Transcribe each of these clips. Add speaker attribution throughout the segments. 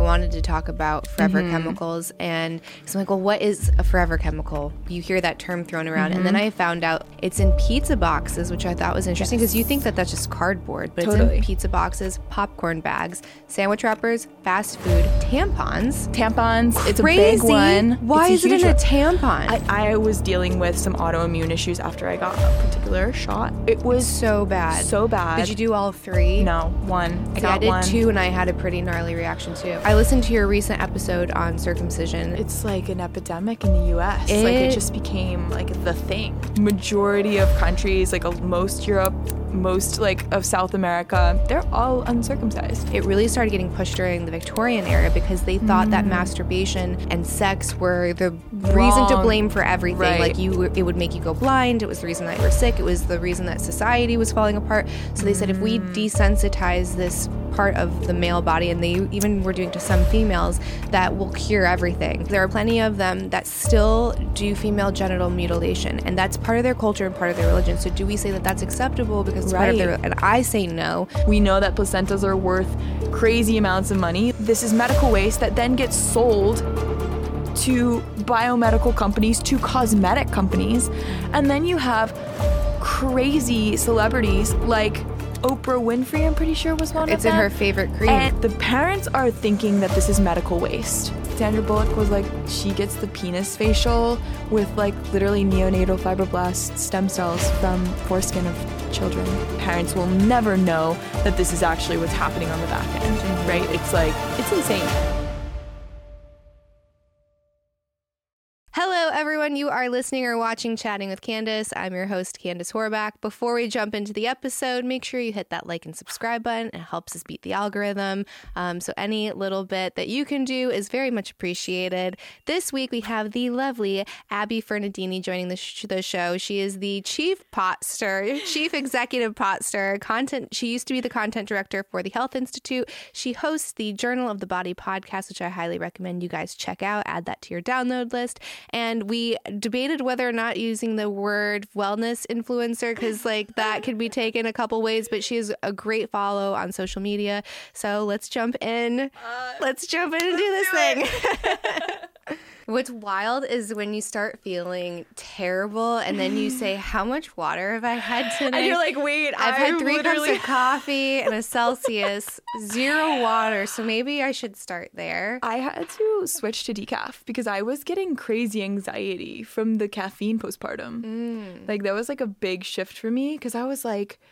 Speaker 1: wanted to talk about forever chemicals, and so I'm like, well, what is a forever chemical? You hear that term thrown around, and then I found out it's in pizza boxes, which I thought was interesting because you think that that's just cardboard, but it's in pizza boxes, popcorn bags, sandwich wrappers, fast food, tampons.
Speaker 2: It's
Speaker 1: Crazy.
Speaker 2: a big one.
Speaker 1: Why is it in a tampon?
Speaker 2: I was dealing with some autoimmune issues after I got a particular shot. It was
Speaker 1: so bad.
Speaker 2: So bad.
Speaker 1: Did you do all 3?
Speaker 2: No, 1.
Speaker 1: I did 2, and I had a pretty gnarly reaction too. I listened to your recent episode on circumcision.
Speaker 2: It's like an epidemic in the U.S. It just became like the thing. Majority of countries, like most Europe, most like of South America, they're all uncircumcised.
Speaker 1: It really started getting pushed during the Victorian era because they thought that masturbation and sex were the reason to blame for everything.
Speaker 2: Right.
Speaker 1: Like it would make you go blind. It was the reason that you were sick. It was the reason that society was falling apart. So they said if we desensitize this part of the male body, and they even were doing to some females, that will cure everything. There are plenty of them that still do female genital mutilation, and that's part of their culture and part of their religion. So do we say that that's acceptable because it's part of their, and I say no.
Speaker 2: We know that placentas are worth crazy amounts of money. This is medical waste that then gets sold to biomedical companies, to cosmetic companies, and then you have crazy celebrities like Oprah Winfrey, I'm pretty sure, was one of them.
Speaker 1: It's in her favorite cream.
Speaker 2: And the parents are thinking that this is medical waste. Sandra Bullock was like, she gets the penis facial with like literally neonatal fibroblast stem cells from foreskin of children. Parents will never know that this is actually what's happening on the back end, right? It's like, it's insane.
Speaker 1: Hello, everyone. You are listening or watching Chatting with Candace. I'm your host, Candace Horback. Before we jump into the episode, make sure you hit that like and subscribe button. It helps us beat the algorithm. So any little bit that you can do is very much appreciated. This week, we have the lovely Abby Fernandini joining the show. She is the chief executive pot stir. She used to be the content director for the Health Institute. She hosts the Journal of the Body podcast, which I highly recommend you guys check out. Add that to your download list. And we debated whether or not using the word wellness influencer, because like that could be taken a couple ways, but she is a great follow on social media. So let's jump in. Let's jump in and do this thing. What's wild is when you start feeling terrible and then you say, how much water have I had today?
Speaker 2: And you're like, wait,
Speaker 1: I've had 3 cups of coffee and a Celsius, 0 water. So maybe I should start there.
Speaker 2: I had to switch to decaf because I was getting crazy anxiety from the caffeine postpartum. Like that was like a big shift for me because I was like,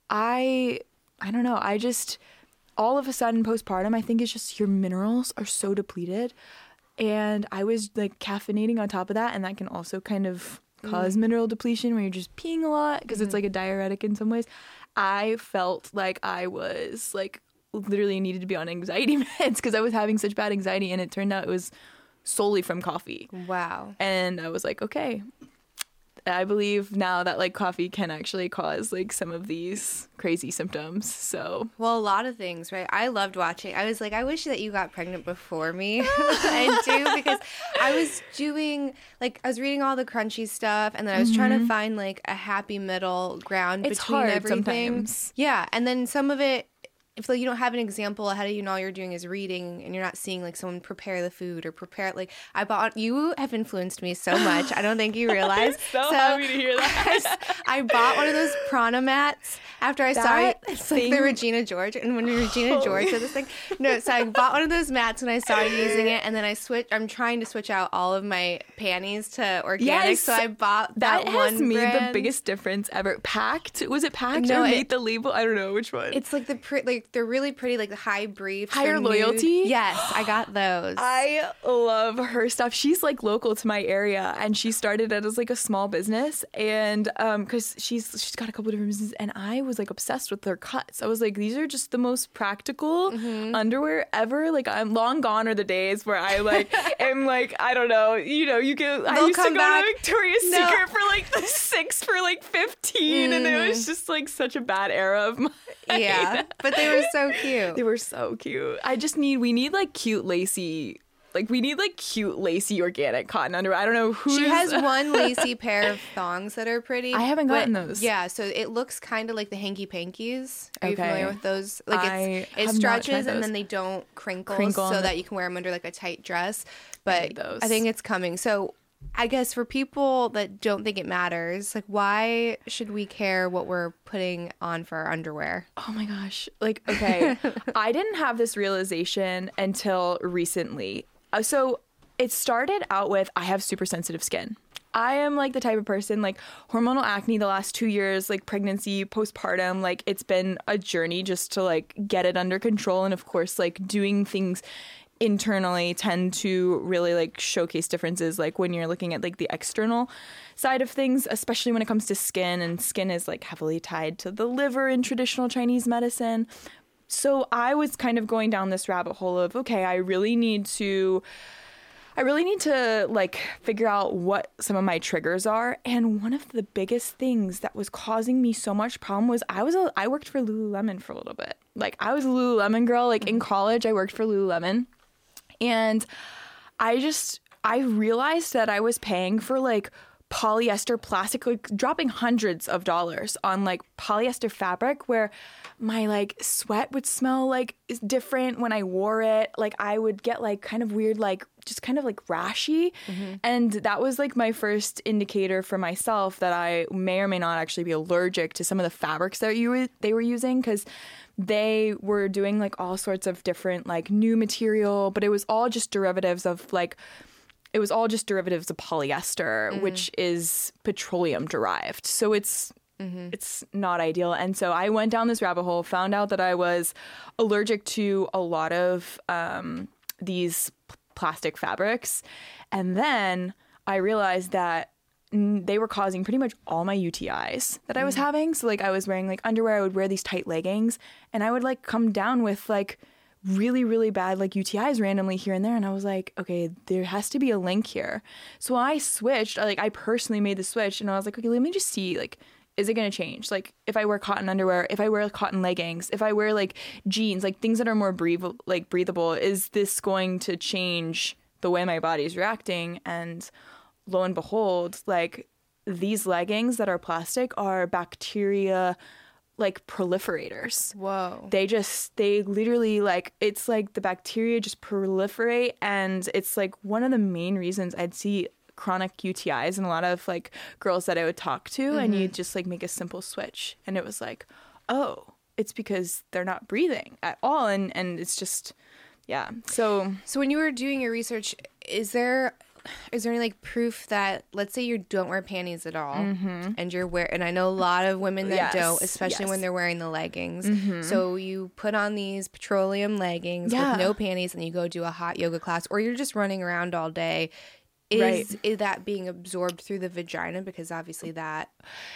Speaker 2: I don't know. I just, all of a sudden postpartum, I think it's just your minerals are so depleted. And I was like caffeinating on top of that, and that can also kind of cause mineral depletion when you're just peeing a lot because it's like a diuretic in some ways. I felt like I was like literally needed to be on anxiety meds because I was having such bad anxiety, and it turned out it was solely from coffee.
Speaker 1: Wow.
Speaker 2: And I was like, okay, I believe now that like coffee can actually cause like some of these crazy symptoms. So,
Speaker 1: well, a lot of things, right? I loved watching. I was like, I wish that you got pregnant before me. I do, because I was doing like, I was reading all the crunchy stuff, and then I was trying to find like a happy middle ground
Speaker 2: it's
Speaker 1: between
Speaker 2: hard
Speaker 1: everything.
Speaker 2: Sometimes.
Speaker 1: Yeah, and then some of it, if like you don't have an example ahead of you and all you're doing is reading and you're not seeing like someone prepare the food or prepare it, like you have influenced me so much. I don't think you realize.
Speaker 2: I'm so happy to hear that.
Speaker 1: I bought one of those prana mats after I saw it. It's like the Regina George, and when Regina George did this thing. No, so I bought one of those mats when I started using it, and then I'm trying to switch out all of my panties to organic. Yes, so I bought that one
Speaker 2: has made
Speaker 1: brand.
Speaker 2: The biggest difference ever. Packed? Was it Packed?
Speaker 1: No,
Speaker 2: or made the label? I don't know which one.
Speaker 1: It's like they're really pretty, like the high briefs.
Speaker 2: Higher Loyalty?
Speaker 1: Yes, I got those.
Speaker 2: I love her stuff. She's like local to my area, and she started it as like a small business, and because she's got a couple different businesses, and I was like obsessed with their cuts. I was like, these are just the most practical underwear ever. Like, I'm long gone are the days where I like am like, I don't know, I used to go to Victoria's Secret for like the 6 for like 15, and it was just like such a bad era of mine.
Speaker 1: Yeah, but they were so cute.
Speaker 2: They were so cute. We need like cute lacy like we need like cute lacy organic cotton underwear. I don't know who
Speaker 1: she has one lacy pair of thongs that are pretty.
Speaker 2: I haven't gotten those.
Speaker 1: Yeah, so it looks kind of like the hanky pankies. Are you
Speaker 2: Okay.
Speaker 1: familiar with those? Like it
Speaker 2: have not tried
Speaker 1: stretches and
Speaker 2: those.
Speaker 1: then they don't crinkle
Speaker 2: Crinkle
Speaker 1: so
Speaker 2: on
Speaker 1: that
Speaker 2: the-
Speaker 1: you can wear them under like a tight dress.
Speaker 2: I
Speaker 1: But
Speaker 2: need those.
Speaker 1: I think it's coming. So I guess for people that don't think it matters, like why should we care what we're putting on for our underwear?
Speaker 2: Oh my gosh. Like, okay. I didn't have this realization until recently. So it started out with I have super sensitive skin. I am like the type of person, like hormonal acne the last 2 years, like pregnancy, postpartum, like it's been a journey just to like get it under control. And of course, like doing things internally tend to really like showcase differences, like when you're looking at like the external side of things, especially when it comes to skin, and skin is like heavily tied to the liver in traditional Chinese medicine. So I was kind of going down this rabbit hole of, okay, I really need to like figure out what some of my triggers are. And one of the biggest things that was causing me so much problem was I worked for Lululemon for a little bit. Like I was a Lululemon girl. Like in college, I worked for Lululemon. And I realized that I was paying for like polyester plastic, like dropping hundreds of dollars on like polyester fabric, where my like sweat would smell like different when I wore it. Like I would get like kind of weird, like just kind of like rashy. And that was like my first indicator for myself that I may or may not actually be allergic to some of the fabrics that they were using, because they were doing like all sorts of different like new material, but it was all just derivatives of polyester, which is petroleum derived. So it's not ideal. And so I went down this rabbit hole, found out that I was allergic to a lot of these plastic fabrics. And then I realized that they were causing pretty much all my UTIs that I was having. So like I was wearing like underwear, I would wear these tight leggings, and I would like come down with like really, really bad like UTIs randomly here and there. And I was like, okay, there has to be a link here. So I switched, like I personally made the switch, and I was like, okay, let me just see, like, is it going to change? Like if I wear cotton underwear, if I wear cotton leggings, if I wear like jeans, like things that are more breathable, is this going to change the way my body's reacting? And lo and behold, like these leggings that are plastic are bacteria like proliferators.
Speaker 1: Whoa.
Speaker 2: They literally like, it's like the bacteria just proliferate, and it's like one of the main reasons I'd see chronic UTIs in a lot of like girls that I would talk to, and you just like make a simple switch, and it was like, oh, it's because they're not breathing at all, and it's just, yeah. So
Speaker 1: when you were doing your research, is there any like proof that, let's say you don't wear panties at all, and and I know a lot of women that don't, especially when they're wearing the leggings. So you put on these petroleum leggings with no panties, and you go do a hot yoga class, or you're just running around all day. Is that being absorbed through the vagina? Because obviously that.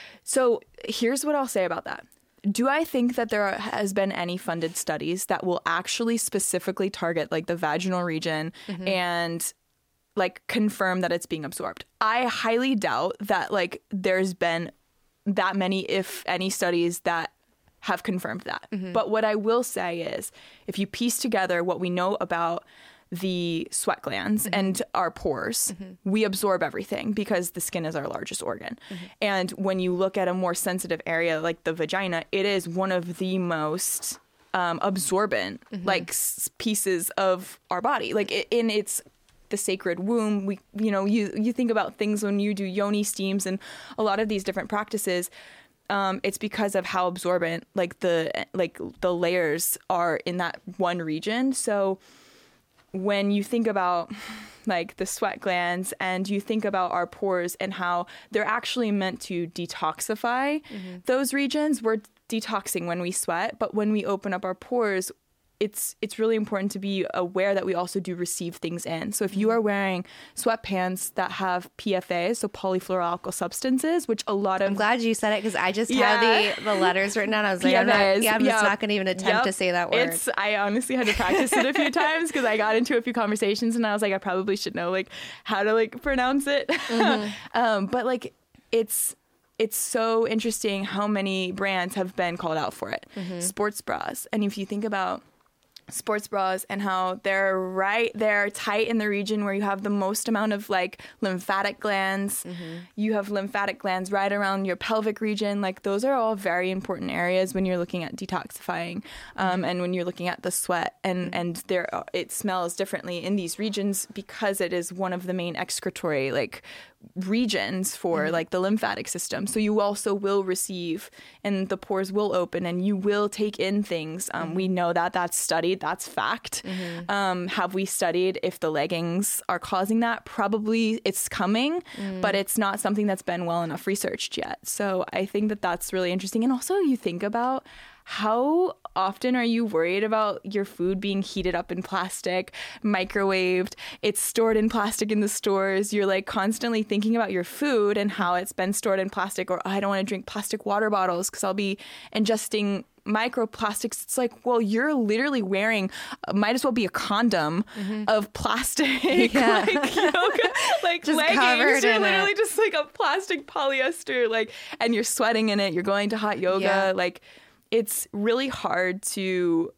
Speaker 2: So here's what I'll say about that. Do I think that there has been any funded studies that will actually specifically target like the vaginal region and like confirm that it's being absorbed? I highly doubt that like there's been that many, if any, studies that have confirmed that. But what I will say is, if you piece together what we know about the sweat glands and our pores, we absorb everything because the skin is our largest organ. And when you look at a more sensitive area like the vagina, it is one of the most absorbent like pieces of our body. Like it's the sacred womb. You think about things when you do yoni steams and a lot of these different practices. It's because of how absorbent like the layers are in that one region. So when you think about like the sweat glands and you think about our pores and how they're actually meant to detoxify those regions, we're detoxing when we sweat, but when we open up our pores, it's really important to be aware that we also do receive things in. So if you are wearing sweatpants that have PFAs, so polyfluoroalkyl substances, which a lot of...
Speaker 1: I'm glad you said it, because I just have the letters written down. I was like, I'm just not going to even attempt to say that word.
Speaker 2: I honestly had to practice it a few times because I got into a few conversations and I was like, I probably should know like how to like pronounce it. But like it's so interesting how many brands have been called out for it. Sports bras. And if you think about sports bras and how they're right there tight in the region where you have the most amount of like lymphatic glands. You have lymphatic glands right around your pelvic region. Like those are all very important areas when you're looking at detoxifying, and when you're looking at the sweat, and there it smells differently in these regions because it is one of the main excretory like regions for like the lymphatic system. So you also will receive, and the pores will open, and you will take in things. We know that that's studied, that's fact. Have we studied if the leggings are causing that? Probably it's coming, but it's not something that's been well enough researched yet. So I think that that's really interesting. And also you think about how often are you worried about your food being heated up in plastic, microwaved, it's stored in plastic in the stores. You're like constantly thinking about your food and how it's been stored in plastic, or I don't want to drink plastic water bottles because I'll be ingesting microplastics. It's like, well, you're literally wearing, might as well be a condom of plastic, like yoga, like
Speaker 1: just
Speaker 2: leggings. You're
Speaker 1: in
Speaker 2: literally
Speaker 1: it.
Speaker 2: just like a plastic polyester, like, and you're sweating in it. You're going to hot yoga, like. It's really hard to,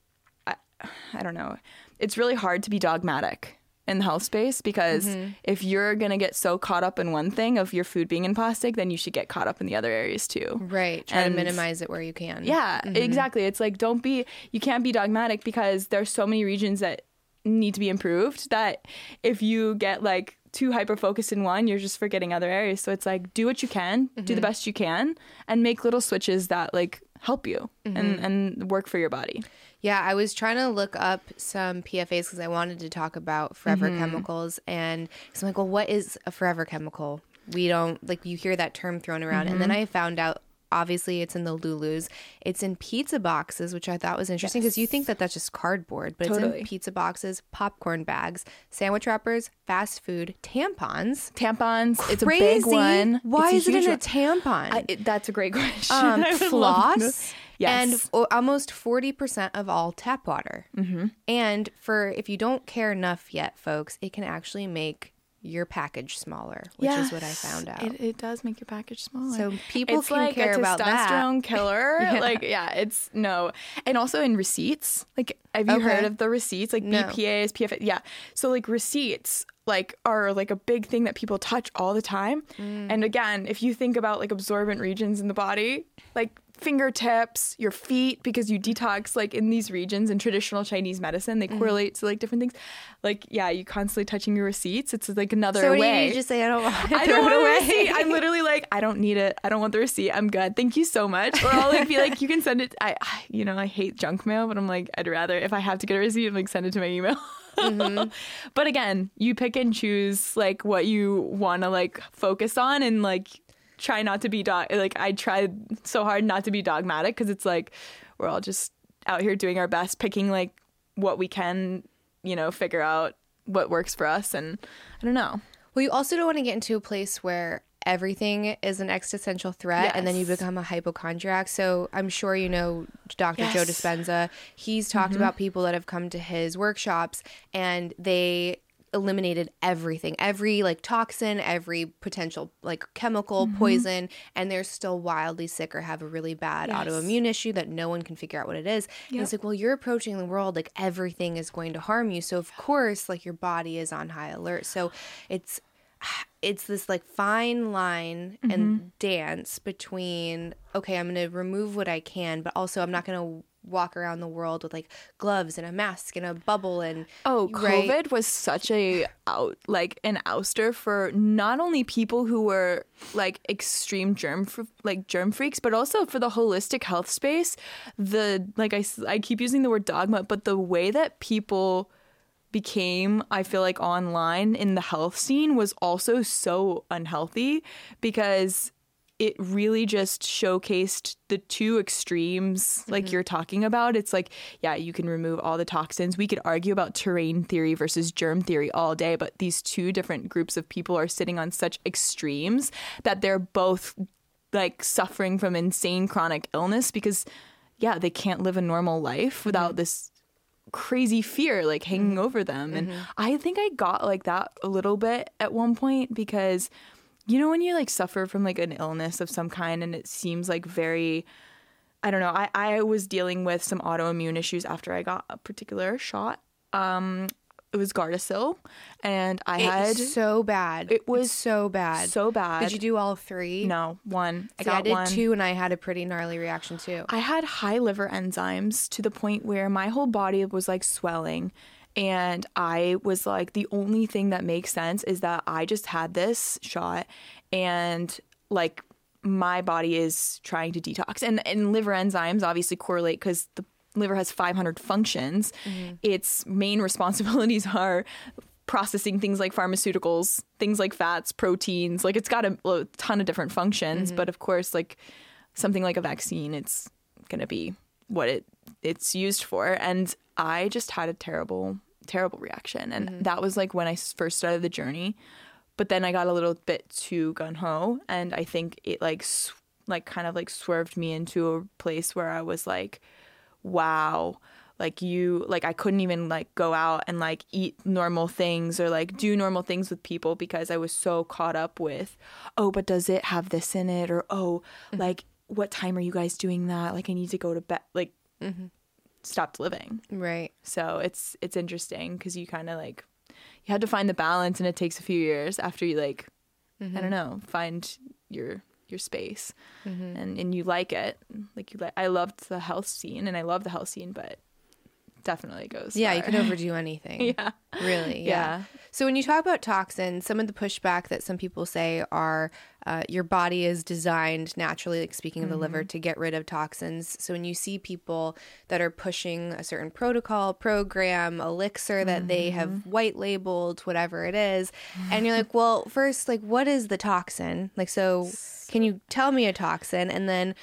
Speaker 2: I don't know, it's really hard to be dogmatic in the health space because if you're going to get so caught up in one thing of your food being in plastic, then you should get caught up in the other areas too.
Speaker 1: Right. Try to minimize it where you can.
Speaker 2: Yeah, exactly. It's like, you can't be dogmatic because there's so many regions that need to be improved that if you get like too hyper focused in one, you're just forgetting other areas. So it's like, do what you can, do the best you can, and make little switches that like help you and work for your body.
Speaker 1: Yeah, I was trying to look up some PFAs because I wanted to talk about forever chemicals, and cause I'm like, well, what is a forever chemical? We don't, like, you hear that term thrown around, and then I found out, obviously it's in the Lulus, it's in pizza boxes, which I thought was interesting because you think that that's just cardboard, but it's in pizza boxes, popcorn bags, sandwich wrappers, fast food, tampons.
Speaker 2: It's
Speaker 1: Crazy.
Speaker 2: a big one.
Speaker 1: Why
Speaker 2: It's
Speaker 1: is it in a
Speaker 2: one.
Speaker 1: tampon?
Speaker 2: That's a great question. I would love to know.
Speaker 1: Floss.
Speaker 2: Yes.
Speaker 1: And almost 40% of all tap water. And if you don't care enough yet, folks, it can actually make your package smaller, which is what I found out.
Speaker 2: It does make your package smaller.
Speaker 1: So people
Speaker 2: it's
Speaker 1: can
Speaker 2: like
Speaker 1: care
Speaker 2: a
Speaker 1: about that.
Speaker 2: testosterone killer. It's no. And also in receipts, like, have you heard of the receipts? Like BPAs, PFA. Yeah. So like receipts like are like a big thing that people touch all the time. And again, if you think about like absorbent regions in the body, like fingertips, your feet, because you detox like in these regions in traditional Chinese medicine, they correlate to like different things. Like, yeah, you constantly touching your receipts. It's like another way.
Speaker 1: So what do you just say? I don't want it.
Speaker 2: I don't want the receipt. I'm literally like, I don't need it. I don't want the receipt. I'm good. Thank you so much. Or I'll like be like, you can send it. I hate junk mail, but I'm like, I'd rather, if I have to get a receipt, I'm like, send it to my email. But again, you pick and choose like what you want to like focus on, and like try not to be I try so hard not to be dogmatic because it's like we're all just out here doing our best, picking like what we can, figure out what works for us. And I don't know.
Speaker 1: Well, you also don't want to get into a place where everything is an existential threat and then you become a hypochondriac. So I'm sure you know Dr. Joe Dispenza. He's talked about people that have come to his workshops and they eliminated everything, every like toxin, every potential like chemical poison, and they're still wildly sick or have a really bad autoimmune issue that no one can figure out what it is. And it's like, well, you're approaching the world like everything is going to harm you. So of course, like your body is on high alert. So it's this like fine line and dance between, okay, I'm going to remove what I can, but also I'm not going to walk around the world with like gloves and a mask and a bubble and
Speaker 2: COVID was such an ouster for not only people who were like extreme germ freaks, but also for the holistic health space. I keep using the word dogma, but the way that people became, I feel like, online in the health scene was also so unhealthy because it really just showcased the two extremes like you're talking about. It's like, yeah, you can remove all the toxins. We could argue about terrain theory versus germ theory all day, but these two different groups of people are sitting on such extremes that they're both like suffering from insane chronic illness because, yeah, they can't live a normal life without this crazy fear like hanging over them. And I think I got like that a little bit at one point because when you like suffer from like an illness of some kind and it seems like very I don't know. I was dealing with some autoimmune issues after I got a particular shot. It was Gardasil, and
Speaker 1: It's so bad.
Speaker 2: It was
Speaker 1: so bad.
Speaker 2: So bad.
Speaker 1: Did you do all 3?
Speaker 2: No, 1.
Speaker 1: I did 2, and I had a pretty gnarly reaction too.
Speaker 2: I had high liver enzymes to the point where my whole body was like swelling. And I was like, the only thing that makes sense is that I just had this shot, and like my body is trying to detox. And liver enzymes obviously correlate because the liver has 500 functions. Its main responsibilities are processing things like pharmaceuticals, things like fats, proteins. Like, it's got a ton of different functions. But of course, like something like a vaccine, it's going to be what it's used for. And I just had a terrible reaction. And that was like when I first started the journey. But then I got a little bit too gung-ho, and I think it like kind of like swerved me into a place where I was like, wow, like I couldn't even like go out and like eat normal things or like do normal things with people because I was so caught up with, oh, but does it have this in it? Or, oh, like, what time are you guys doing that? Like, I need to go to bed. Like, stopped living.
Speaker 1: Right.
Speaker 2: So it's interesting because you kind of like, you had to find the balance, and it takes a few years after you like, I don't know, find your space and you like it. Like, I loved the health scene, and I love the health scene, but definitely goes
Speaker 1: Yeah,
Speaker 2: far.
Speaker 1: you can overdo anything.
Speaker 2: Yeah.
Speaker 1: Really,
Speaker 2: Yeah.
Speaker 1: So when you talk about toxins, some of the pushback that some people say are your body is designed naturally, like speaking of the liver, to get rid of toxins. So when you see people that are pushing a certain protocol, program, elixir that they have white labeled, whatever it is, and you're like, well, first, like, what is the toxin? Like, so can you tell me a toxin? And then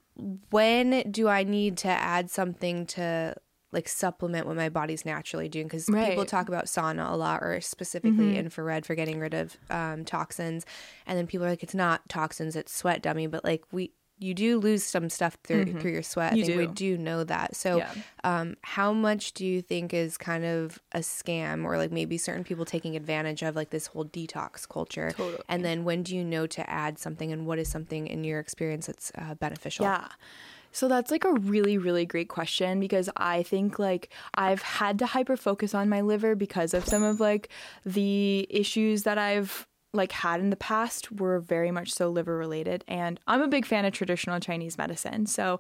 Speaker 1: when do I need to add something to like supplement what my body's naturally doing? Because people talk about sauna a lot, or specifically infrared for getting rid of toxins, and then people are like, it's not toxins, it's sweat, dummy. But like, you do lose some stuff through your sweat. I think we do know that. So how much do you think is kind of a scam, or like maybe certain people taking advantage of like this whole detox culture?
Speaker 2: Totally.
Speaker 1: And then when do you know to add something, and what is something in your experience that's beneficial?
Speaker 2: Yeah. So that's like a really, really great question, because I think like I've had to hyper focus on my liver because of some of like the issues that I've like had in the past were very much so liver related. And I'm a big fan of traditional Chinese medicine. So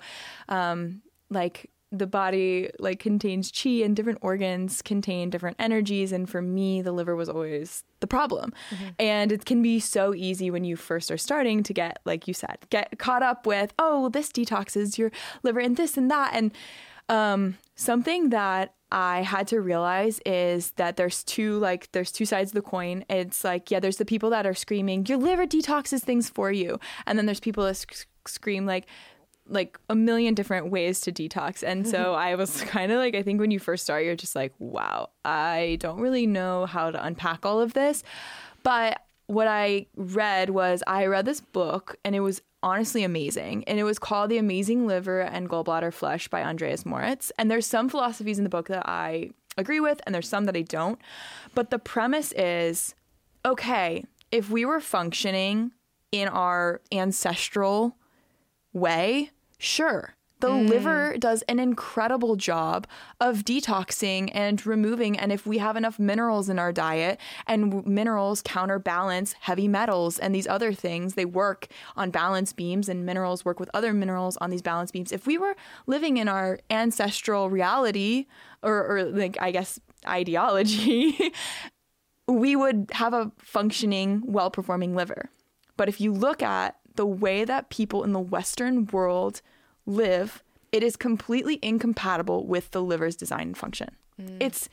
Speaker 2: like the body like contains qi, and different organs contain different energies. And for me, the liver was always the problem. And it can be so easy when you first are starting to get, like you said, get caught up with, oh, this detoxes your liver and this and that. And something that I had to realize is that there's two sides of the coin. It's like, yeah, there's the people that are screaming, your liver detoxes things for you. And then there's people that scream like a million different ways to detox. And so I was kind of like, I think when you first start, you're just like, wow, I don't really know how to unpack all of this. But what I read this book, and it was honestly amazing. And it was called The Amazing Liver and Gallbladder Flush by Andreas Moritz. And there's some philosophies in the book that I agree with, and there's some that I don't. But the premise is, okay, if we were functioning in our ancestral way, sure, the liver does an incredible job of detoxing and removing. And if we have enough minerals in our diet, and minerals counterbalance heavy metals and these other things, they work on balance beams, and minerals work with other minerals on these balance beams. If we were living in our ancestral reality, or like, I guess, ideology, we would have a functioning, well-performing liver. But if you look at the way that people in the Western world live, it is completely incompatible with the liver's design and function. It's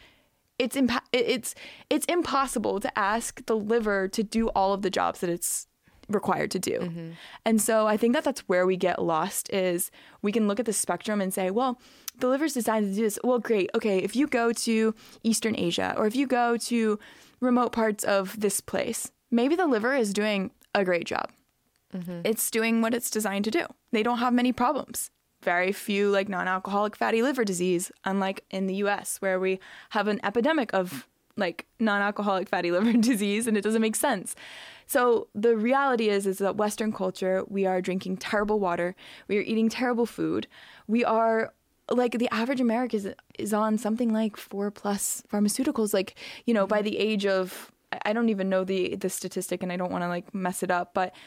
Speaker 2: impossible to ask the liver to do all of the jobs that it's required to do. And so I think that that's where we get lost, is we can look at the spectrum and say, well, the liver's designed to do this. Well, great. Okay, if you go to Eastern Asia, or if you go to remote parts of this place, maybe the liver is doing a great job. It's doing what it's designed to do. They don't have many problems. Very few like non-alcoholic fatty liver disease, unlike in the US, where we have an epidemic of like non-alcoholic fatty liver disease, and it doesn't make sense. So the reality is that Western culture, we are drinking terrible water, we are eating terrible food, we are like the average American is on something like 4+ pharmaceuticals, like, you know, by the age of, I don't even know the statistic and I don't want to like mess it up, but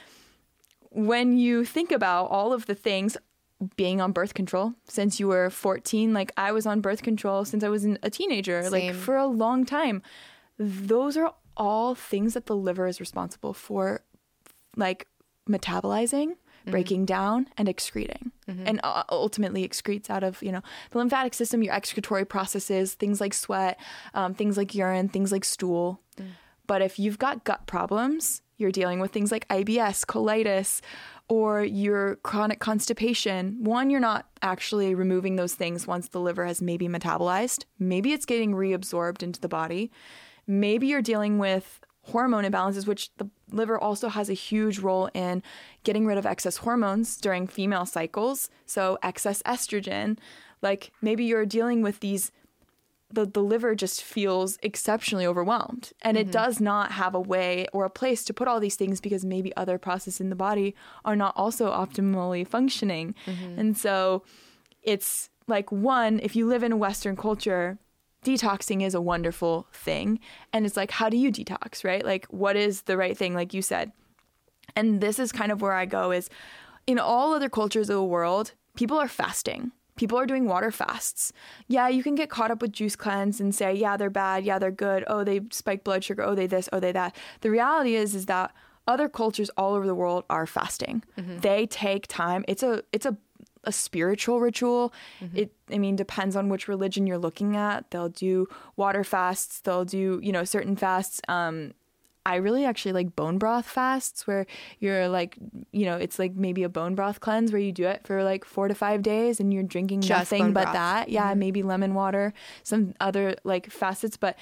Speaker 2: when you think about all of the things, being on birth control since you were 14, like I was on birth control since I was a teenager,
Speaker 1: Same.
Speaker 2: like for a long time. Those are all things that the liver is responsible for, like metabolizing, breaking down, and excreting, and ultimately excretes out of, you know, the lymphatic system, your excretory processes, things like sweat, things like urine, things like stool. But if you've got gut problems, you're dealing with things like IBS, colitis, or your chronic constipation. One, you're not actually removing those things once the liver has maybe metabolized. Maybe it's getting reabsorbed into the body. Maybe you're dealing with hormone imbalances, which the liver also has a huge role in getting rid of excess hormones during female cycles. So excess estrogen, like maybe you're dealing with these, the liver just feels exceptionally overwhelmed, and it does not have a way or a place to put all these things because maybe other processes in the body are not also optimally functioning. And so it's like, one, if you live in a Western culture, detoxing is a wonderful thing. And it's like, how do you detox, right? Like, what is the right thing, like you said? And this is kind of where I go is, in all other cultures of the world, people are fasting. People are doing water fasts. Yeah, you can get caught up with juice cleanse and say, yeah, they're bad. Yeah, they're good. Oh, they spike blood sugar. Oh, they this. Oh, they that. The reality is that other cultures all over the world are fasting. They take time. It's a spiritual ritual. It, I mean, depends on which religion you're looking at. They'll do water fasts. They'll do, you know, certain fasts. I really actually like bone broth fasts, where you're like, you know, it's like maybe a bone broth cleanse where you do it for like 4 to 5 days and you're drinking
Speaker 1: Just
Speaker 2: nothing but
Speaker 1: broth.
Speaker 2: that. Yeah, maybe lemon water, some other like facets, but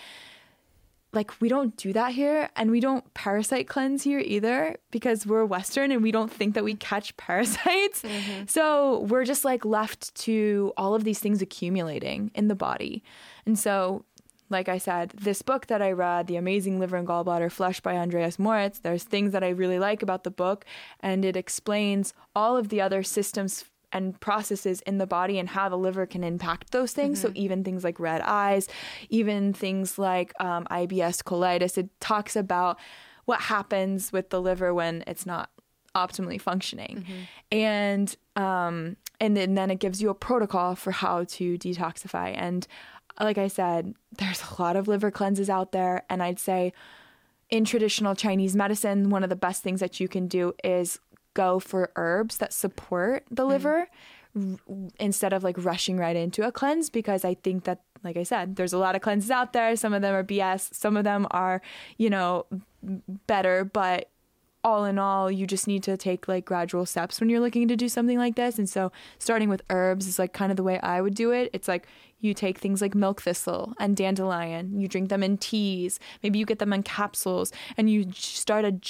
Speaker 2: like we don't do that here, and we don't parasite cleanse here either because we're Western and we don't think that we catch parasites. So we're just like left to all of these things accumulating in the body. And so, like I said, this book that I read, The Amazing Liver and Gallbladder Flesh by Andreas Moritz, there's things that I really like about the book, and it explains all of the other systems and processes in the body and how the liver can impact those things. So even things like red eyes, even things like IBS, colitis, it talks about what happens with the liver when it's not optimally functioning. And then it gives you a protocol for how to detoxify. And like I said, there's a lot of liver cleanses out there. And I'd say in traditional Chinese medicine, one of the best things that you can do is go for herbs that support the liver instead of like rushing right into a cleanse, because I think that, like I said, there's a lot of cleanses out there. Some of them are BS. Some of them are, you know, better, but all in all, you just need to take like gradual steps when you're looking to do something like this. And so starting with herbs is like kind of the way I would do it. It's like you take things like milk thistle and dandelion, you drink them in teas, maybe you get them in capsules, and you start a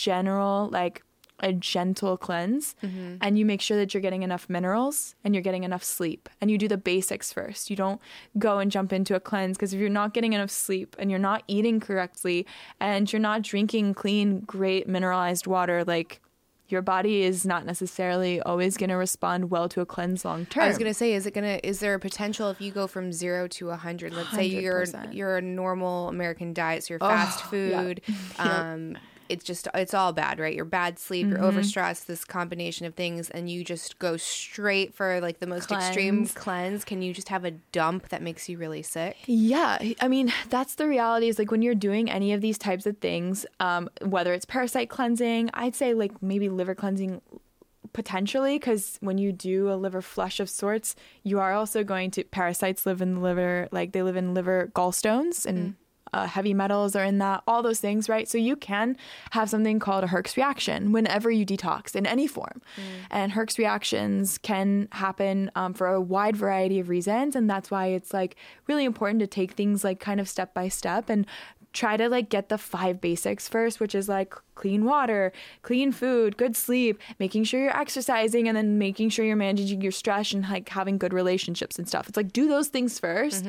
Speaker 2: gentle cleanse, and you make sure that you're getting enough minerals and you're getting enough sleep, and you do the basics first. You don't go and jump into a cleanse, because if you're not getting enough sleep and you're not eating correctly and you're not drinking clean, great mineralized water, like your body is not necessarily always going to respond well to a cleanse long term.
Speaker 1: I was going to say, is there a potential if you go from 0 to 100? Let's say you're a normal American diet, so you're fast food. It's all bad, right? Your bad sleep, you're overstressed, this combination of things, and you just go straight for like the most extreme cleanse. Can you just have a dump that makes you really sick?
Speaker 2: Yeah. I mean, that's the reality, is like when you're doing any of these types of things, whether it's parasite cleansing, I'd say like maybe liver cleansing potentially, because when you do a liver flush of sorts, you are also going to, parasites live in the liver, like they live in liver gallstones, and heavy metals are in that, all those things, right? So you can have something called a Herx reaction whenever you detox in any form. And Herx reactions can happen for a wide variety of reasons. And that's why it's like really important to take things like kind of step by step and try to like get the 5 basics first, which is like clean water, clean food, good sleep, making sure you're exercising, and then making sure you're managing your stress and like having good relationships and stuff. It's like do those things first.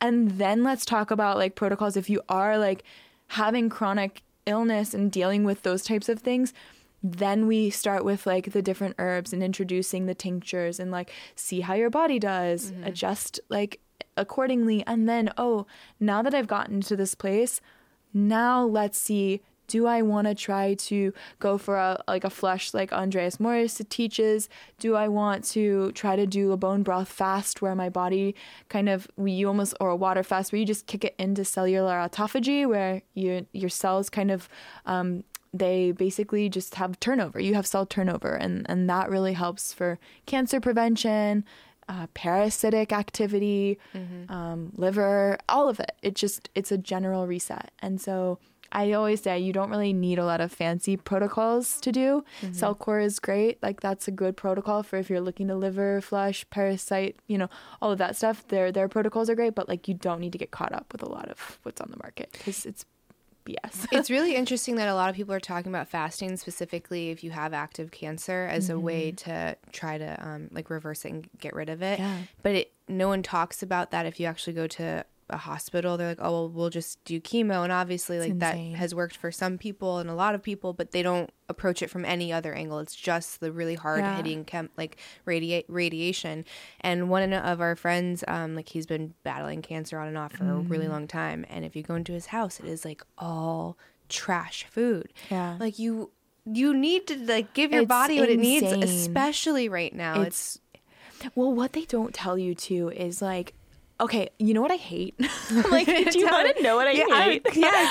Speaker 2: And then let's talk about like protocols if you are like having chronic illness and dealing with those types of things. Then we start with like the different herbs and introducing the tinctures and like see how your body does, adjust like accordingly. And then, oh, now that I've gotten to this place, now let's see, do I want to try to go for a flush like Andreas Morris teaches? Do I want to try to do a bone broth fast where my body kind of, or a water fast where you just kick it into cellular autophagy, where your cells kind of, they basically just have turnover. You have cell turnover, and that really helps for cancer prevention, parasitic activity, liver, all of it. It's a general reset. And so I always say you don't really need a lot of fancy protocols to do. CellCore is great. Like that's a good protocol for if you're looking to liver flush, parasite, all of that stuff. Their protocols are great, but like you don't need to get caught up with a lot of what's on the market because it's BS.
Speaker 1: It's really interesting that a lot of people are talking about fasting specifically if you have active cancer as a way to try to like reverse it and get rid of it.
Speaker 2: Yeah.
Speaker 1: But no one talks about that if you actually go to a hospital. They're like, oh, well, we'll just do chemo. And obviously like that has worked for some people and a lot of people, but they don't approach it from any other angle. It's just the really hard hitting radiation. And one of our friends, like he's been battling cancer on and off for a really long time. And if you go into his house, it is like all trash food.
Speaker 2: Yeah.
Speaker 1: Like you need to like give your body what it needs, especially right now.
Speaker 2: Well, what they don't tell you too is like, okay, you know what I hate? Like, do you want to know what I hate?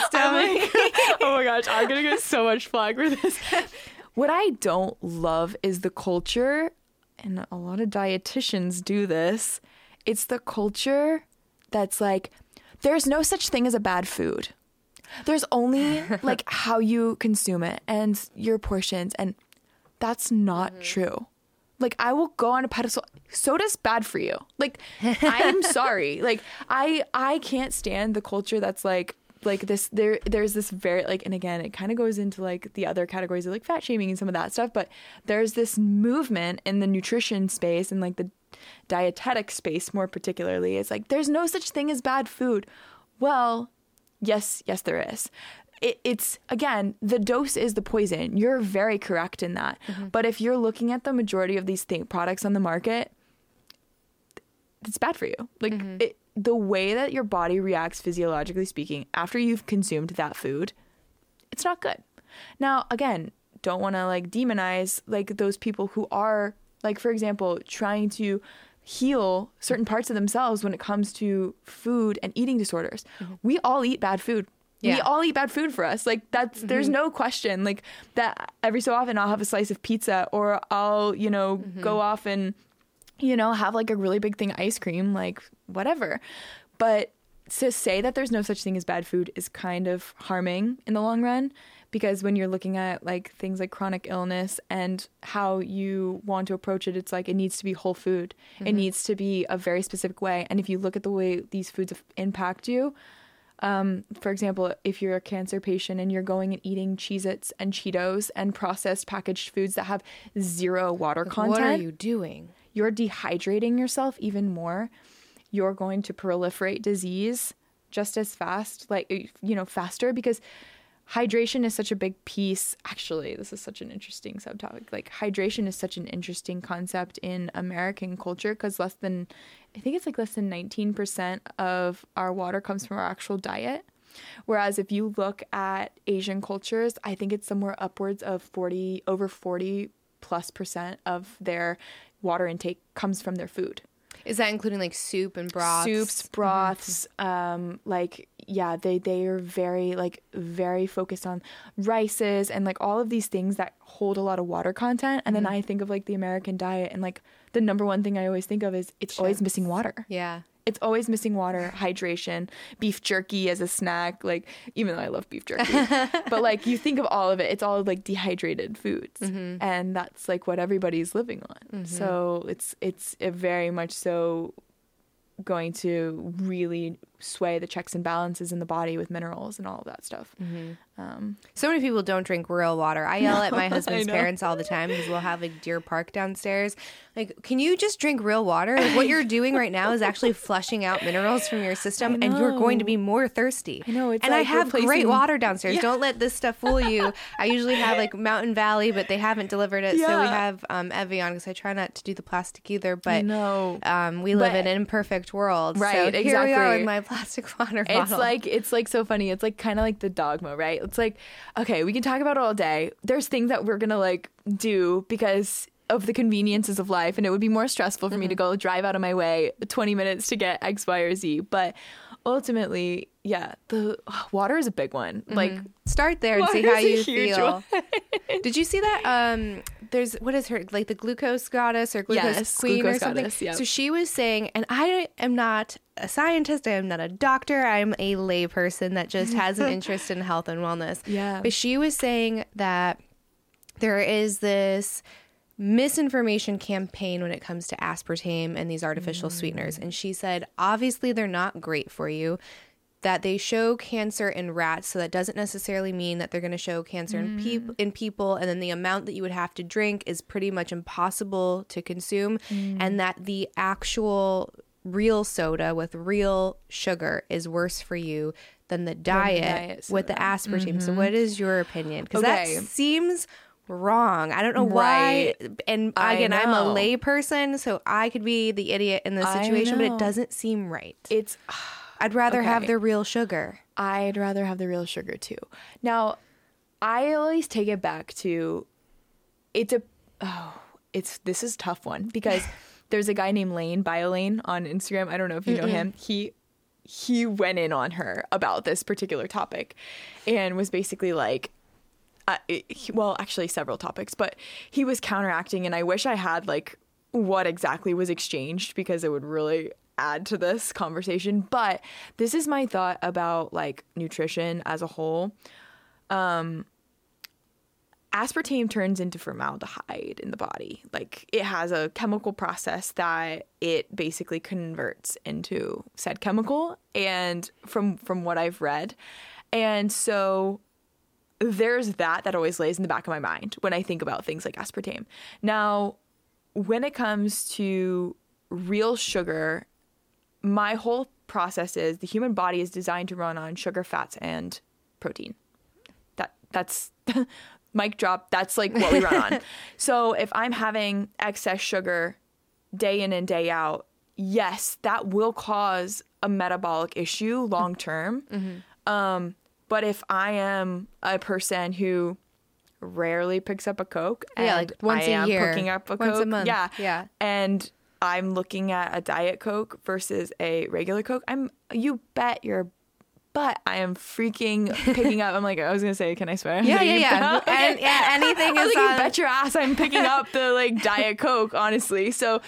Speaker 2: Oh my gosh, I'm going to get so much flack for this. What I don't love is the culture, and a lot of dietitians do this. It's the culture that's like, there's no such thing as a bad food. There's only like how you consume it and your portions, and that's not true. Like, I will go on a pedestal. Soda's bad for you. Like, I'm sorry. Like, I can't stand the culture that's like this. There's this very like, and again, it kind of goes into like the other categories of like fat shaming and some of that stuff. But there's this movement in the nutrition space and like the dietetic space more particularly. It's like there's no such thing as bad food. Well, yes, there is. It's again, the dose is the poison. You're very correct in that. But if you're looking at the majority of these products on the market, it's bad for you. Like the way that your body reacts physiologically speaking after you've consumed that food, it's not good. Now, again, don't want to like demonize like those people who are like, for example, trying to heal certain parts of themselves when it comes to food and eating disorders. We all eat bad food. Yeah. We all eat bad food for us. Like that's, there's no question like that every so often I'll have a slice of pizza or I'll, go off and, have like a really big thing of ice cream, like whatever. But to say that there's no such thing as bad food is kind of harming in the long run, because when you're looking at like things like chronic illness and how you want to approach it, it's like it needs to be whole food. It needs to be a very specific way. And if you look at the way these foods impact you, for example, if you're a cancer patient and you're going and eating Cheez-Its and Cheetos and processed packaged foods that have zero water content.
Speaker 1: What are you doing?
Speaker 2: You're dehydrating yourself even more. You're going to proliferate disease just as fast, faster, because hydration is such a big piece. Actually, this is such an interesting subtopic. Like hydration is such an interesting concept in American culture because less than 19% of our water comes from our actual diet. Whereas if you look at Asian cultures, I think it's somewhere upwards of over 40+% of their water intake comes from their food.
Speaker 1: Is that including like soup and broths?
Speaker 2: Soups, broths, they are very focused on rices and like all of these things that hold a lot of water content. And then I think of like the American diet, and like the number one thing I always think of is it's always missing water.
Speaker 1: Yeah.
Speaker 2: It's always missing water, hydration, beef jerky as a snack, like even though I love beef jerky. But like you think of all of it, it's all like dehydrated foods. And that's like what everybody's living on. So it's very much so going to really sway the checks and balances in the body with minerals and all of that stuff.
Speaker 1: So many people don't drink real water. I yell at my husband's
Speaker 2: know.
Speaker 1: parents all the time because we'll have like Deer Park downstairs. Like, can you just drink real water? Like, what you're doing right now is actually flushing out minerals from your system, and you're going to be more thirsty.
Speaker 2: I know. It's
Speaker 1: and I
Speaker 2: like
Speaker 1: have great
Speaker 2: replacing-
Speaker 1: water downstairs.
Speaker 2: Yeah.
Speaker 1: Don't let this stuff fool you. I usually have like Mountain Valley, but they haven't delivered it, so we
Speaker 2: Yeah.
Speaker 1: have Evian because I try not to do the plastic either. But
Speaker 2: No.
Speaker 1: we live
Speaker 2: But-
Speaker 1: in an imperfect world,
Speaker 2: Right,
Speaker 1: So here we are
Speaker 2: exactly.
Speaker 1: with my plastic water bottle.
Speaker 2: It's like so funny. It's like kind of like the dogma, right? It's like, okay, we can talk about it all day. There's things that we're gonna like do because of the conveniences of life, and it would be more stressful for me to go drive out of my way 20 minutes to get X, Y, or Z. But ultimately, yeah, the water is a big one. Like,
Speaker 1: Start there and see
Speaker 2: Water's
Speaker 1: how
Speaker 2: a
Speaker 1: you
Speaker 2: huge
Speaker 1: feel. Did you see that? There's, what is her, like the glucose goddess or glucose
Speaker 2: Yes,
Speaker 1: queen
Speaker 2: glucose
Speaker 1: or something?
Speaker 2: goddess, yep.
Speaker 1: So she was saying, and I am not a scientist, I am not a doctor, I'm a lay person that just has an interest in health and wellness.
Speaker 2: Yeah.
Speaker 1: But she was saying that there is this misinformation campaign when it comes to aspartame and these artificial sweeteners. And she said, obviously they're not great for you, that they show cancer in rats. So that doesn't necessarily mean that they're going to show cancer in people. And then the amount that you would have to drink is pretty much impossible to consume. And that the actual real soda with real sugar is worse for you than the diet with the aspartame. So what is your opinion? Because
Speaker 2: Okay.
Speaker 1: that seems wrong. I don't know why. And again, I'm a
Speaker 2: know.
Speaker 1: lay person, so I could be the idiot in this
Speaker 2: I
Speaker 1: situation, but it
Speaker 2: know.
Speaker 1: doesn't seem right.
Speaker 2: it's
Speaker 1: I'd rather have
Speaker 2: Okay.
Speaker 1: the real sugar.
Speaker 2: I'd rather have the real sugar too. Now, I always take it back to this is a tough one because there's a guy named Lane, BioLane on Instagram. I don't know if you know him. He went in on her about this particular topic and was basically like, well, actually several topics, but he was counteracting, and I wish I had like what exactly was exchanged because it would really add to this conversation. But this is my thought about like nutrition as a whole. Aspartame turns into formaldehyde in the body. Like, it has a chemical process that it basically converts into said chemical, and from what I've read. And so there's that always lays in the back of my mind when I think about things like aspartame. Now, when it comes to real sugar, my whole process is the human body is designed to run on sugar, fats, and protein. That's mic drop. That's like what we run on. So if I'm having excess sugar day in and day out, yes, that will cause a metabolic issue long term. But if I am a person who rarely picks up a Coke, and
Speaker 1: like once
Speaker 2: I
Speaker 1: a
Speaker 2: am
Speaker 1: year,
Speaker 2: picking up a
Speaker 1: once
Speaker 2: Coke,
Speaker 1: a month, yeah.
Speaker 2: and I'm looking at a Diet Coke versus a regular Coke, you bet your butt I am freaking picking up. I'm like, I was gonna say, can I swear?
Speaker 1: Yeah,
Speaker 2: You
Speaker 1: yeah.
Speaker 2: bet-
Speaker 1: And anything
Speaker 2: I was
Speaker 1: is
Speaker 2: like,
Speaker 1: on.
Speaker 2: you bet your ass I'm picking up the like Diet Coke, honestly. So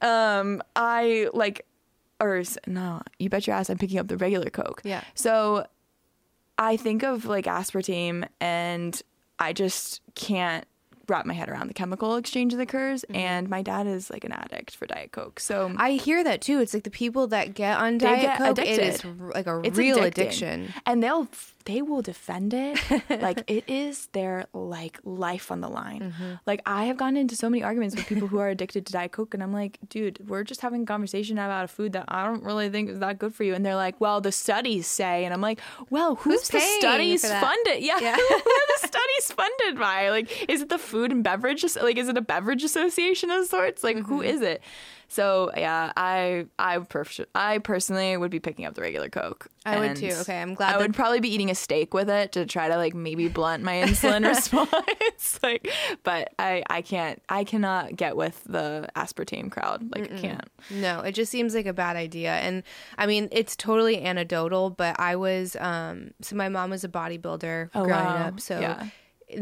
Speaker 2: I like, no, you bet your ass I'm picking up the regular Coke.
Speaker 1: Yeah.
Speaker 2: So I think of like aspartame, and I just can't wrap my head around the chemical exchange that occurs. And my dad is like an addict for Diet Coke. So
Speaker 1: I hear that too. It's like the people that get on
Speaker 2: They
Speaker 1: Diet
Speaker 2: get
Speaker 1: Coke, it is
Speaker 2: addicted.
Speaker 1: like a
Speaker 2: It's
Speaker 1: real
Speaker 2: addicting.
Speaker 1: addiction.
Speaker 2: And they will defend it like it is their like life on the line. Like, I have gotten into so many arguments with people who are addicted to Diet Coke, and I'm like, dude, we're just having a conversation about a food that I don't really think is that good for you. And they're like, well, the studies say, and I'm like, well, who's the
Speaker 1: paying
Speaker 2: studies
Speaker 1: for that?
Speaker 2: funded? Yeah,
Speaker 1: Yeah.
Speaker 2: who are the studies funded by? Like, is it the Food and Beverage? Like, is it a beverage association of sorts? Like, who is it? So yeah, I personally would be picking up the regular Coke.
Speaker 1: I would
Speaker 2: And
Speaker 1: too. Okay, I'm glad
Speaker 2: I
Speaker 1: that-
Speaker 2: would probably be eating a steak with it to try to like maybe blunt my insulin response. Like, but I cannot get with the aspartame crowd. Like, I can't.
Speaker 1: No, it just seems like a bad idea. And I mean, it's totally anecdotal, but I was, so my mom was a bodybuilder growing
Speaker 2: wow.
Speaker 1: up. So
Speaker 2: Yeah.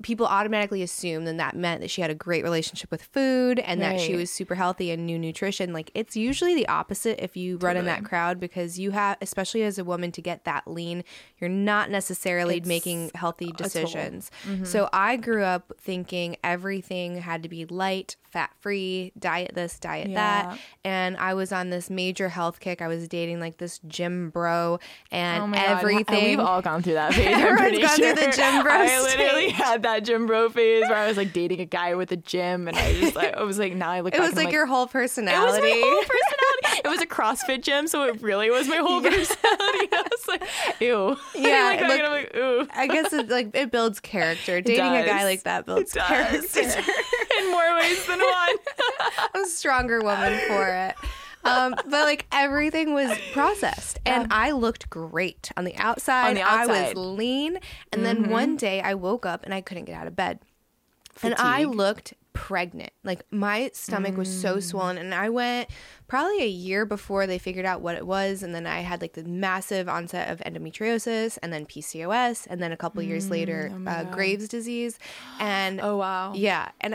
Speaker 1: people automatically assume then that meant that she had a great relationship with food and that she was super healthy and knew nutrition. Like, it's usually the opposite if you run in that crowd, because you have, especially as a woman, to get that lean, you're not necessarily making healthy decisions. So I grew up thinking everything had to be light, fat-free, diet this, diet that. And I was on this major health kick. I was dating like this gym bro and everything.
Speaker 2: We've all gone through that phase.
Speaker 1: Everyone's gone through the gym bro
Speaker 2: I literally had that gym bro phase where I was like dating a guy with a gym, and I just like, I was like, now I look back.
Speaker 1: It was like your whole personality.
Speaker 2: It was my whole personality. It was a CrossFit gym, so it really was my whole personality. I was like, ew.
Speaker 1: Yeah,
Speaker 2: I'm like, ooh.
Speaker 1: I guess it builds character. Dating a guy like that builds character
Speaker 2: in more ways than one.
Speaker 1: I'm a stronger woman for it. But like everything was processed, and I looked great on the outside. I was lean, and then one day I woke up and I couldn't get out of bed. Fatigue. And I looked pregnant. Like, my stomach was so swollen, and I went probably a year before they figured out what it was, and then I had like the massive onset of endometriosis, and then PCOS, and then a couple years later Graves' disease. And
Speaker 2: oh wow,
Speaker 1: yeah, and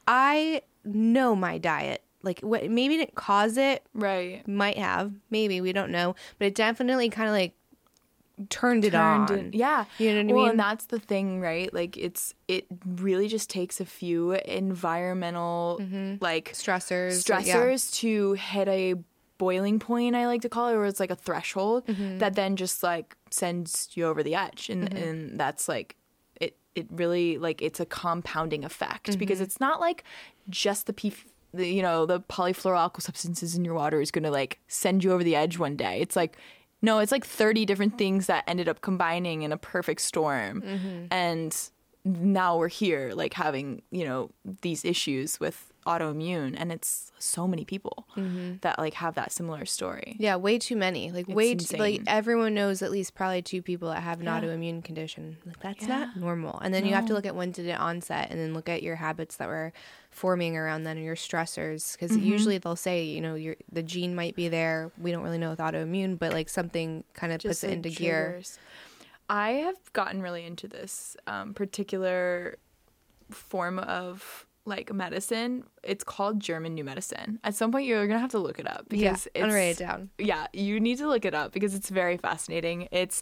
Speaker 1: I know my diet. Like, what maybe didn't cause it,
Speaker 2: right?
Speaker 1: Might have, maybe, we don't know, but it definitely kind of like turned it on.
Speaker 2: Yeah,
Speaker 1: you know what I mean?
Speaker 2: Well, and that's the thing, right? Like, it really just takes a few environmental like stressors to hit a boiling point, I like to call it, where it's like a threshold that then just like sends you over the edge, and that's like it really, like, it's a compounding effect, because it's not like just the polyfluoroalkyl substances in your water is going to like send you over the edge one day. It's like, no, it's like 30 different things that ended up combining in a perfect storm. And now we're here, like, having, these issues with autoimmune, and it's so many people that like have that similar story.
Speaker 1: Yeah, way too many. Like, like everyone knows at least probably 2 people that have an autoimmune condition. Like, that's not normal. And then you have to look at when did it onset, and then look at your habits that were forming around then, and your stressors, because usually they'll say, the gene might be there. We don't really know with autoimmune, but like something kind of puts it into gear.
Speaker 2: I have gotten really into this particular form of like medicine. It's called German New Medicine. At some point you're gonna have to look it up, because
Speaker 1: I'm gonna write it down.
Speaker 2: Yeah, you need to look it up, because it's very fascinating. It's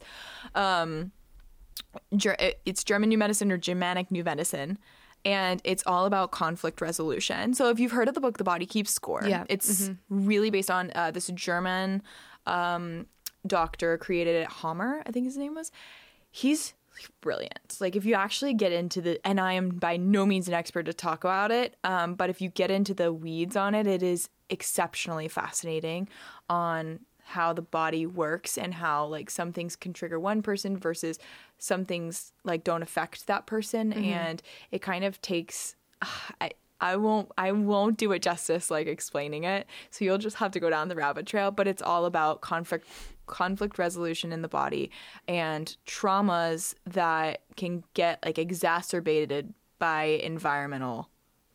Speaker 2: German New Medicine, or Germanic New Medicine, and it's all about conflict resolution. So if you've heard of the book The Body Keeps Score, it's really based on this German doctor created it, Hammer, I think his name was. He's brilliant. Like, if you actually get into and I am by no means an expert to talk about it, but if you get into the weeds on it, it is exceptionally fascinating on how the body works, and how like some things can trigger one person versus some things like don't affect that person. And it kind of takes I won't do it justice like explaining it, so you'll just have to go down the rabbit trail. But it's all about conflict resolution in the body, and traumas that can get like exacerbated by environmental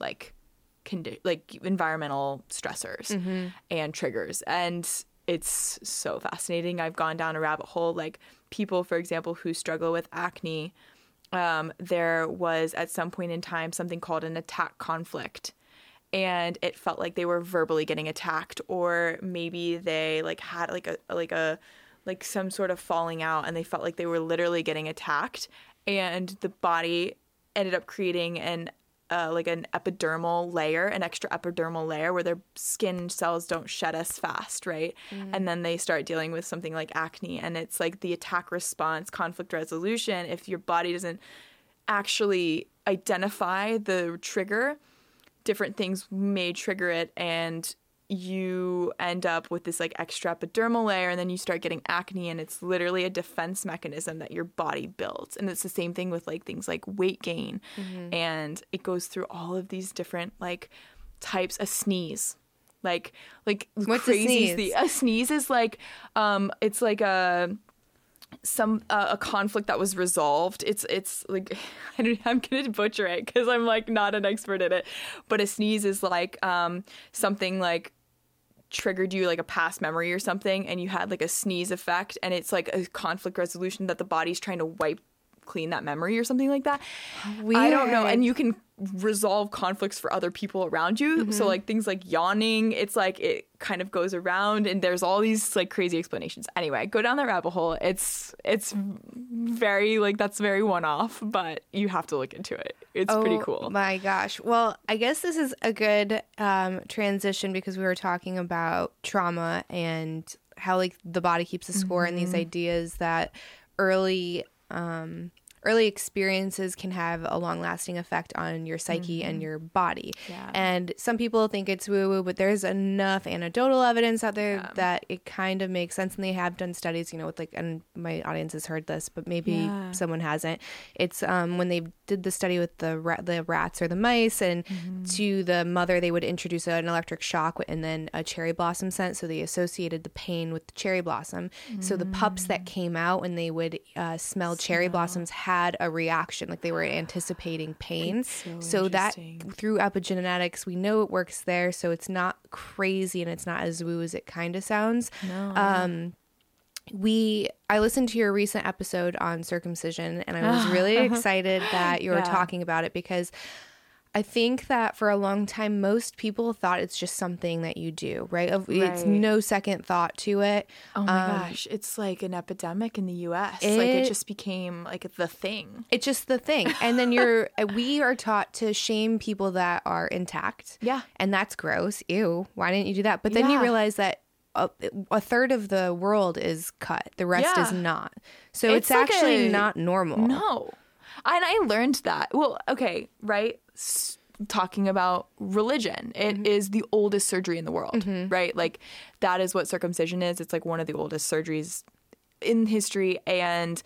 Speaker 2: environmental stressors and triggers. And it's so fascinating. I've gone down a rabbit hole, like people, for example, who struggle with acne. There was at some point in time something called an attack conflict, and it felt like they were verbally getting attacked, or maybe they like had like some sort of falling out, and they felt like they were literally getting attacked, and the body ended up creating an epidermal layer, an extra epidermal layer, where their skin cells don't shed as fast, right? And then they start dealing with something like acne, and it's like the attack response, conflict resolution. If your body doesn't actually identify the trigger, different things may trigger it, and you end up with this like extra epidermal layer, and then you start getting acne, and it's literally a defense mechanism that your body builds. And it's the same thing with like things like weight gain, and it goes through all of these different like types. A sneeze, like
Speaker 1: what's
Speaker 2: crazy. A sneeze is like it's like a conflict that was resolved. It's like I'm gonna butcher it because I'm like not an expert in it, but a sneeze is like something like triggered you, like a past memory or something, and you had like a sneeze effect, and it's like a conflict resolution that the body's trying to wipe clean that memory or something like that.
Speaker 1: Weird.
Speaker 2: I don't know. And you can resolve conflicts for other people around you. So like things like yawning, it's like it kind of goes around, and there's all these like crazy explanations. Anyway, go down that rabbit hole. It's very like, that's very one-off, but you have to look into it. It's pretty cool.
Speaker 1: Oh my gosh. Well, I guess this is a good transition, because we were talking about trauma and how like the body keeps a score, and these ideas that early experiences can have a long-lasting effect on your psyche and your body.
Speaker 2: Yeah.
Speaker 1: And some people think it's woo-woo, but there's enough anecdotal evidence out there that it kind of makes sense. And they have done studies, you know, with like, and my audience has heard this, but maybe someone hasn't. It's when they did the study with the rats or the mice, and to the mother, they would introduce an electric shock and then a cherry blossom scent. So they associated the pain with the cherry blossom. So the pups that came out when they would smell cherry blossoms had a reaction, like they were anticipating pain. So that through epigenetics, we know it works there. So it's not crazy, and it's not as woo as it kind of sounds. I listened to your recent episode on circumcision, and I was really excited that you were talking about it, because I think that for a long time, most people thought it's just something that you do, right? It's no second thought to it.
Speaker 2: Oh my gosh. It's like an epidemic in the US. It just became like the thing.
Speaker 1: It's just the thing. And then we are taught to shame people that are intact.
Speaker 2: Yeah.
Speaker 1: And that's gross. Ew. Why didn't you do that? But then you realize that a third of the world is cut. The rest is not. So it's like actually not normal.
Speaker 2: No. And I learned that. Well, okay, right? Talking about religion, it is the oldest surgery in the world, right? Like that is what circumcision is. It's like one of the oldest surgeries in history. And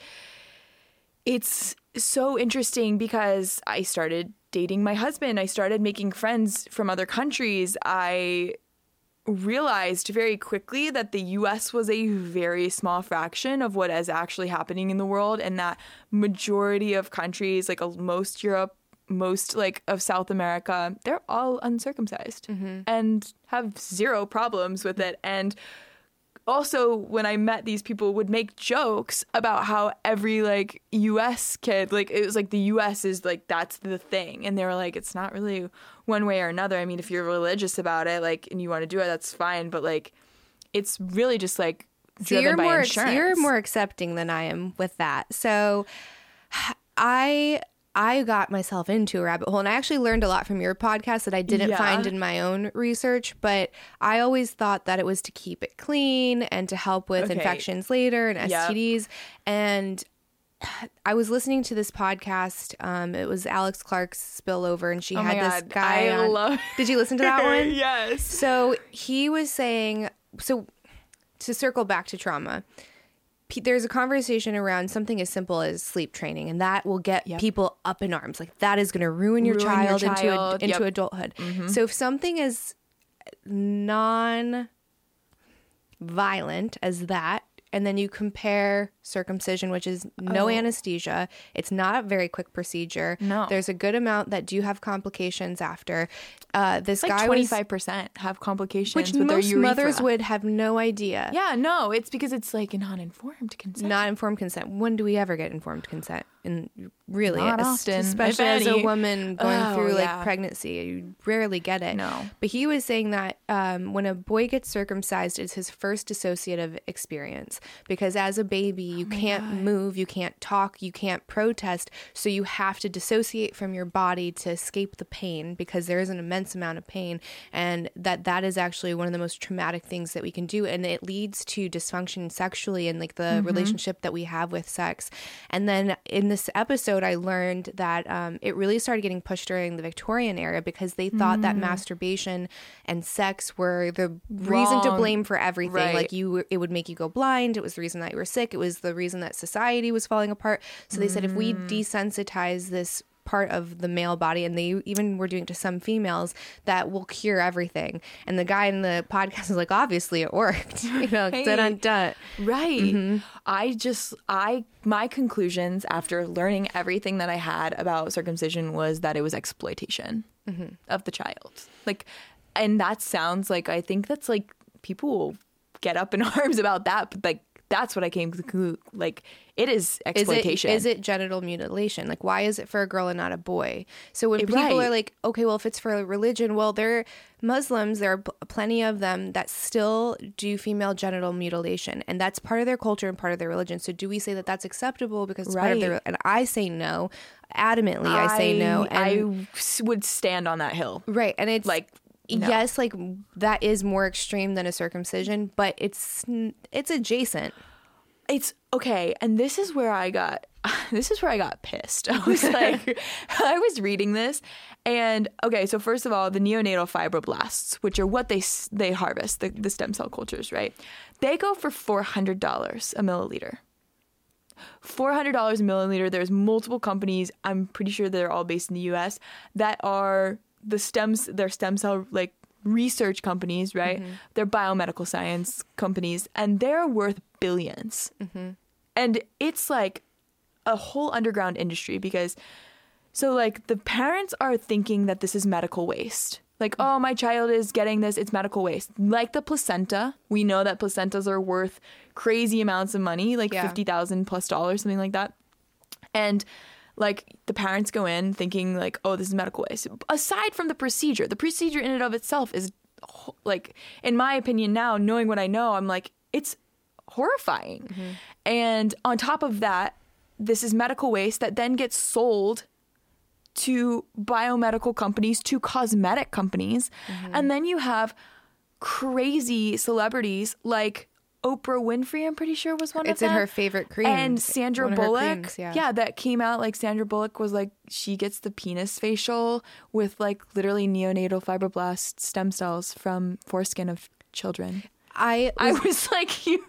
Speaker 2: it's so interesting because I started dating my husband. I started making friends from other countries. I realized very quickly that the US was a very small fraction of what is actually happening in the world, and that majority of countries, like most Europe, most like of South America, they're all uncircumcised and have zero problems with it. And also, when I met these people, would make jokes about how every like US kid, like it was like the US is like, that's the thing. And they were like, it's not really one way or another. I mean, if you're religious about it, like, and you want to do it, that's fine. But like, it's really just like driven by insurance.
Speaker 1: You're more accepting than I am with that. So I got myself into a rabbit hole, and I actually learned a lot from your podcast that I didn't find in my own research, but I always thought that it was to keep it clean and to help with infections later and STDs. And I was listening to this podcast. It was Alex Clark's Spillover, and she had this guy on. Did you listen to that one?
Speaker 2: Yes.
Speaker 1: So he was saying, so to circle back to trauma, there's a conversation around something as simple as sleep training, and that will get people up in arms. Like that is going to ruin your child into adulthood. So if something is non-violent as that, and then you compare circumcision, which is no anesthesia. It's not a very quick procedure.
Speaker 2: No.
Speaker 1: There's a good amount that do have complications after. This
Speaker 2: like
Speaker 1: guy
Speaker 2: 25% have complications
Speaker 1: which
Speaker 2: with their
Speaker 1: most
Speaker 2: urethra.
Speaker 1: mothers would have no idea.
Speaker 2: Yeah, no, it's because it's like a non-informed consent.
Speaker 1: Not informed consent. When do we ever get informed consent? And really,
Speaker 2: Not often,
Speaker 1: especially
Speaker 2: if
Speaker 1: as a
Speaker 2: any.
Speaker 1: woman going through like pregnancy, you rarely get it.
Speaker 2: No.
Speaker 1: But he was saying that when a boy gets circumcised, it's his first dissociative experience, because as a baby, you can't move, you can't talk, you can't protest, so you have to dissociate from your body to escape the pain, because there is an immense amount of pain, and that is actually one of the most traumatic things that we can do, and it leads to dysfunction sexually and like the relationship that we have with sex. And then in this episode, I learned that it really started getting pushed during the Victorian era, because they thought that masturbation and sex were the reason to blame for everything.
Speaker 2: Right.
Speaker 1: Like it would make you go blind. It was the reason that you were sick. It was the reason that society was falling apart. So they said if we desensitize this part of the male body, and they even were doing it to some females, that will cure everything. And the guy in the podcast was like, obviously it worked. Dun.
Speaker 2: Right. My conclusions after learning everything that I had about circumcision was that it was exploitation of the child. Like, and that sounds like, I think that's like, people will get up in arms about that, but like, that's what I came to the conclusion. Like, it is exploitation.
Speaker 1: Is it genital mutilation? Like, why is it for a girl and not a boy? So when people are like, okay, well, if it's for a religion, well, they're Muslims. There are plenty of them that still do female genital mutilation, and that's part of their culture and part of their religion. So do we say that that's acceptable because it's part of their? And I say no, adamantly. I say no. And
Speaker 2: I would stand on that hill.
Speaker 1: Right, and it's
Speaker 2: like. No.
Speaker 1: Yes, like that is more extreme than a circumcision, but it's adjacent.
Speaker 2: It's okay, and this is where I got pissed. I was like, I was reading this, and okay, so first of all, the neonatal fibroblasts, which are what they harvest, the stem cell cultures, right? They go for $400 a milliliter. $400 a milliliter. There's multiple companies. I'm pretty sure they're all based in the U.S. that are their stem cell like research companies, right? Mm-hmm. They're biomedical science companies, and they're worth billions. Mm-hmm. And it's like a whole underground industry because, so like the parents are thinking that this is medical waste. Like, oh, my child is getting this, it's medical waste. Like the placenta, we know that placentas are worth crazy amounts of money, like $50,000 plus, something like that. And like the parents go in thinking like, oh, this is medical waste. Aside from the procedure in and of itself is like, in my opinion now, knowing what I know, I'm like, it's horrifying. Mm-hmm. And on top of that, this is medical waste that then gets sold to biomedical companies, to cosmetic companies. Mm-hmm. And then you have crazy celebrities like Oprah Winfrey, I'm pretty sure, was one of them.
Speaker 1: It's in her favorite cream.
Speaker 2: And Sandra Bullock. Creams, that came out. Like, Sandra Bullock was like, she gets the penis facial with like literally neonatal fibroblast stem cells from foreskin of children. I was like, you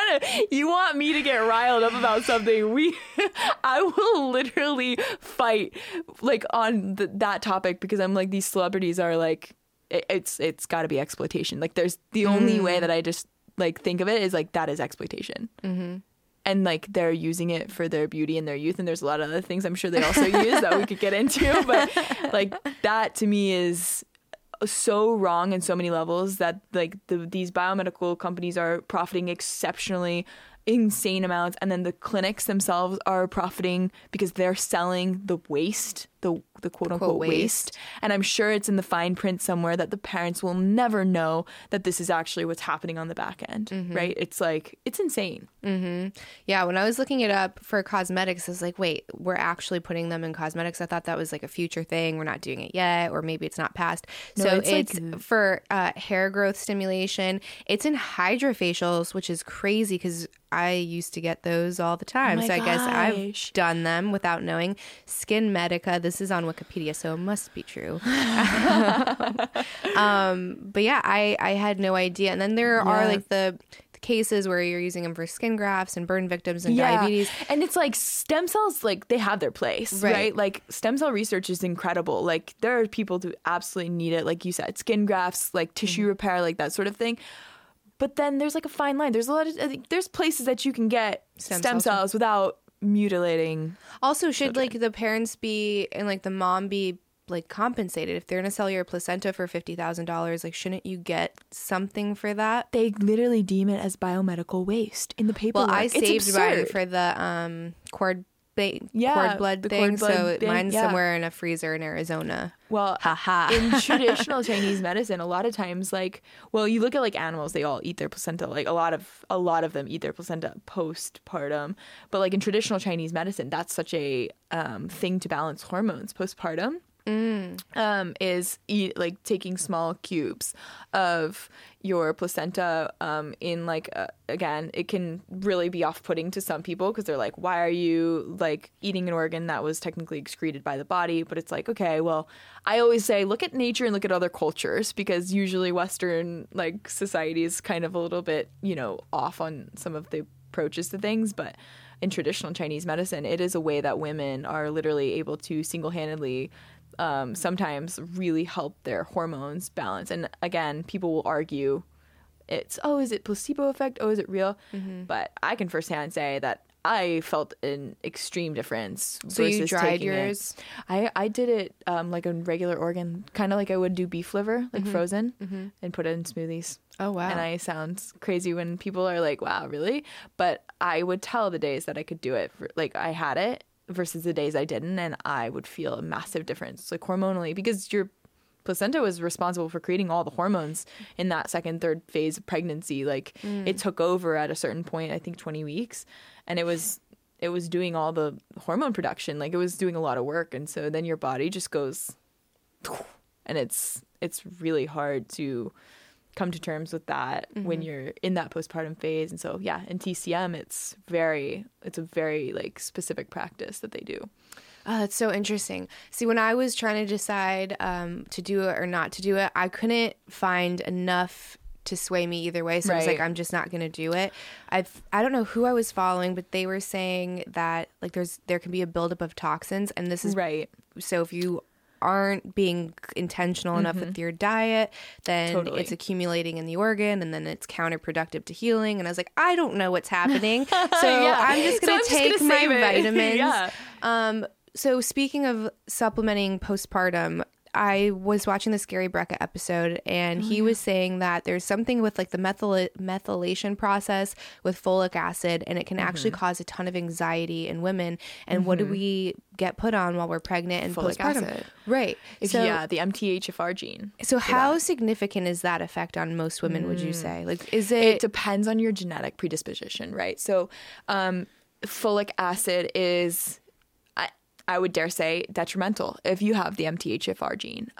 Speaker 2: want me to get riled up about something? I will literally fight like on that topic because I'm like, these celebrities are like, it's got to be exploitation. Like, there's the only way that I just like think of it is like that is exploitation. Mm-hmm. And like they're using it for their beauty and their youth, and there's a lot of other things I'm sure they also use that we could get into, but like that to me is so wrong in so many levels that like these biomedical companies are profiting exceptionally insane amounts, and then the clinics themselves are profiting because they're selling the waste, the quote unquote waste. And I'm sure it's in the fine print somewhere that the parents will never know that this is actually what's happening on the back end. Mm-hmm. Right? It's like, it's insane.
Speaker 1: Mm-hmm. Yeah. When I was looking it up for cosmetics, I was like, wait, we're actually putting them in cosmetics. I thought that was like a future thing. We're not doing it yet, or maybe it's not passed. No, so it's like, for hair growth stimulation. It's in hydrofacials, which is crazy because I used to get those all the time. I guess I've done them without knowing. Skin Medica, this is on Wikipedia, so it must be true. But yeah, I had no idea. And then there are like the cases where you're using them for skin grafts and burn victims and diabetes.
Speaker 2: And it's like stem cells, like they have their place, right? Like stem cell research is incredible. Like there are people who absolutely need it. Like you said, skin grafts, like tissue repair, like that sort of thing. But then there's like a fine line. There's places that you can get stem cells without mutilating.
Speaker 1: Also, should children. Like the parents be and like the mom be like compensated if they're gonna sell your placenta for $50,000? Like, shouldn't you get something for that?
Speaker 2: They literally deem it as biomedical waste in the paperwork.
Speaker 1: Well, I saved mine for the cord blood thing, so mine's somewhere in a freezer in Arizona.
Speaker 2: Well, in traditional Chinese medicine, a lot of times, like, well, you look at like animals, they all eat their placenta. Like a lot of them eat their placenta postpartum. But like in traditional Chinese medicine, that's such a thing to balance hormones postpartum. Is like taking small cubes of your placenta in like again, it can really be off-putting to some people because they're like, why are you like eating an organ that was technically excreted by the body? But it's like, okay, well, I always say look at nature and look at other cultures, because usually Western like society is kind of a little bit, you know, off on some of the approaches to things. But in traditional Chinese medicine, it is a way that women are literally able to single-handedly sometimes really help their hormones balance. And again, people will argue it's, oh, is it placebo effect? Oh, is it real? Mm-hmm. But I can firsthand say that I felt an extreme difference.
Speaker 1: So you
Speaker 2: versus
Speaker 1: dried
Speaker 2: taking
Speaker 1: yours?
Speaker 2: I did it like a regular organ, kind of like I would do beef liver, like frozen, and put it in smoothies.
Speaker 1: Oh, wow.
Speaker 2: And I sound crazy when people are like, wow, really? But I would tell the days that I could do it, like I had it versus the days I didn't, and I would feel a massive difference, like hormonally, because your placenta was responsible for creating all the hormones in that second, third phase of pregnancy. Like it took over at a certain point, I think 20 weeks, and it was doing all the hormone production. Like it was doing a lot of work, and so then your body just goes, and it's really hard to come to terms with that when you're in that postpartum phase. And so yeah, in TCM it's a very like specific practice that they do.
Speaker 1: Oh, that's so interesting. See, when I was trying to decide to do it or not to do it, I couldn't find enough to sway me either way. So I was like, I'm just not going to do it. I don't know who I was following, but they were saying that like there can be a buildup of toxins, and this is
Speaker 2: right.
Speaker 1: So if you aren't being intentional enough with your diet, then it's accumulating in the organ, and then it's counterproductive to healing. And I was like, I don't know what's happening, so I'm just gonna take my vitamins. So speaking of supplementing postpartum, I was watching this Gary Brecka episode, and he was saying that there's something with like the methylation process with folic acid, and it can actually cause a ton of anxiety in women. And what do we get put on while we're pregnant and
Speaker 2: folic
Speaker 1: postpartum?
Speaker 2: Acid.
Speaker 1: Right.
Speaker 2: So the MTHFR gene.
Speaker 1: So how significant is that effect on most women, would you say? Like, is it?
Speaker 2: It depends on your genetic predisposition, right? So folic acid is, I would dare say, detrimental if you have the MTHFR gene.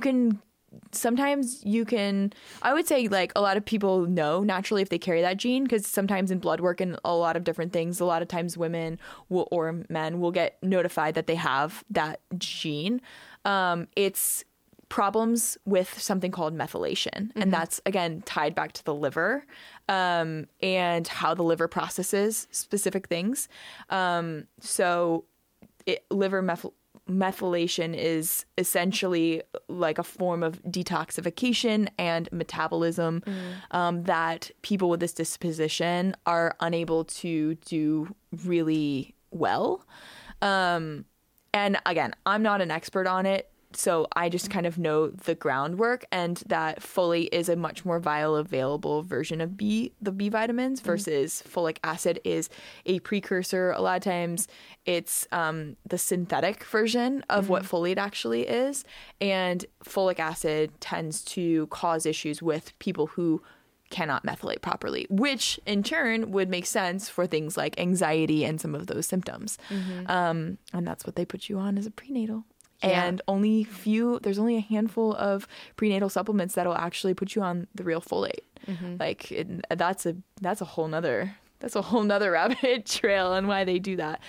Speaker 2: Sometimes you can, I would say, like, a lot of people know naturally if they carry that gene, because sometimes in blood work and a lot of different things, a lot of times women or men will get notified that they have that gene. It's problems with something called methylation. And that's, again, tied back to the liver and how the liver processes specific things. Liver methylation is essentially like a form of detoxification and metabolism that people with this disposition are unable to do really well. And again, I'm not an expert on it, so I just kind of know the groundwork, and that folate is a much more bioavailable version of the B vitamins versus folic acid is a precursor. A lot of times it's the synthetic version of what folate actually is, and folic acid tends to cause issues with people who cannot methylate properly, which in turn would make sense for things like anxiety and some of those symptoms. And that's what they put you on as a prenatal. And there's only a handful of prenatal supplements that'll actually put you on the real folate. Like that's a whole nother rabbit trail on why they do that.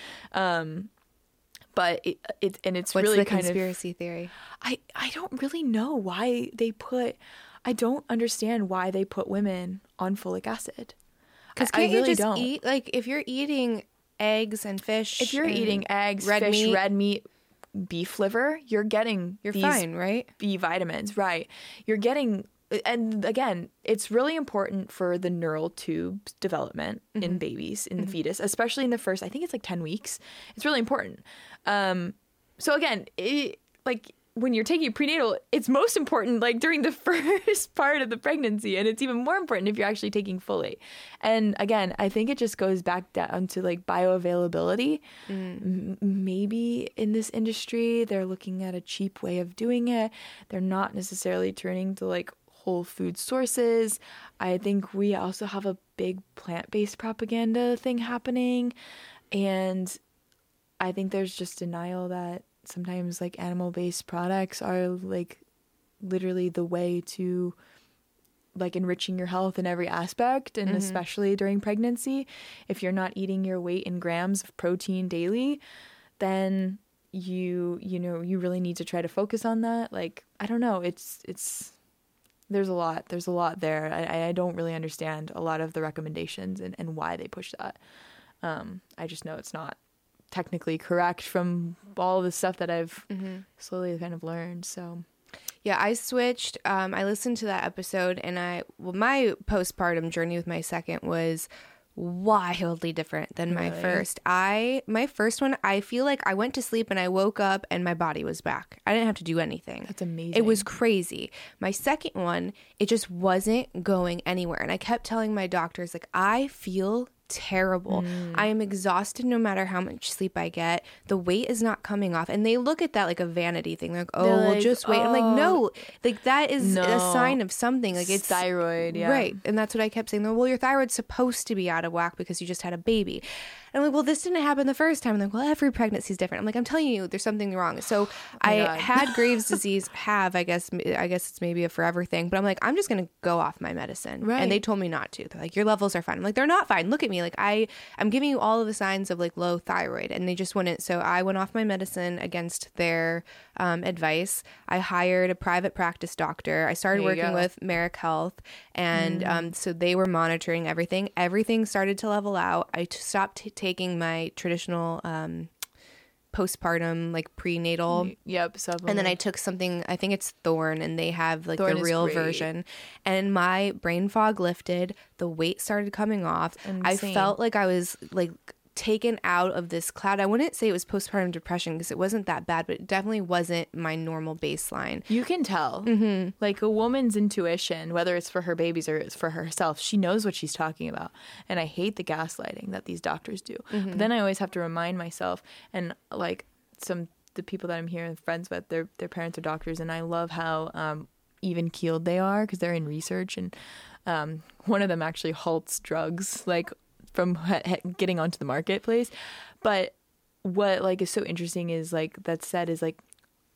Speaker 2: But it's
Speaker 1: What's
Speaker 2: really
Speaker 1: the
Speaker 2: kind
Speaker 1: conspiracy theory?
Speaker 2: I don't really know why I don't understand why they put women on folic acid.
Speaker 1: Because can't you just eat, like, if you're eating eggs and fish,
Speaker 2: if you're eating eggs, fish, red meat, beef liver, you're these
Speaker 1: fine, right?
Speaker 2: B vitamins, right? You're getting, and again, it's really important for the neural tube development in babies, in the fetus, especially in the first, I think it's like 10 weeks. It's really important. So again, like when you're taking prenatal, it's most important like during the first part of the pregnancy, and it's even more important if you're actually taking folate. And again, I think it just goes back down to like bioavailability. Maybe in this industry, they're looking at a cheap way of doing it. They're not necessarily turning to like whole food sources. I think we also have a big plant-based propaganda thing happening, and I think there's just denial that sometimes like animal-based products are like literally the way to like enriching your health in every aspect, and especially during pregnancy. If you're not eating your weight in grams of protein daily, then you really need to try to focus on that. Like, I don't know, it's there's a lot there. I don't really understand a lot of the recommendations and why they push that. I just know it's not technically correct from all the stuff that I've slowly kind of learned. So
Speaker 1: yeah, I switched. I listened to that episode, and my postpartum journey with my second was wildly different than my
Speaker 2: Really?
Speaker 1: first. My first one, I feel like I went to sleep and I woke up and my body was back. I didn't have to do anything.
Speaker 2: That's amazing.
Speaker 1: It was crazy. My second one, it just wasn't going anywhere. And I kept telling my doctors, like, I feel terrible. I am exhausted no matter how much sleep I get. The weight is not coming off. And they look at that like a vanity thing. They're like, oh,
Speaker 2: They're
Speaker 1: well,
Speaker 2: like,
Speaker 1: just wait. I'm like, no, like that is a
Speaker 2: No.
Speaker 1: sign of something. Like it's
Speaker 2: thyroid, yeah.
Speaker 1: right. And that's what I kept saying. Well, your thyroid's supposed to be out of whack because you just had a baby. And I'm like, well, this didn't happen the first time. I'm like, well, every pregnancy is different. I'm like, I'm telling you, there's something wrong. So I
Speaker 2: God.
Speaker 1: had Graves' disease. I guess it's maybe a forever thing. But I'm like, I'm just gonna go off my medicine.
Speaker 2: Right.
Speaker 1: And they told me not to. They're like, your levels are fine. I'm like, they're not fine. Look at me. Like I'm giving you all of the signs of like low thyroid, and they just wouldn't. So I went off my medicine against their advice. I hired a private practice doctor. I started
Speaker 2: There you
Speaker 1: working
Speaker 2: go.
Speaker 1: with Merrick Health, and so they were monitoring everything. Everything started to level out. I stopped taking my traditional postpartum like prenatal.
Speaker 2: Yep, supplement.
Speaker 1: And then I took something, I think it's Thorne, and they have like
Speaker 2: Thorne
Speaker 1: the
Speaker 2: is
Speaker 1: real
Speaker 2: great.
Speaker 1: version. And my brain fog lifted, the weight started coming off. I
Speaker 2: Insane.
Speaker 1: felt like I was like taken out of this cloud. I wouldn't say it was postpartum depression because it wasn't that bad, but it definitely wasn't my normal baseline.
Speaker 2: You can tell. Like a woman's intuition, whether it's for her babies or it's for herself, she knows what she's talking about. And I hate the gaslighting that these doctors do. But then I always have to remind myself, and like the people that I'm here and friends with, their parents are doctors, and I love how even keeled they are because they're in research. And one of them actually halts drugs like from getting onto the marketplace. But what like is so interesting is like that said is like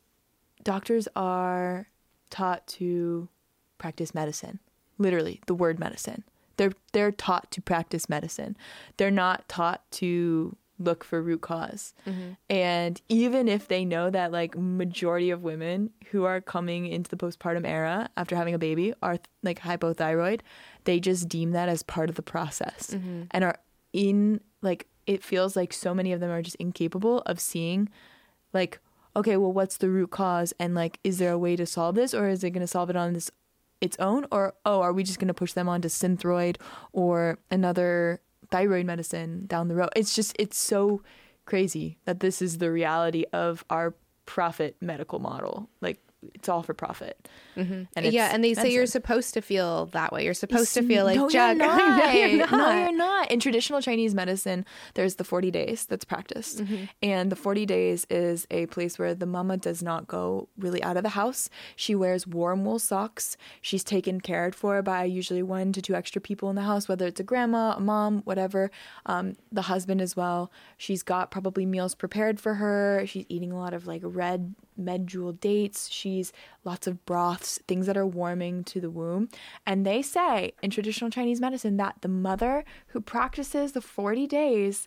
Speaker 2: doctors are taught to practice medicine. Literally, the word medicine. They're taught to practice medicine. They're not taught to look for root cause. And even if they know that like majority of women who are coming into the postpartum era after having a baby are like hypothyroid, they just deem that as part of the process and are in like, it feels like so many of them are just incapable of seeing like, okay, well, what's the root cause? And like, is there a way to solve this, or is it going to solve it on its own? Or, oh, are we just going to push them onto Synthroid or another thyroid medicine down the road? It's so crazy that this is the reality of our profit medical model. Like, it's all for profit. And it's
Speaker 1: Yeah, and they say you're
Speaker 2: medicine.
Speaker 1: supposed to feel that way. You're supposed to feel like
Speaker 2: No,
Speaker 1: jug.
Speaker 2: you're not.
Speaker 1: No, you're not.
Speaker 2: No, you're not. In traditional Chinese medicine, there's the 40 days that's practiced. And the 40 days is a place where the mama does not go really out of the house. She wears warm wool socks. She's taken cared for by usually 1 to 2 extra people in the house, whether it's a grandma, a mom, whatever, the husband as well. She's got probably meals prepared for her. She's eating a lot of like red medjool dates. She's lots of broths, things that are warming to the womb. And they say in traditional Chinese medicine that the mother who practices the 40 days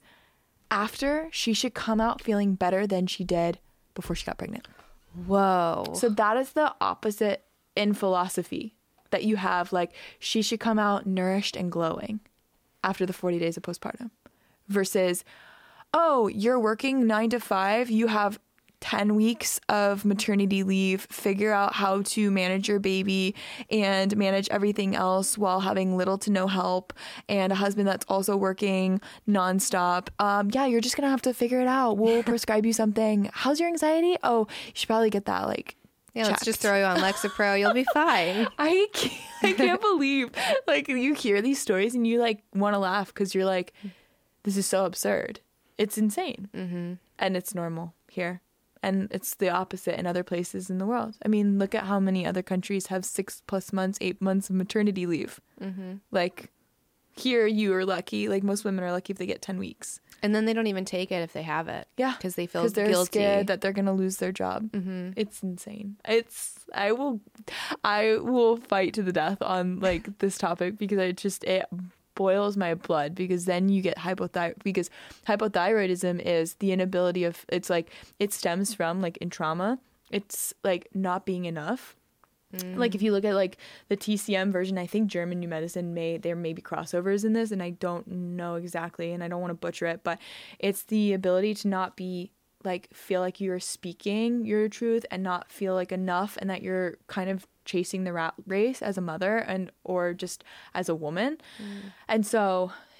Speaker 2: after, she should come out feeling better than she did before she got pregnant.
Speaker 1: Whoa.
Speaker 2: So that is the opposite in philosophy, that you have like she should come out nourished and glowing after the 40 days of postpartum versus, oh, you're working 9 to 5, you have 10 weeks of maternity leave, figure out how to manage your baby and manage everything else while having little to no help, and a husband that's also working nonstop. Yeah, you're just gonna have to figure it out. We'll prescribe you something. How's your anxiety? Oh, you should probably get that like
Speaker 1: Yeah, let's just
Speaker 2: checked.
Speaker 1: throw you on Lexapro. You'll be fine.
Speaker 2: I can't believe like you hear these stories and you like want to laugh because you're like, this is so absurd. It's insane. And it's normal here. And it's the opposite in other places in the world. I mean, look at how many other countries have 6+ months, 8 months of maternity leave. Like here, you are lucky. Like most women are lucky if they get 10 weeks.
Speaker 1: And then they don't even take it if they have it.
Speaker 2: Yeah,
Speaker 1: Because they feel
Speaker 2: because they're
Speaker 1: guilty.
Speaker 2: scared that they're gonna lose their job. It's insane. I will fight to the death on like this topic because it boils my blood, because then you get because hypothyroidism is the inability of, it's like it stems from like in trauma, it's like not being enough. Like if you look at like the TCM version, I think German New Medicine there may be crossovers in this, and I don't know exactly, and I don't want to butcher it, but it's the ability to not be like feel like you're speaking your truth and not feel like enough, and that you're kind of chasing the rat race as a mother and or just as a woman. And so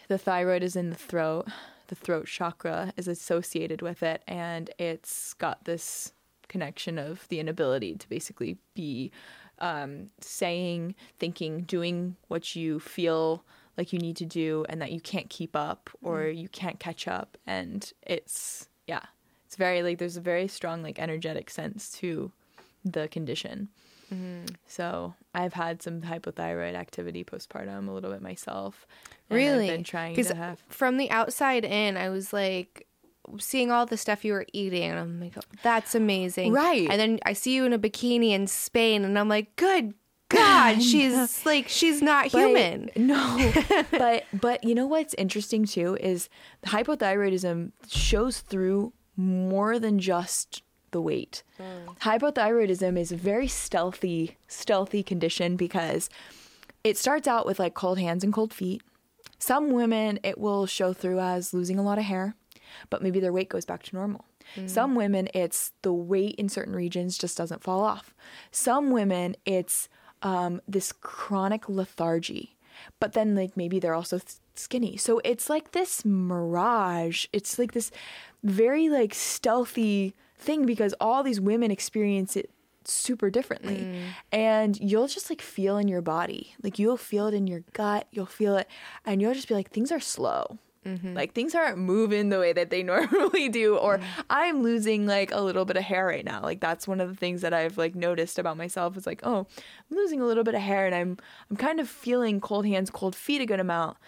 Speaker 2: the thyroid is in the throat. The throat chakra is associated with it, and it's got this connection of the inability to basically be saying, thinking, doing what you feel like you need to do and that you can't keep up or you can't catch up. And it's very like there's a very strong like energetic sense to the condition. So I've had some hypothyroid activity postpartum a little bit myself.
Speaker 1: Really?
Speaker 2: I've been trying to have.
Speaker 1: From the outside in, I was like seeing all the stuff you were eating, and I'm like, oh, that's amazing.
Speaker 2: Right.
Speaker 1: And then I see you in a bikini in Spain, and I'm like, good God, she's not human.
Speaker 2: No. but you know what's interesting too is the hypothyroidism shows through more than just the weight. Hypothyroidism is a very stealthy condition because it starts out with like cold hands and cold feet. Some women, it will show through as losing a lot of hair, but maybe their weight goes back to normal. Some women, it's the weight in certain regions just doesn't fall off. Some women, it's this chronic lethargy, but then like maybe they're also skinny. So it's like this mirage. It's like this very like stealthy thing because all these women experience it super differently. And you'll just like feel in your body, like you'll feel it in your gut, you'll feel it, and you'll just be like, things are slow. Like things aren't moving the way that they normally do, or I'm losing like a little bit of hair right now. Like that's one of the things that I've like noticed about myself is like, oh, I'm losing a little bit of hair and I'm kind of feeling cold hands, cold feet a good amount.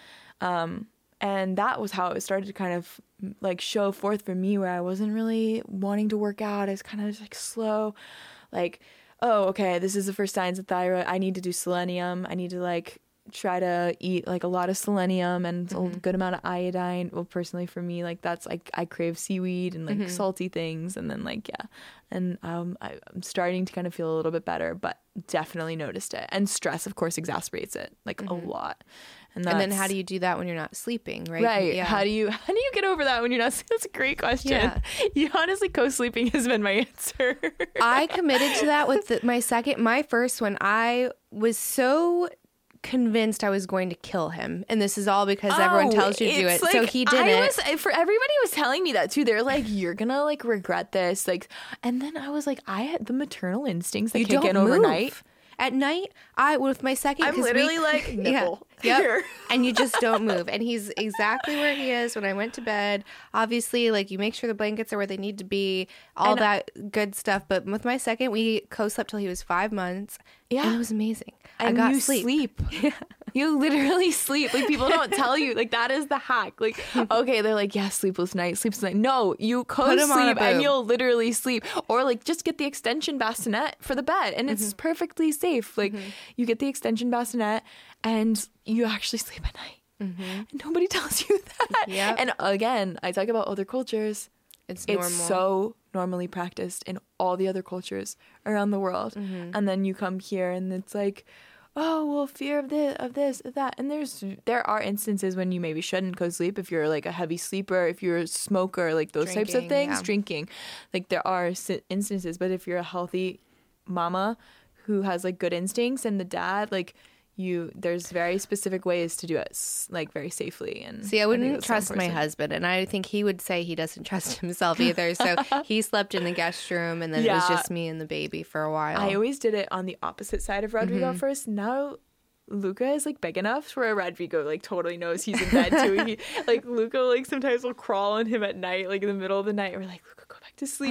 Speaker 2: And that was how it started to kind of like show forth for me, where I wasn't really wanting to work out. I was kind of just like slow, like, oh, okay, this is the first signs of thyroid. I need to do selenium. I need to like try to eat like a lot of selenium and a good amount of iodine. Well, personally for me, like that's like I crave seaweed and like salty things, and then like and I'm starting to kind of feel a little bit better, but definitely noticed it. And stress, of course, exacerbates it like a lot. And
Speaker 1: then how do you do that when you're not sleeping, right?
Speaker 2: Right.
Speaker 1: Yeah.
Speaker 2: How do you get over that when you're not? That's a great question.
Speaker 1: Yeah.
Speaker 2: You honestly, co-sleeping has been my answer.
Speaker 1: I committed to that with my first one. I was so convinced I was going to kill him, and this is all because everyone tells you to do it.
Speaker 2: Like,
Speaker 1: so he did it.
Speaker 2: For everybody was telling me that too. They're like, you're gonna like regret this, like. And then I was like, I had the maternal instincts that kick in overnight.
Speaker 1: At night, with my second,
Speaker 2: I'm literally like nipple
Speaker 1: here. And you just don't move. And he's exactly where he is when I went to bed. Obviously, like you make sure the blankets are where they need to be, that good stuff. But with my second, we co-slept till he was 5 months. Yeah, and it was amazing.
Speaker 2: And
Speaker 1: I got
Speaker 2: you
Speaker 1: sleep.
Speaker 2: Yeah. You literally sleep. Like people don't tell you. Like that is the hack. Like okay, they're like, yeah, sleepless night. No, you co-sleep and you'll literally sleep. Or like just get the extension bassinet for the bed, and it's perfectly safe. Like you get the extension bassinet and you actually sleep at night. And nobody tells you that.
Speaker 1: Yep.
Speaker 2: And again, I talk about other cultures.
Speaker 1: It's normal.
Speaker 2: It's so normally practiced in all the other cultures around the world. And then you come here and it's like, oh, well, fear of this, of that. And there are instances when you maybe shouldn't co-sleep if you're like a heavy sleeper, if you're a smoker, like those types of things, drinking. Like there are instances, but if you're a healthy mama who has like good instincts and the dad, like there's very specific ways to do it like very safely. And
Speaker 1: see, I wouldn't trust my husband, and I think he would say he doesn't trust himself either. So he slept in the guest room, and then it was just me and the baby for a while.
Speaker 2: I always did it on the opposite side of Rodrigo first. Now Luca is like big enough where Rodrigo like totally knows he's in bed too. He like Luca like sometimes will crawl on him at night, like in the middle of the night. We're like, Luca, go back to sleep.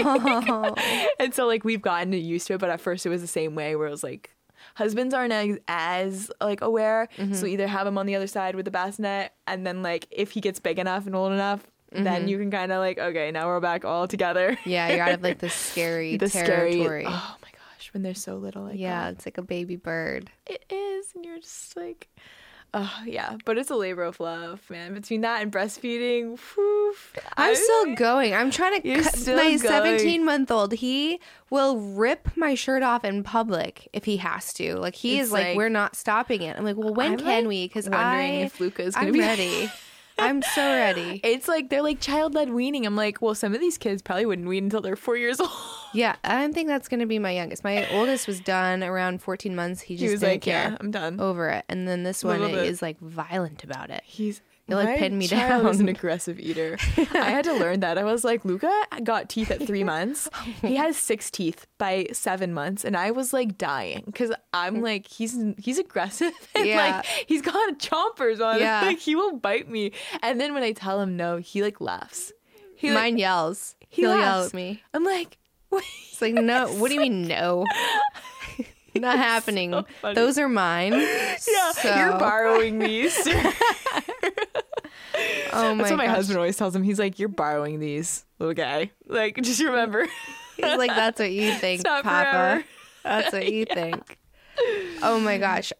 Speaker 2: And so like we've gotten used to it, but at first it was the same way where it was like husbands aren't as like aware, so either have him on the other side with the bassinet, and then like if he gets big enough and old enough, then you can kind of like, okay, now we're back all together.
Speaker 1: Yeah, you're out of like the scary territory.
Speaker 2: Oh my gosh, when they're so little, like that.
Speaker 1: It's like a baby bird.
Speaker 2: It is, and you're just like, oh yeah, but it's a labor of love, man. Between that and breastfeeding, whew,
Speaker 1: I'm still going. I'm trying to cut my 17-month-old. He will rip my shirt off in public if he has to. Like he is like, we're not stopping it. I'm like, well, when can we? Because
Speaker 2: wondering if Luca's gonna
Speaker 1: I'm
Speaker 2: be
Speaker 1: ready. I'm so ready.
Speaker 2: It's like they're like child-led weaning. I'm like, well, some of these kids probably wouldn't wean until they're 4 years old.
Speaker 1: Yeah, I don't think that's going to be my youngest. My oldest was done around 14 months. He just didn't
Speaker 2: like,
Speaker 1: care.
Speaker 2: yeah, I'm done.
Speaker 1: Over it. And then this one is like violent about it. He like pinned me
Speaker 2: child is
Speaker 1: down.
Speaker 2: an aggressive eater. I had to learn that. I was like, Luca got teeth at 3 months. He has 6 teeth by 7 months, and I was like dying because I'm like, he's aggressive and like he's got chompers on him. Like he will bite me. And then when I tell him no, he like laughs.
Speaker 1: Mine yells. He'll yell at me.
Speaker 2: I'm like, wait.
Speaker 1: It's like, no. What do you mean no? Not happening.
Speaker 2: So
Speaker 1: those are mine.
Speaker 2: Yeah,
Speaker 1: so.
Speaker 2: You're borrowing these.
Speaker 1: Oh my
Speaker 2: That's what my
Speaker 1: gosh.
Speaker 2: husband always tells him. He's like, you're borrowing these, little guy. Like, just remember.
Speaker 1: He's like, that's what you think,
Speaker 2: It's not
Speaker 1: Papa.
Speaker 2: forever.
Speaker 1: That's what you think. Oh my gosh.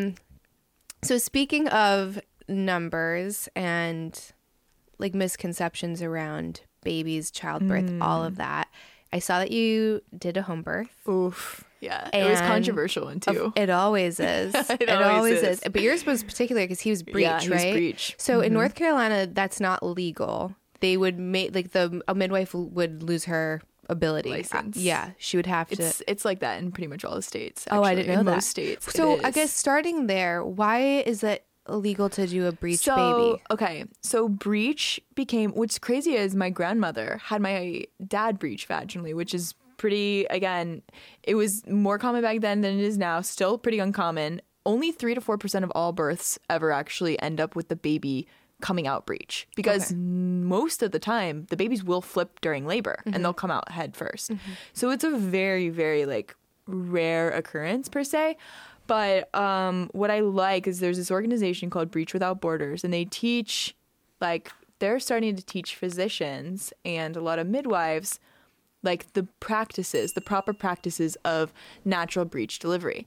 Speaker 1: So speaking of numbers and like misconceptions around babies, childbirth, all of that, I saw that you did a home birth.
Speaker 2: Oof. Yeah. It was
Speaker 1: And
Speaker 2: controversial one too.
Speaker 1: It always is.
Speaker 2: It always is.
Speaker 1: But yours was particular because he was breech,
Speaker 2: Yeah, he was
Speaker 1: right?
Speaker 2: breech.
Speaker 1: So in North Carolina, that's not legal. They would make like a midwife would lose her ability.
Speaker 2: License.
Speaker 1: Yeah, she would have to.
Speaker 2: It's like that in pretty much all the states. Actually.
Speaker 1: Oh, I didn't know
Speaker 2: in
Speaker 1: that.
Speaker 2: most states.
Speaker 1: So
Speaker 2: it
Speaker 1: I
Speaker 2: is.
Speaker 1: guess starting there, why is it illegal to do a breech baby?
Speaker 2: Okay, so breech became, what's crazy is my grandmother had my dad breech vaginally, which is pretty, again, it was more common back then than it is now, still pretty uncommon. Only 3 to 4% of all births ever actually end up with the baby coming out breech, because most of the time the babies will flip during labor and they'll come out head 1st. So it's a very, very like rare occurrence per se. But what I like is there's this organization called Breech Without Borders, and they teach, like, they're starting to teach physicians and a lot of midwives, like, the proper practices of natural breech delivery.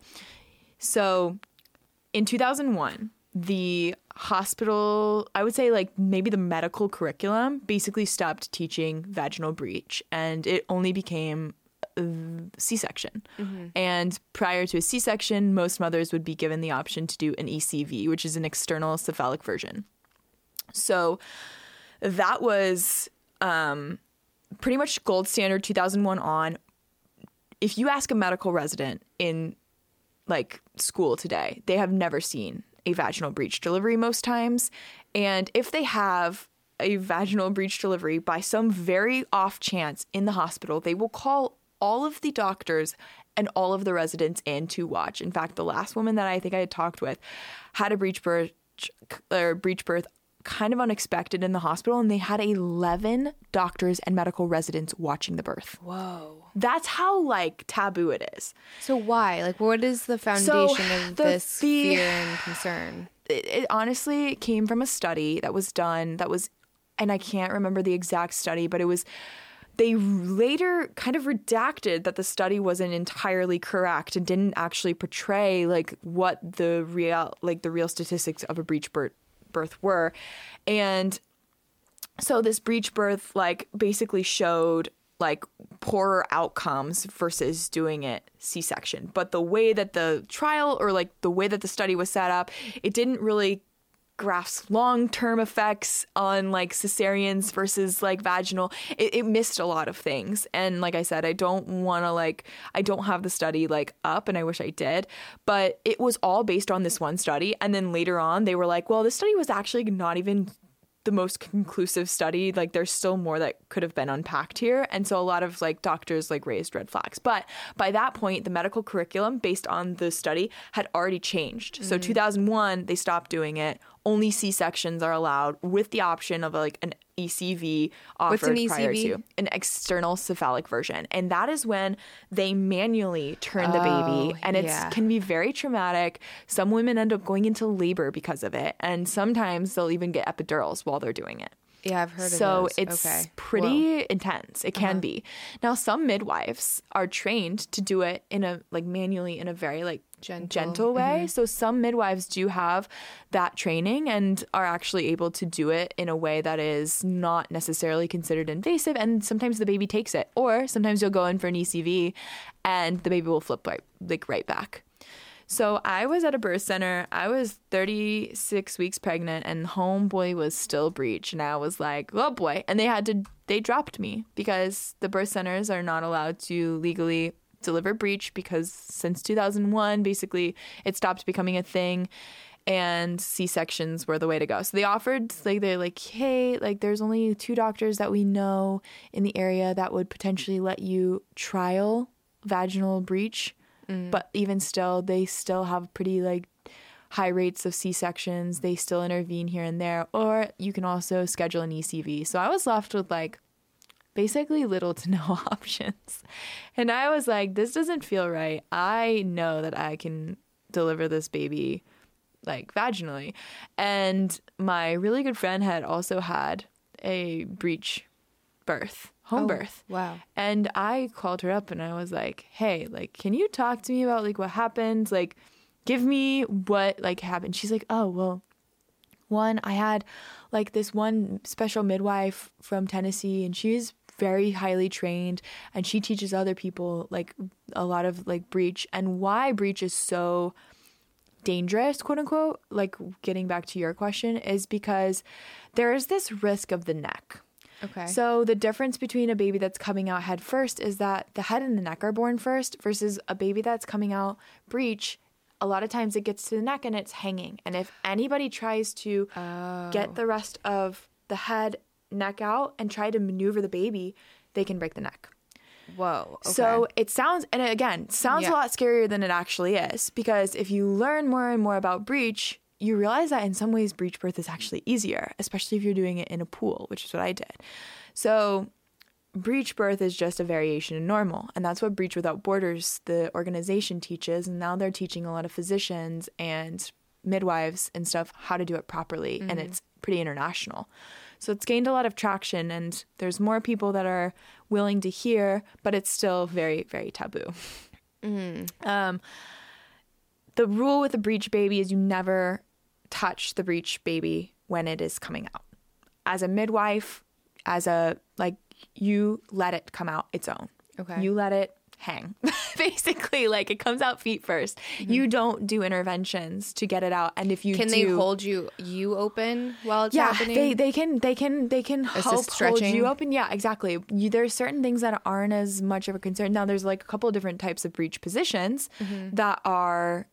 Speaker 2: So in 2001, the hospital, I would say like maybe the medical curriculum basically stopped teaching vaginal breech, and it only became C-section. And prior to a C-section, most mothers would be given the option to do an ECV, which is an external cephalic version. So that was pretty much gold standard 2001 on. If you ask a medical resident in like school today, they have never seen a vaginal breech delivery most times. And if they have a vaginal breech delivery by some very off chance in the hospital, they will call all of the doctors and all of the residents in to watch. In fact, the last woman that I think I had talked with had a breech birth kind of unexpected in the hospital, and they had 11 doctors and medical residents watching the birth.
Speaker 1: Whoa.
Speaker 2: That's how like taboo it is.
Speaker 1: So why? Like, what is the foundation of this fear and concern?
Speaker 2: It honestly came from a study that was done and I can't remember the exact study, but they later kind of redacted that the study wasn't entirely correct and didn't actually portray like what the real statistics of a breech birth were. And so this breech birth like basically showed like poorer outcomes versus doing it C-section. But the way that the trial or like the way that the study was set up, it didn't really grasp long-term effects on like cesareans versus like vaginal. It missed a lot of things. And like I said, I don't have the study like up, and I wish I did, but it was all based on this one study. And then later on they were like, well, this study was actually not even the most conclusive study. Like there's still more that could have been unpacked here. And so a lot of like doctors like raised red flags. But by that point, the medical curriculum based on the study had already changed. So 2001, they stopped doing it. Only C-sections are allowed with the option of like an ECV offered prior to an external cephalic version. And that is when they manually turn the baby, and it can be very traumatic. Some women end up going into labor because of it, and sometimes they'll even get epidurals while they're doing it.
Speaker 1: Yeah, I've heard of
Speaker 2: So
Speaker 1: those.
Speaker 2: it's pretty intense. It can be. Now, some midwives are trained to do it in a like manually in a very like gentle way. So some midwives do have that training and are actually able to do it in a way that is not necessarily considered invasive. And sometimes the baby takes it, or sometimes you'll go in for an ECV and the baby will flip right back. So I was at a birth center. I was 36 weeks pregnant, and homeboy was still breech. And I was like, oh boy. And they dropped me because the birth centers are not allowed to legally deliver breech, because since 2001, basically it stopped becoming a thing. and C-sections were the way to go. So they offered, like, they're like, hey, like, there's only 2 doctors that we know in the area that would potentially let you trial vaginal breech. But even still, they still have pretty, like, high rates of C-sections. They still intervene here and there. Or you can also schedule an ECV. So I was left with, like, basically little to no options. And I was like, this doesn't feel right. I know that I can deliver this baby, like, vaginally. And my really good friend had also had a breech birth, home birth.
Speaker 1: Wow.
Speaker 2: And I called her up and I was like, hey, like, can you talk to me about, like, what happened? Like, give me what, like, happened. She's like, oh, well, one, I had, like, this one special midwife from Tennessee, and she's very highly trained, and she teaches other people, like, a lot of, like, breech. And why breech is so dangerous, quote unquote, like, getting back to your question, is because there is this risk of the neck.
Speaker 1: Okay.
Speaker 2: So the difference between a baby that's coming out head first is that the head and the neck are born first, versus a baby that's coming out breech. A lot of times it gets to the neck and it's hanging. And if anybody tries to get the rest of the head, neck out and try to maneuver the baby, they can break the neck.
Speaker 1: Whoa. Okay.
Speaker 2: So it sounds, and again, sounds a lot scarier than it actually is, because if you learn more and more about breech, you realize that in some ways breech birth is actually easier, especially if you're doing it in a pool, which is what I did. So breech birth is just a variation of normal, and that's what Breech Without Borders, the organization, teaches. And now they're teaching a lot of physicians and midwives and stuff how to do it properly, and it's pretty international. So it's gained a lot of traction, and there's more people that are willing to hear, but it's still very, very taboo. The rule with a breech baby is you never touch the breech baby when it is coming out. As a midwife, you let it come out its own.
Speaker 1: Okay.
Speaker 2: You let it hang. Basically, like, it comes out feet first. You don't do interventions to get it out. And if you
Speaker 1: can they hold you open while it's happening?
Speaker 2: they can help hold you open. Yeah, exactly. There's certain things that aren't as much of a concern. Now, there's, like, a couple of different types of breech positions that are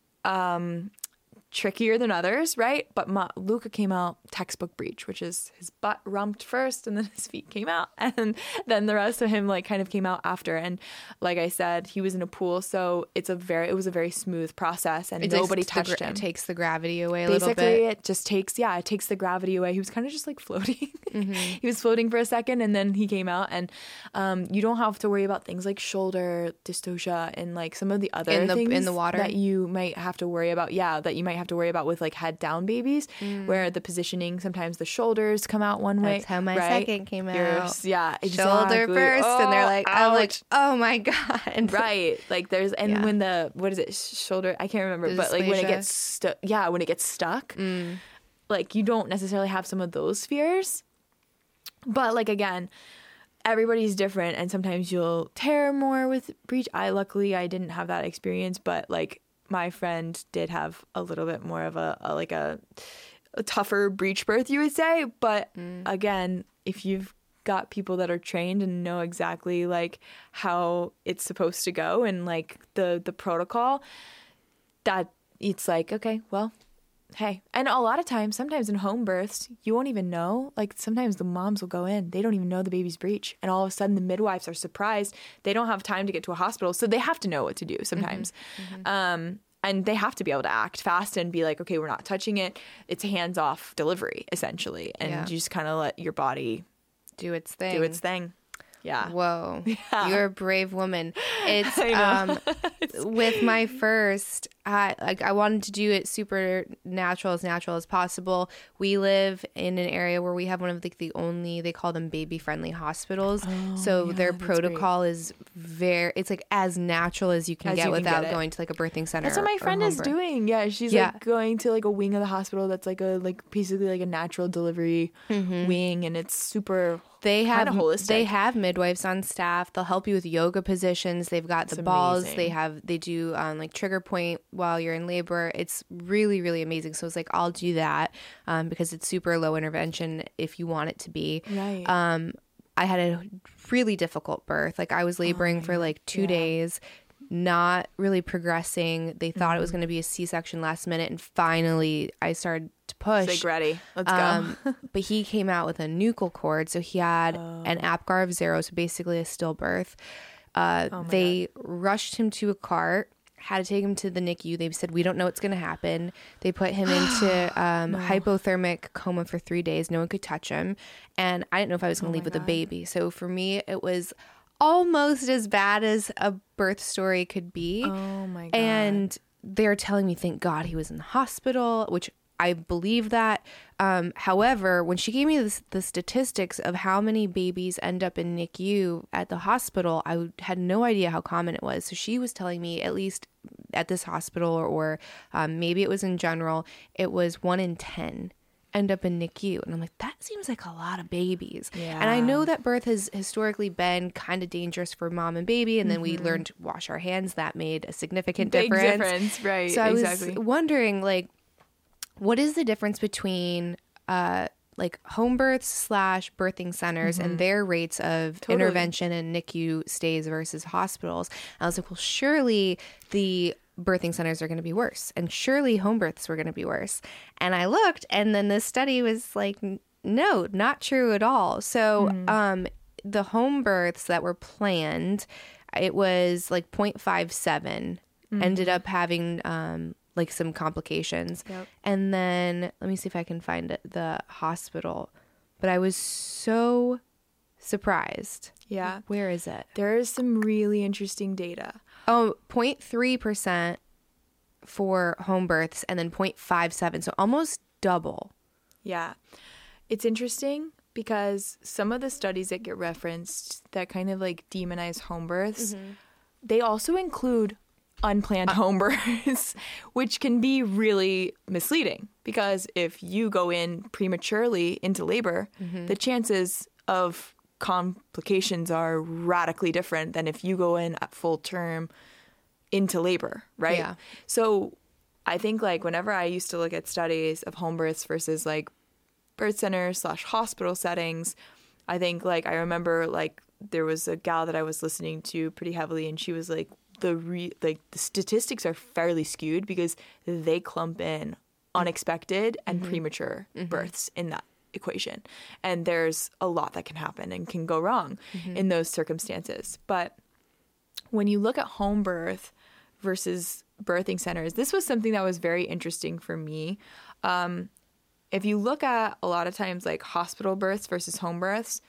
Speaker 2: trickier than others, right? But Luca came out textbook breech, which is his butt rumped first and then his feet came out, and then the rest of him, like, kind of came out after. And like I said, he was in a pool, so it was a very smooth process, and nobody touched him.
Speaker 1: It takes the gravity away a little bit.
Speaker 2: Basically, it just takes the gravity away. He was kind of just, like, floating. He was floating for a second, and then he came out. And you don't have to worry about things like shoulder dystocia and, like, some of the other things
Speaker 1: in the water
Speaker 2: that you might have to worry about. Yeah, that you might have to worry about with, like, head down babies, where the positioning, sometimes the shoulders come out one way.
Speaker 1: That's how my second came out.
Speaker 2: Yeah, exactly.
Speaker 1: Shoulder first, and they're like, I'm like, oh my God.
Speaker 2: Right. Like, there's, and when what is it? Shoulder, I can't remember, but, like, when it gets stuck, when it gets stuck, like, you don't necessarily have some of those fears. But, like, again, everybody's different, and sometimes you'll tear more with breech. Luckily, I didn't have that experience, but, like, my friend did have a little bit more of a tougher breech birth, you would say. But again, if you've got people that are trained and know exactly, like, how it's supposed to go and, like, the protocol, that it's like, okay, well, hey. And a lot of times, sometimes in home births, you won't even know. Like, sometimes the moms will go in, they don't even know the baby's breech, and all of a sudden the midwives are surprised. They don't have time to get to a hospital, so they have to know what to do sometimes. And they have to be able to act fast and be like, okay, we're not touching it. It's a hands-off delivery, essentially. And you just kind of let your body
Speaker 1: do its thing.
Speaker 2: Yeah.
Speaker 1: Whoa. Yeah. You're a brave woman. It's with my first, I wanted to do it super natural as possible. We live in an area where we have one of the only, they call them baby friendly hospitals. So their protocol is it's like as natural as you can get without going to, like, a birthing center.
Speaker 2: That's what my friend is doing. Yeah. She's like going to, like, a wing of the hospital that's basically like a natural delivery wing, and it's super holistic. They have
Speaker 1: midwives on staff. They'll help you with yoga positions. They've got the balls. They do like trigger point while you're in labor. It's really, really amazing. So it's like, I'll do that because it's super low intervention if you want it to be.
Speaker 2: Right.
Speaker 1: I had a really difficult birth. Like, I was laboring for like 2 days. not really progressing. They thought it was going to be a C-section last minute, and finally I started to push.
Speaker 2: Like, ready, let's go.
Speaker 1: But he came out with a nuchal cord, so he had an APGAR of 0, so basically a stillbirth. They rushed him to a cart, had to take him to the NICU. They said, we don't know what's going to happen. They put him into hypothermic coma for 3 days. No one could touch him. And I didn't know if I was going to leave with a baby. So for me, it was almost as bad as a birth story could be.
Speaker 2: Oh my God.
Speaker 1: And they're telling me, thank God he was in the hospital, which I believe that. However, when she gave me the statistics of how many babies end up in NICU at the hospital, I had no idea how common it was. So she was telling me, at least at this hospital, or maybe it was in general, it was 1 in 10 end up in NICU. And I'm like, that seems like a lot of babies.
Speaker 2: Yeah.
Speaker 1: And I know that birth has historically been kind of dangerous for mom and baby. And then we learned to wash our hands. That made a significant difference.
Speaker 2: Right.
Speaker 1: So I
Speaker 2: exactly.
Speaker 1: was wondering, like, what is the difference between like home births / birthing centers and their rates of intervention and NICU stays versus hospitals? I was like, well, surely the birthing centers are going to be worse, and surely home births were going to be worse. And I looked, and then this study was like, no, not true at all. So the home births that were planned, it was like 0.57 ended up having like some complications.
Speaker 2: Yep.
Speaker 1: And then let me see if I can find the hospital. But I was so surprised.
Speaker 2: Yeah.
Speaker 1: Where is it?
Speaker 2: There is some really interesting data.
Speaker 1: Oh, 0.3% for home births, and then 0.57. So almost double.
Speaker 2: Yeah. It's interesting because some of the studies that get referenced that kind of like demonize home births, they also include unplanned home births, which can be really misleading, because if you go in prematurely into labor, the chances of complications are radically different than if you go in at full term into labor, right?
Speaker 1: Yeah.
Speaker 2: So I think like whenever I used to look at studies of home births versus like birth centers / hospital settings, I think like I remember like there was a gal that I was listening to pretty heavily, and she was like, the statistics are fairly skewed because they clump in unexpected and premature births in that equation. And there's a lot that can happen and can go wrong in those circumstances. But when you look at home birth versus birthing centers, this was something that was very interesting for me. If you look at a lot of times like hospital births versus home births,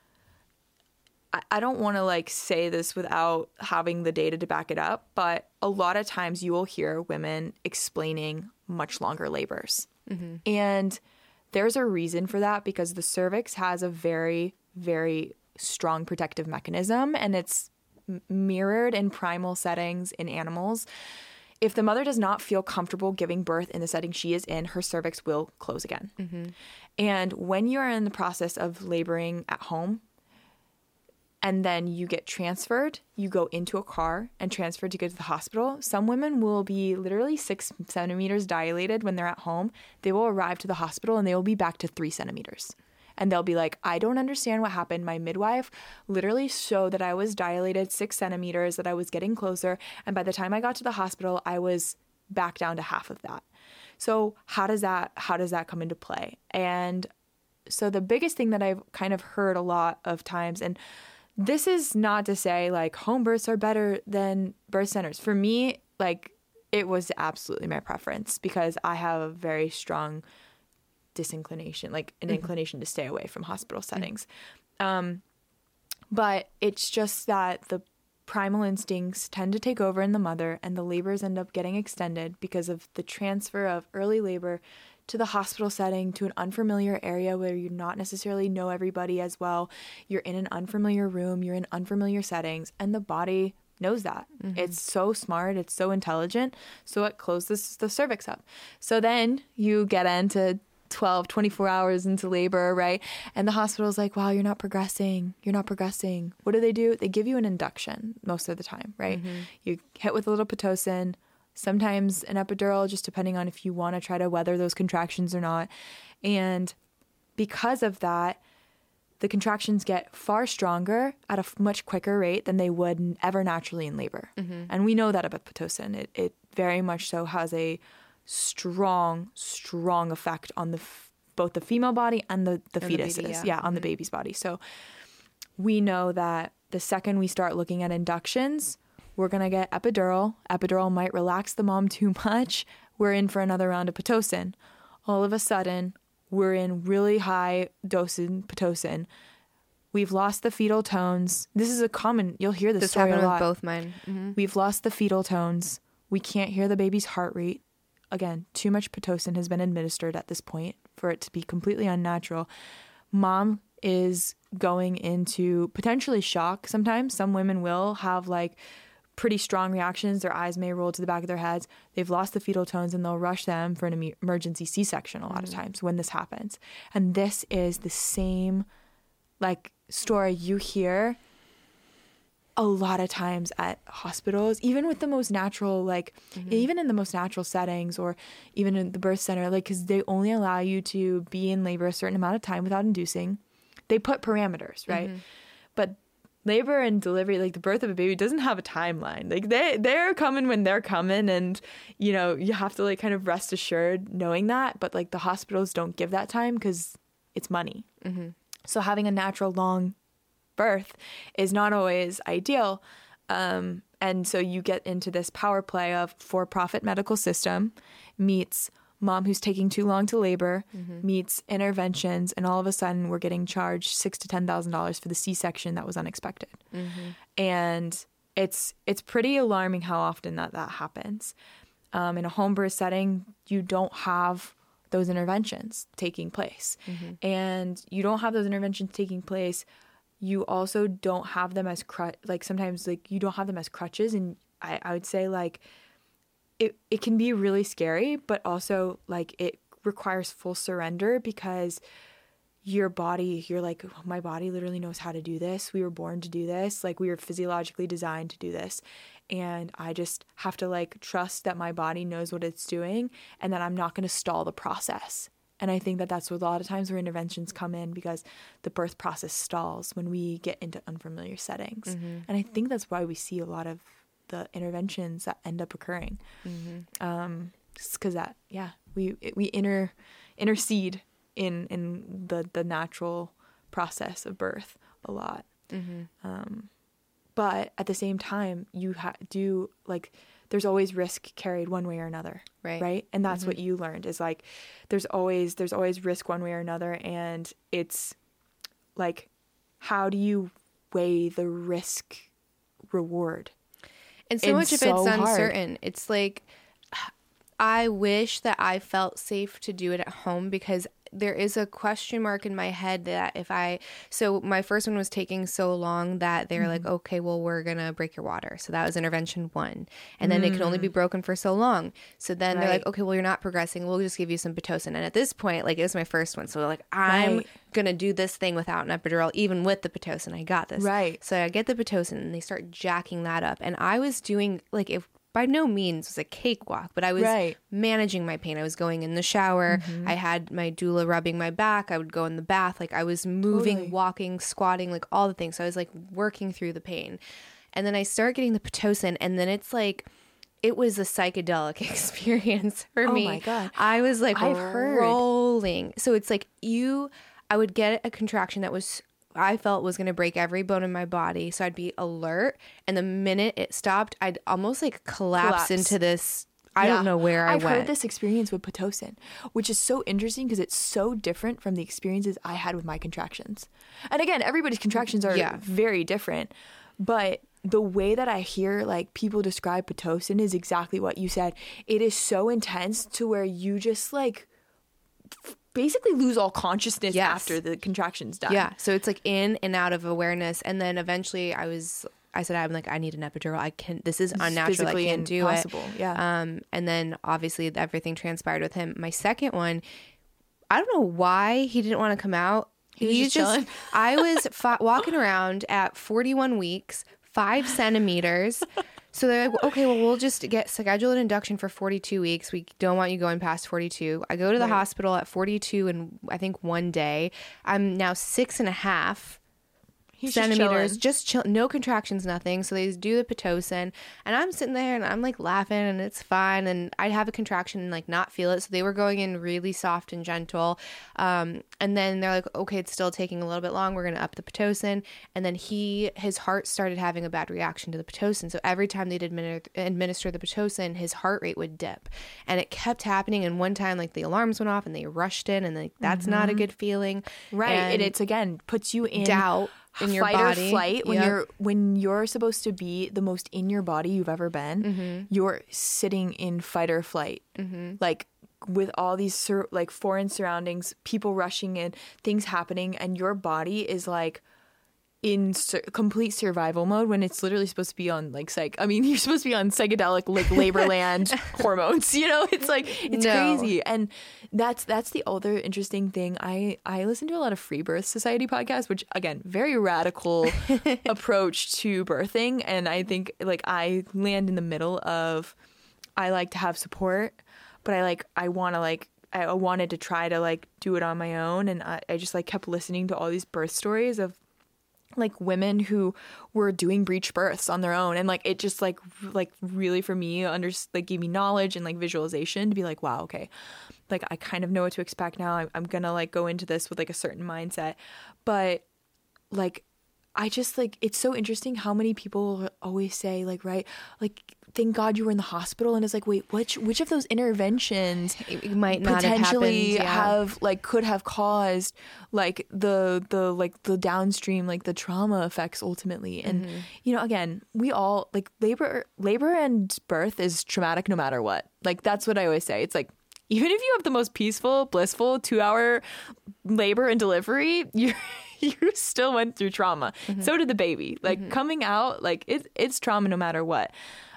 Speaker 2: I don't want to like say this without having the data to back it up, but a lot of times you will hear women explaining much longer labors. And there's a reason for that, because the cervix has a very, very strong protective mechanism, and it's mirrored in primal settings in animals. If the mother does not feel comfortable giving birth in the setting she is in, her cervix will close again. And when you are in the process of laboring at home, and then you get transferred, you go into a car and transferred to go to the hospital, some women will be literally 6 centimeters dilated when they're at home. They will arrive to the hospital and they will be back to 3 centimeters. And they'll be like, I don't understand what happened. My midwife literally showed that I was dilated 6 centimeters, that I was getting closer. And by the time I got to the hospital, I was back down to half of that. So how does that come into play? And so the biggest thing that I've kind of heard a lot of times, and this is not to say like home births are better than birth centers. For me, like it was absolutely my preference, because I have a very strong disinclination, like an inclination to stay away from hospital settings. But it's just that the primal instincts tend to take over in the mother, and the labors end up getting extended because of the transfer of early labor to the hospital setting, to an unfamiliar area where you not necessarily know everybody as well. You're in an unfamiliar room, you're in unfamiliar settings, and the body knows that. It's so smart, it's so intelligent, so it closes the cervix up. So then you get into 12, 24 hours into labor, right? And the hospital's like, wow, you're not progressing. What do? They give you an induction most of the time, right? You hit with a little Pitocin, sometimes an epidural, just depending on if you want to try to weather those contractions or not. And because of that, the contractions get far stronger at a much quicker rate than they would ever naturally in labor. And we know that about Pitocin. It very much so has a strong effect on both the female body and the fetuses.
Speaker 1: baby,
Speaker 2: On the baby's body. So we know that the second we start looking at inductions, we're going to get epidural. Epidural might relax the mom too much. We're in for another round of Pitocin. All of a sudden, we're in really high dosage Pitocin. We've lost the fetal tones. This is a common, you'll hear this story a lot.
Speaker 1: Happened with both mine.
Speaker 2: We've lost the fetal tones. We can't hear the baby's heart rate. Again, too much Pitocin has been administered at this point for it to be completely unnatural. Mom is going into potentially shock sometimes. Some women will have like pretty strong reactions. Their eyes may roll to the back of their heads. They've lost the fetal tones and they'll rush them for an emergency C-section a lot of times when this happens. And this is the same like story you hear a lot of times at hospitals, even with the most natural, like even in the most natural settings or even in the birth center, like, because they only allow you to be in labor a certain amount of time without inducing. They put parameters, right? But labor and delivery, like the birth of a baby, doesn't have a timeline. Like they're coming when they're coming, and you know you have to like kind of rest assured knowing that. But like the hospitals don't give that time because it's money. So having a natural long birth is not always ideal, and so you get into this power play of for-profit medical system meets mom who's taking too long to labor, meets interventions, and all of a sudden we're getting charged $6,000 to $10,000 for the C-section that was unexpected. And it's pretty alarming how often that happens. In a home birth setting, you don't have those interventions taking place. And you don't have those interventions taking place. You also don't have them as sometimes like you don't have them as crutches. And I would say like it can be really scary, but also like it requires full surrender because you're like, oh, my body literally knows how to do this. We were born to do this. Like we were physiologically designed to do this. And I just have to like trust that my body knows what it's doing and that I'm not going to stall the process. And I think that that's what a lot of times where interventions come in because the birth process stalls when we get into unfamiliar settings. And I think that's why we see a lot of the interventions that end up occurring. Just because that, we intercede in the natural process of birth a lot. But at the same time, you do like there's always risk carried one way or another, right? And that's what you learned is like there's always risk one way or another, and it's like how do you weigh the risk reward?
Speaker 1: And so much of it's uncertain. It's like I wish that I felt safe to do it at home because there is a question mark in my head that so my first one was taking so long that they're like, okay, well, we're going to break your water. So that was intervention 1. And then it can only be broken for so long. So then they're like, okay, well, you're not progressing. We'll just give you some Pitocin. And at this point, like it was my first one. So like, I'm going to do this thing without an epidural, even with the Pitocin. I got this. Right. So I get the Pitocin and they start jacking that up. And I was doing like, by no means was a cakewalk, but I was managing my pain. I was going in the shower. I had my doula rubbing my back. I would go in the bath. Like I was moving, walking, squatting, like all the things. So I was like working through the pain. And then I start getting the Pitocin, and then it's like, it was a psychedelic experience for me. Oh my God. I was like rolling. So it's like I would get a contraction that I felt was going to break every bone in my body. So I'd be alert. And the minute it stopped, I'd almost like collapse into this. I don't know where I went.
Speaker 2: I've heard this experience with Pitocin, which is so interesting because it's so different from the experiences I had with my contractions. And again, everybody's contractions are very different. But the way that I hear like people describe Pitocin is exactly what you said. It is so intense to where you just like basically lose all consciousness after the contraction's done.
Speaker 1: Yeah. So it's like in and out of awareness. And then eventually I said, I'm like, I need an epidural. This is unnatural. I can't do it.
Speaker 2: Yeah.
Speaker 1: And then obviously everything transpired with him. My second one, I don't know why he didn't want to come out.
Speaker 2: He was just chilling.
Speaker 1: I was walking around at 41 weeks, 5 centimeters, So they're like, okay, well, we'll just schedule an induction for 42 weeks. We don't want you going past 42. I go to the hospital at 42 and I think 1 day. I'm now 6.5 centimeters, just chill, no contractions, nothing. So they do the Pitocin, and I'm sitting there and I'm like laughing, and it's fine. And I'd have a contraction and like not feel it. So they were going in really soft and gentle. And then they're like, okay, it's still taking a little bit long. We're going to up the Pitocin. And then his heart started having a bad reaction to the Pitocin. So every time they'd administer the Pitocin, his heart rate would dip, and it kept happening. And one time, like the alarms went off and they rushed in, and like that's not a good feeling.
Speaker 2: Right. And it's again puts you in
Speaker 1: doubt. In your
Speaker 2: fight
Speaker 1: body.
Speaker 2: or flight when you're supposed to be the most in your body you've ever been, you're sitting in fight or flight, like with all these like foreign surroundings, people rushing in, things happening, and your body is like in complete survival mode when it's literally supposed to be on like you're supposed to be on psychedelic like Laborland hormones, it's like it's crazy. And that's the other interesting thing. I listen to a lot of Free Birth Society podcasts, which again, very radical approach to birthing, and I think like I land in the middle of I like to have support, but I wanted to try to like do it on my own, and I just like kept listening to all these birth stories of like women who were doing breech births on their own, and like it just like really for me gave me knowledge and like visualization to be like, wow, okay, like I kind of know what to expect now. I'm gonna like go into this with like a certain mindset. But like I just like, it's so interesting how many people always say like, right, like thank God you were in the hospital, and it's like, wait, which of those interventions
Speaker 1: it might not
Speaker 2: potentially
Speaker 1: have happened,
Speaker 2: like could have caused like the downstream like the trauma effects ultimately. And again, we all like labor and birth is traumatic no matter what. Like that's what I always say. It's like even if you have the most peaceful, blissful 2-hour labor and delivery, you still went through trauma. So did the baby. Like coming out, like it's trauma no matter what.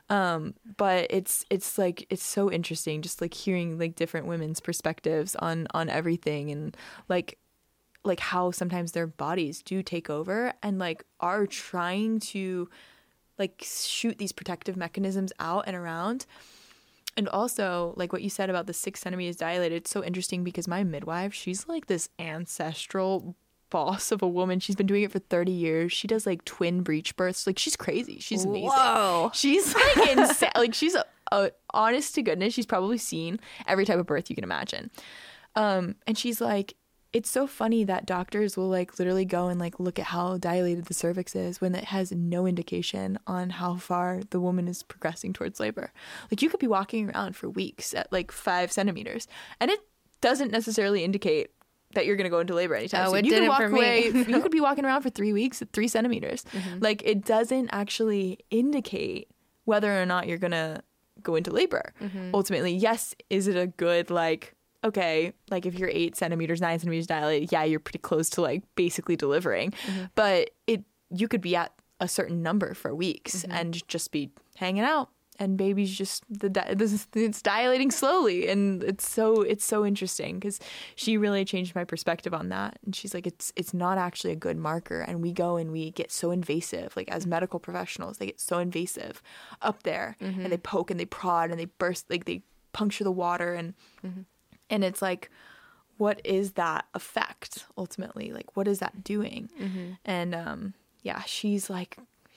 Speaker 2: But it's like it's so interesting just like hearing like different women's perspectives on everything, and like how sometimes their bodies do take over and like are trying to like shoot these protective mechanisms out and around. And also like what you said about the 6 centimeters dilated, it's so interesting because my midwife, she's like this ancestral boss of a woman. She's been doing it for 30 years. She does like twin breech births. Like she's crazy. She's amazing.
Speaker 1: Whoa.
Speaker 2: She's like insane. Like she's a honest to goodness, she's probably seen every type of birth you can imagine. And she's like, it's so funny that doctors will like literally go and like look at how dilated the cervix is when it has no indication on how far the woman is progressing towards labor. Like you could be walking around for weeks at like 5 centimeters, and it doesn't necessarily indicate that you're going to go into labor anytime soon. You could walk away. You could be walking around for 3 weeks at 3 centimeters. Like it doesn't actually indicate whether or not you're going to go into labor. Ultimately, yes, is it a good like, okay, like if you're 8 centimeters, 9 centimeters dilated, yeah, you're pretty close to like basically delivering. But you could be at a certain number for weeks and just be hanging out. And baby's just it's dilating slowly, and it's so interesting because she really changed my perspective on that. And she's like, it's not actually a good marker, and we go and we get so invasive, like as medical professionals, they get so invasive up there, and they poke and they prod and they burst, like they puncture the water, and it's like, what is that effect ultimately? Like, what is that doing? And yeah, she's like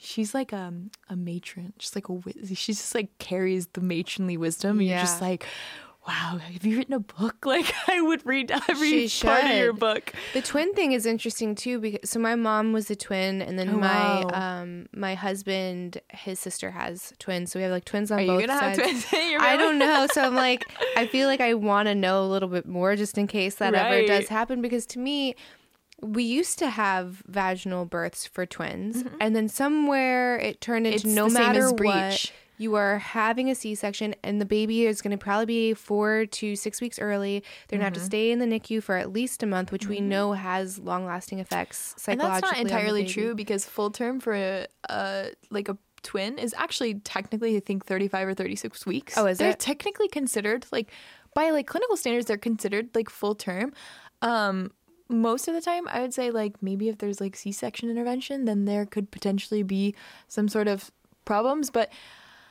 Speaker 2: a matron, just like she's just like carries the matronly wisdom. And you're just like, wow, have you written a book? Like I would read every part of your book.
Speaker 1: The twin thing is interesting too, because so my mom was a twin, and then my husband, his sister has twins, so we have like twins on both sides. Are you gonna have twins in your family? I don't know, so I'm like, I feel like I want to know a little bit more just in case that ever does happen, because to me, we used to have vaginal births for twins, and then somewhere it turned into no matter what, you are having a C-section, and the baby is going to probably be 4 to 6 weeks early. They're going to have to stay in the NICU for at least a month, which we know has long-lasting effects psychologically.
Speaker 2: And that's not entirely true, because full term for a twin is actually technically, I think, 35 or 36 weeks.
Speaker 1: Oh, is
Speaker 2: they're
Speaker 1: it?
Speaker 2: They're technically considered, like, by like clinical standards, they're considered like full term. Most of the time, I would say like maybe if there's like C-section intervention, then there could potentially be some sort of problems. But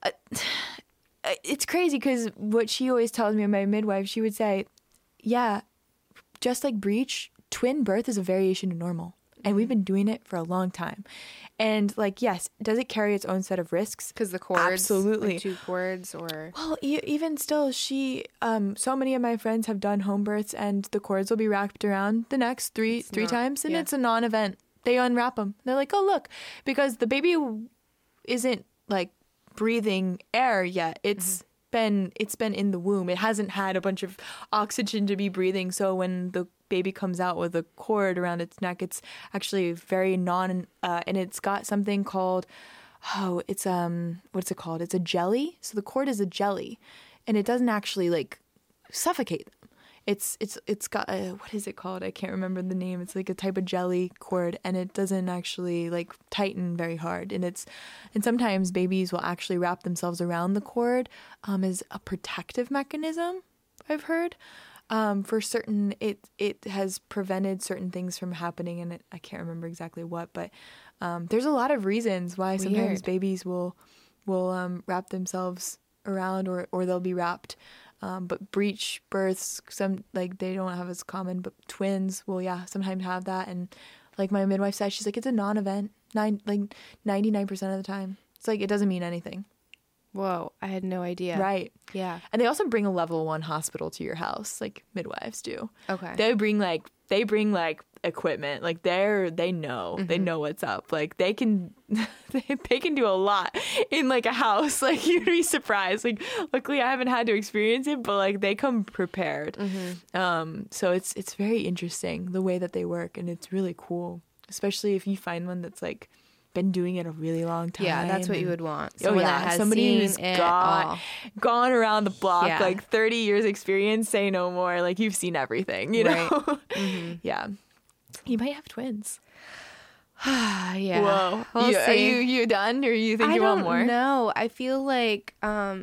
Speaker 2: it's crazy because what she always tells me, my midwife, she would say, yeah, just like breech, twin birth is a variation to normal. And we've been doing it for a long time. And like, yes, does it carry its own set of risks?
Speaker 1: Because the cords,
Speaker 2: absolutely,
Speaker 1: like 2 cords, or
Speaker 2: well, even still, so many of my friends have done home births, and the cords will be wrapped around the next three times, and it's a non-event. They unwrap them. They're like, oh look, because the baby isn't like breathing air yet. It's been in the womb. It hasn't had a bunch of oxygen to be breathing. So when the baby comes out with a cord around its neck, it's actually very and it's got something called, what's it called? It's a jelly. So the cord is a jelly, and it doesn't actually like suffocate them. It's got what is it called? I can't remember the name. It's like a type of jelly cord, and it doesn't actually like tighten very hard. And sometimes babies will actually wrap themselves around the cord as a protective mechanism, I've heard. For certain, it has prevented certain things from happening, and I can't remember exactly what, but there's a lot of reasons why sometimes babies will wrap themselves around, or they'll be wrapped. But breech births, some like they don't have as common, but twins will sometimes have that. And like my midwife said, she's like, it's a non-event, 99% of the time. It's like it doesn't mean anything.
Speaker 1: Whoa, I had no idea.
Speaker 2: Right.
Speaker 1: Yeah.
Speaker 2: And they also bring a level 1 hospital to your house, like midwives do.
Speaker 1: Okay.
Speaker 2: They bring equipment. Like they know what's up. Like they can do a lot in like a house. Like you'd be surprised. Like luckily I haven't had to experience it, but like they come prepared. So it's very interesting the way that they work, and it's really cool, especially if you find one that's like been doing it a really long time.
Speaker 1: Yeah, that's what you would want.
Speaker 2: Someone that has somebody who's gone around the block, like 30 years experience, say no more. Like you've seen everything, you know? Yeah. You might have twins.
Speaker 1: Yeah.
Speaker 2: Whoa.
Speaker 1: We'll
Speaker 2: Are you done, or you think you want more?
Speaker 1: No, I feel like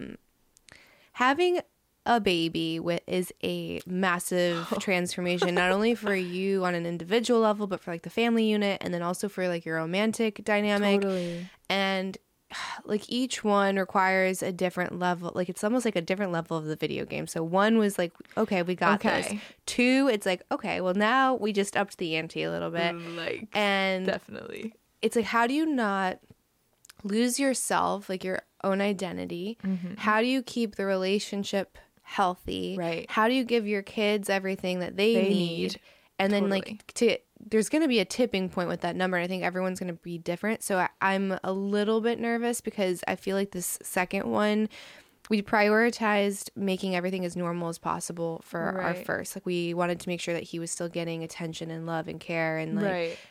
Speaker 1: having a baby is a massive transformation, not only for you on an individual level, but for like the family unit, and then also for like your romantic dynamic.
Speaker 2: Totally.
Speaker 1: And like each one requires a different level. Like it's almost like a different level of the video game. So 1 was like, okay, we got this. 2, it's like, okay, well now we just upped the ante a little bit.
Speaker 2: Like,
Speaker 1: and
Speaker 2: definitely.
Speaker 1: It's like, how do you not lose yourself, like your own identity? How do you keep the relationship healthy?
Speaker 2: Right.
Speaker 1: How do you give your kids everything that they need? And then there's going to be a tipping point with that number. And I think everyone's going to be different. So I'm a little bit nervous because I feel like this second one, we prioritized making everything as normal as possible for our first. Like we wanted to make sure that he was still getting attention and love and care, and like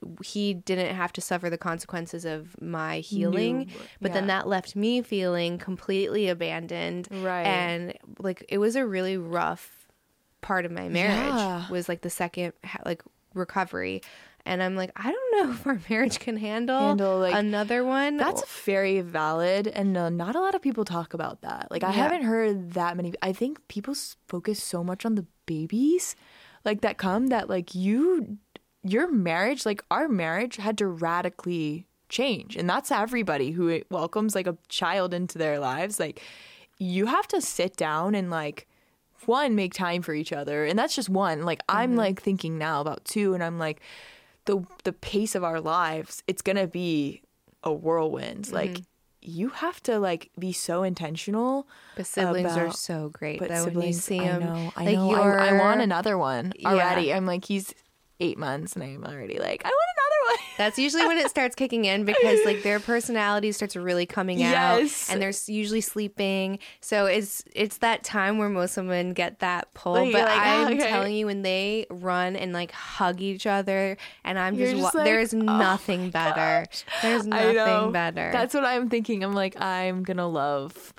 Speaker 1: he didn't have to suffer the consequences of my healing. But then that left me feeling completely abandoned. Right. And like it was a really rough part of my marriage was like the second like recovery. And I'm like, I don't know if our marriage can handle like, another one.
Speaker 2: That's very valid. And not a lot of people talk about that. Like, I haven't heard that many. I think people focus so much on the babies like that come that like your marriage, like our marriage had to radically change. And that's everybody who welcomes like a child into their lives. Like you have to sit down and like, 1, make time for each other. And that's just 1. Like I'm like thinking now about 2, and I'm like, the pace of our lives, it's gonna be a whirlwind. Like you have to like be so intentional.
Speaker 1: But siblings are so great.
Speaker 2: But
Speaker 1: that
Speaker 2: siblings,
Speaker 1: when you see them,
Speaker 2: I know. I want another one already. I'm like, he's 8 months, and I'm already like, I want another one.
Speaker 1: That's usually when it starts kicking in, because like their personality starts really coming out, and they're usually sleeping. So it's that time where most women get that pull. But like, I'm telling you, when they run and like hug each other, and I'm just like, there's nothing better. There's nothing better.
Speaker 2: That's what I'm thinking. I'm like, I'm gonna love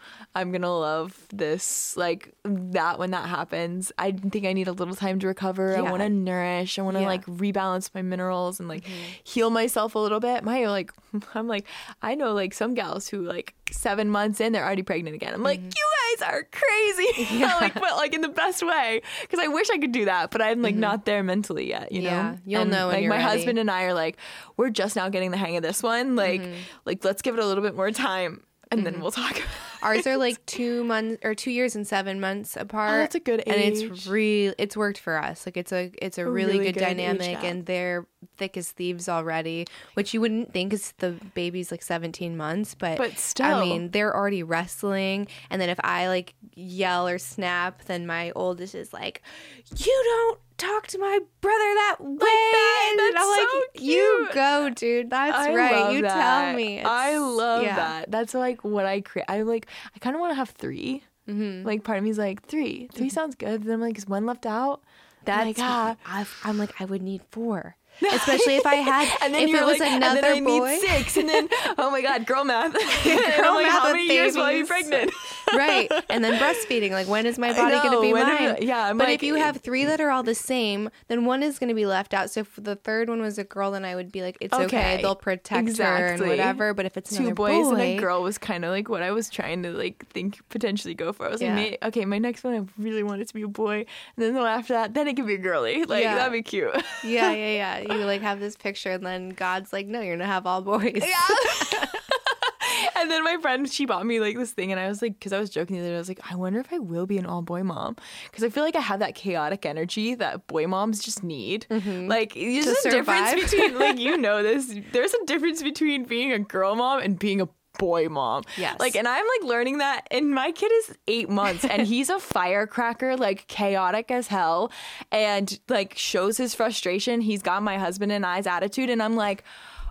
Speaker 2: this, like that when that happens. I think I need a little time to recover. I want to nourish. I want to like rebalance my minerals and like heal myself a little bit. I'm like, I know like some gals who like 7 months in, they're already pregnant again. I'm like, you guys are crazy. Like, but like in the best way, because I wish I could do that, but I'm like not there mentally yet, you know?
Speaker 1: You'll know when
Speaker 2: like
Speaker 1: you're
Speaker 2: my
Speaker 1: ready.
Speaker 2: Husband and I are like, we're just now getting the hang of this one. Like let's give it a little bit more time. and then we'll talk.
Speaker 1: Ours are like 2 months or 2 years and 7 months apart.
Speaker 2: Oh, that's a good age.
Speaker 1: And it's worked for us. Like it's a really good dynamic, and they're thick as thieves already, which you wouldn't think is the baby's like 17 months, but
Speaker 2: still,
Speaker 1: I mean, they're already wrestling. And then if I like yell or snap, then my oldest is like, "You don't talk to my brother that way."
Speaker 2: That's
Speaker 1: and I'm
Speaker 2: so
Speaker 1: like,
Speaker 2: cute.
Speaker 1: "You go, dude. That's right. You tell me."
Speaker 2: I love that. That's like what I create. I kind of want to have 3. Like part of me is like 3 sounds good. Then I'm like, is one left out?
Speaker 1: That's I'm like, I would need 4. Especially if I had,
Speaker 2: and then
Speaker 1: if it was
Speaker 2: like,
Speaker 1: another
Speaker 2: and then I
Speaker 1: boy.
Speaker 2: Need 6, and then oh my god, girl math.
Speaker 1: Girl
Speaker 2: like,
Speaker 1: math
Speaker 2: how
Speaker 1: with
Speaker 2: many years will I be
Speaker 1: babies.
Speaker 2: pregnant?
Speaker 1: Right, and then breastfeeding. Like, when is my body going to be mine?
Speaker 2: I'm
Speaker 1: but
Speaker 2: like,
Speaker 1: if you have 3 that are all the same, then one is going to be left out. So if the third one was a girl, then I would be like, it's okay. They'll protect her and whatever. But if it's
Speaker 2: 2
Speaker 1: another
Speaker 2: boys
Speaker 1: boy,
Speaker 2: and a girl was kind of like what I was trying to like think potentially go for. I was like, okay, my next one I really want it to be a boy, and then after that, then it could be a girly. Like that'd be cute.
Speaker 1: Yeah. You like have this picture, and then God's like, no, you're gonna have all boys.
Speaker 2: Yeah. And then my friend, she bought me like this thing, and I was like, because I was joking the other day, I was like, I wonder if I will be an all boy mom, because I feel like I have that chaotic energy that boy moms just need. Like there's a difference between like this. There's a difference between being a girl mom and being a boy mom.
Speaker 1: Yes.
Speaker 2: Like, and I'm like learning that, and my kid is 8 months and he's a firecracker, like chaotic as hell, and like shows his frustration. He's got my husband and I's attitude, and I'm like,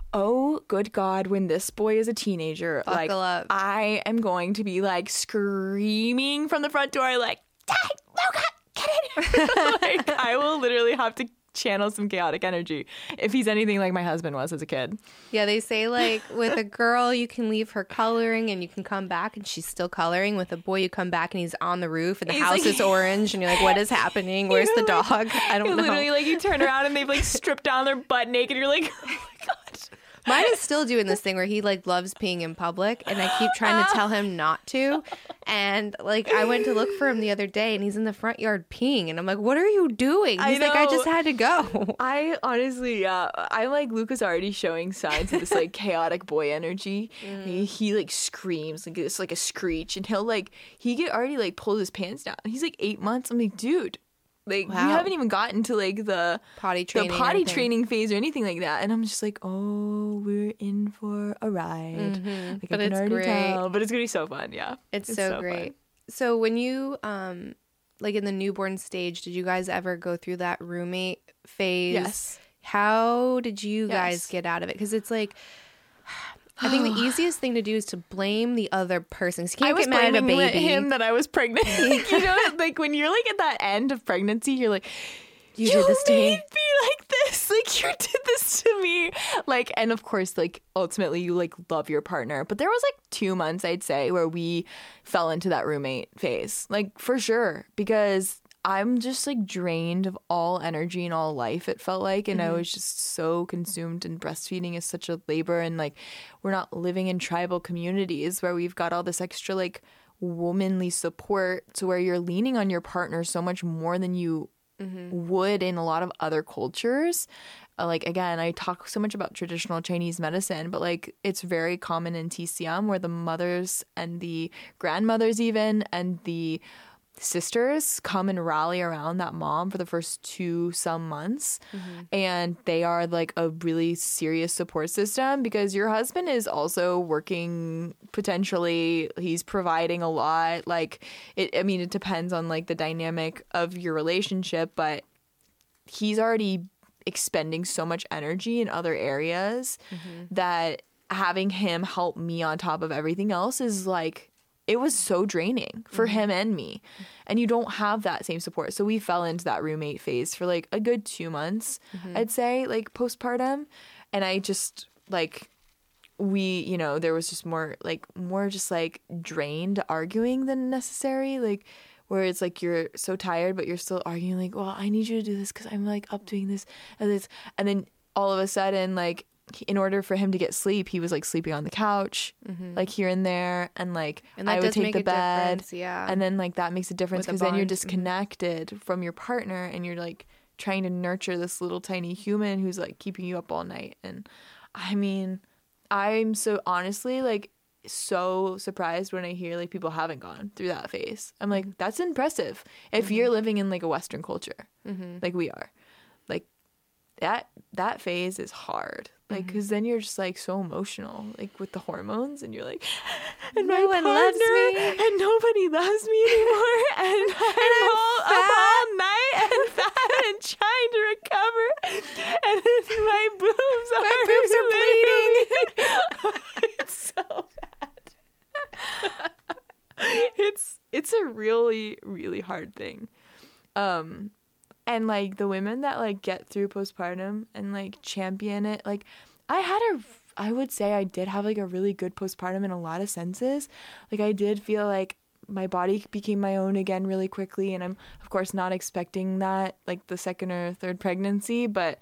Speaker 2: oh good God, when this boy is a teenager,
Speaker 1: buckle up.
Speaker 2: I am going to be like screaming from the front door like, Dad, no, God, get in. Like, I will literally have to channel some chaotic energy if he's anything like my husband was as a kid.
Speaker 1: Yeah, they say like with a girl you can leave her coloring and you can come back and she's still coloring. With a boy you come back and he's on the roof and the house is orange and you're like, what is happening? Where's the dog? I don't know.
Speaker 2: Literally, like, you turn around and they've like stripped down their butt naked. You're like, oh my God.
Speaker 1: Mine is still doing this thing where he like loves peeing in public, and I keep trying to tell him not to. And like, I went to look for him the other day and he's in the front yard peeing, and I'm like, what are you doing? He's like, I just had to go.
Speaker 2: I honestly, I like Luca's already showing signs of this like chaotic boy energy. He like screams like it's like a screech, and he'll like already like pulled his pants down. He's like 8 months. I'm like, dude, like, you haven't even gotten to like the
Speaker 1: potty
Speaker 2: training phase or anything like that. And I'm just like, oh, we're in for a ride. Like,
Speaker 1: But
Speaker 2: I can
Speaker 1: it's
Speaker 2: already
Speaker 1: great.
Speaker 2: tell. But it's gonna be so fun. Yeah,
Speaker 1: It's so great.
Speaker 2: Fun.
Speaker 1: So when you like in the newborn stage, did you guys ever go through that roommate phase?
Speaker 2: Yes.
Speaker 1: How did you guys get out of it? Because it's like, I think the easiest thing to do is to blame the other person. You can't get mad at a baby.
Speaker 2: Him that I was pregnant. You know, like when you're like at that end of pregnancy, you're like, you
Speaker 1: did this to me.
Speaker 2: made me like this. Like, you did this to me. Like, and of course, like ultimately you like love your partner. But there was like 2 months, I'd say, where we fell into that roommate phase. Like, for sure. Because I'm just like drained of all energy and all life, it felt like. And I was just so consumed, and breastfeeding is such a labor. And like, we're not living in tribal communities where we've got all this extra like womanly support, to where you're leaning on your partner so much more than you would in a lot of other cultures. Like, again, I talk so much about traditional Chinese medicine, but like it's very common in TCM, where the mothers and the grandmothers even and the sisters come and rally around that mom for the first 2 some months. And they are like a really serious support system, because your husband is also working, potentially he's providing a lot. Like, it depends on like the dynamic of your relationship, but he's already expending so much energy in other areas that having him help me on top of everything else is like, it was so draining for him and me. And you don't have that same support. So we fell into that roommate phase for like a good 2 months, I'd say, like postpartum. And I just like, there was just more just like drained arguing than necessary. Like, where it's like you're so tired, but you're still arguing like, well, I need you to do this because I'm like up doing this and this. And then all of a sudden, like, in order for him to get sleep, he was like sleeping on the couch, like here and there, and like I would take the bed, and then like that makes a difference, because then you're disconnected from your partner, and you're like trying to nurture this little tiny human who's like keeping you up all night. And I mean, I'm so honestly like, so surprised when I hear like people haven't gone through that phase. I'm like, that's impressive if you're living in like a Western culture, like we are. Like that phase is hard, like, because then you're just like so emotional, like with the hormones, and you're like, and
Speaker 1: no one loves me,
Speaker 2: and nobody loves me anymore, and I'm all up all night and fat and trying to recover, and then my boobs are bleeding. It's so bad. It's a really, really hard thing. And like the women that like get through postpartum and like champion it, like I would say I did have like a really good postpartum in a lot of senses. Like I did feel like my body became my own again really quickly, and I'm of course not expecting that like the second or third pregnancy, but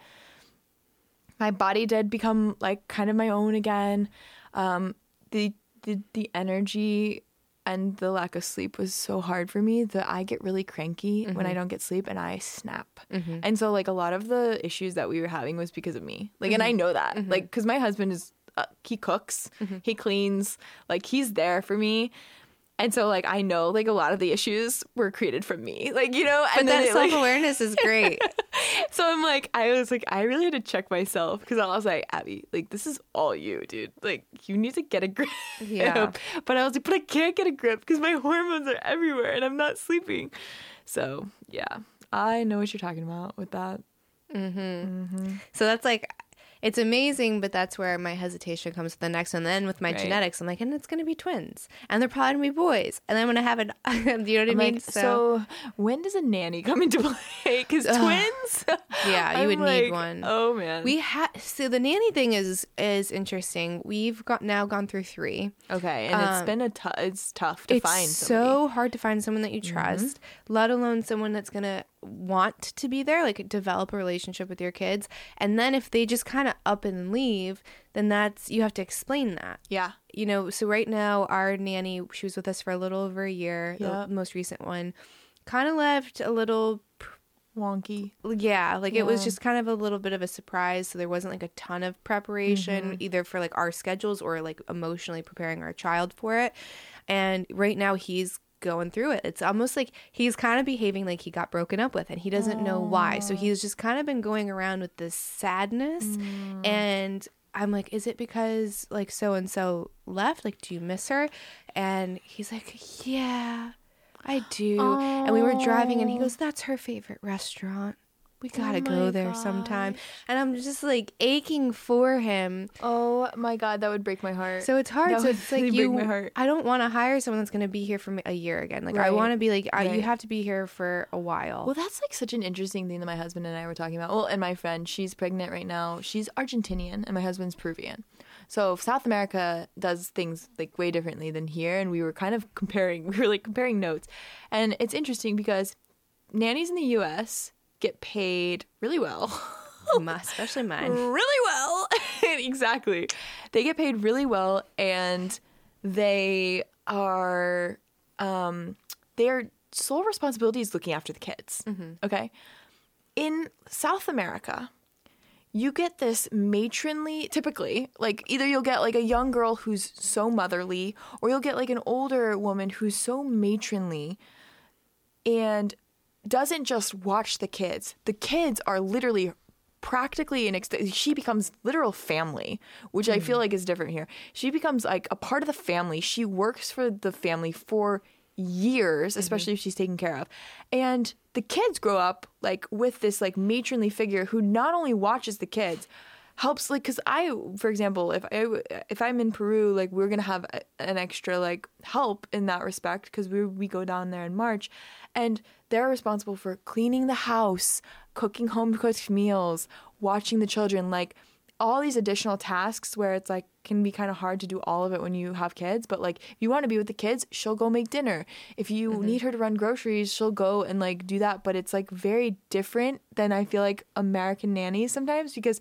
Speaker 2: my body did become like kind of my own again. The energy and the lack of sleep was so hard for me that I get really cranky when I don't get sleep, and I snap. And so like a lot of the issues that we were having was because of me. Like, and I know that, like, because my husband is, he cooks, he cleans, like he's there for me. And so like, I know like a lot of the issues were created from me, like, you know, and
Speaker 1: but that self-awareness is great.
Speaker 2: So I'm like, I was like, I really had to check myself, because I was like, Abby, like, this is all you, dude. Like, you need to get a grip.
Speaker 1: Yeah.
Speaker 2: But I was like, but I can't get a grip because my hormones are everywhere and I'm not sleeping. So yeah, I know what you're talking about with that.
Speaker 1: So that's like, it's amazing, but that's where my hesitation comes with the next one. Then with my genetics, I'm like, and it's going to be twins, and they're probably going to be boys, and then I'm going to have an, you know what I mean?
Speaker 2: Like, so when does a nanny come into play? Because twins?
Speaker 1: Yeah, you would need one.
Speaker 2: Oh man.
Speaker 1: So the nanny thing is interesting. We've now gone through 3.
Speaker 2: Okay, and it's been it's tough to find somebody.
Speaker 1: It's so hard to find someone that you trust, let alone someone that's going to want to be there, like develop a relationship with your kids. And then if they just kind of up and leave, then you have to explain that.
Speaker 2: Yeah.
Speaker 1: You know, so right now our nanny, she was with us for a little over a year.
Speaker 2: Yeah.
Speaker 1: The most recent one kind of left a little
Speaker 2: wonky.
Speaker 1: Yeah, like it was just kind of a little bit of a surprise. So there wasn't like a ton of preparation either for like our schedules or like emotionally preparing our child for it. And right now he's going through it. It's almost like he's kind of behaving like he got broken up with, and he doesn't know why. So he's just kind of been going around with this sadness. And I'm like, is it because like so and so left? Like, do you miss her? And he's like, yeah, I do. And we were driving, and he goes, that's her favorite restaurant. We gotta go there sometime. And I'm just like aching for him.
Speaker 2: Oh my God, that would break my heart.
Speaker 1: So it's hard. So it's like
Speaker 2: break my heart.
Speaker 1: I don't want to hire someone that's going to be here for a year again. Like I want to be like, you have to be here for a while.
Speaker 2: Well, that's like such an interesting thing that my husband and I were talking about. Well, and my friend, she's pregnant right now. She's Argentinian and my husband's Peruvian. So South America does things like way differently than here. And we were kind of comparing notes. And it's interesting because nannies in the U.S. get paid really well.
Speaker 1: Especially mine.
Speaker 2: Really well. Exactly. They get paid really well, and they are their sole responsibility is looking after the kids. Okay? In South America, you get this matronly, typically, like either you'll get like a young girl who's so motherly, or you'll get like an older woman who's so matronly and doesn't just watch the kids. The kids are literally practically she becomes literal family, which I feel like is different here. She becomes like a part of the family. She works for the family for years, especially if she's taken care of. And the kids grow up like with this like matronly figure who not only watches the kids, helps, like, because for example, if I'm in Peru, like we're gonna have an extra like help in that respect because we go down there in March, and they're responsible for cleaning the house, cooking home cooked meals, watching the children, like all these additional tasks where it's like can be kind of hard to do all of it when you have kids. But like if you want to be with the kids, she'll go make dinner. If you need her to run groceries, she'll go and like do that. But it's like very different than I feel like American nannies sometimes, because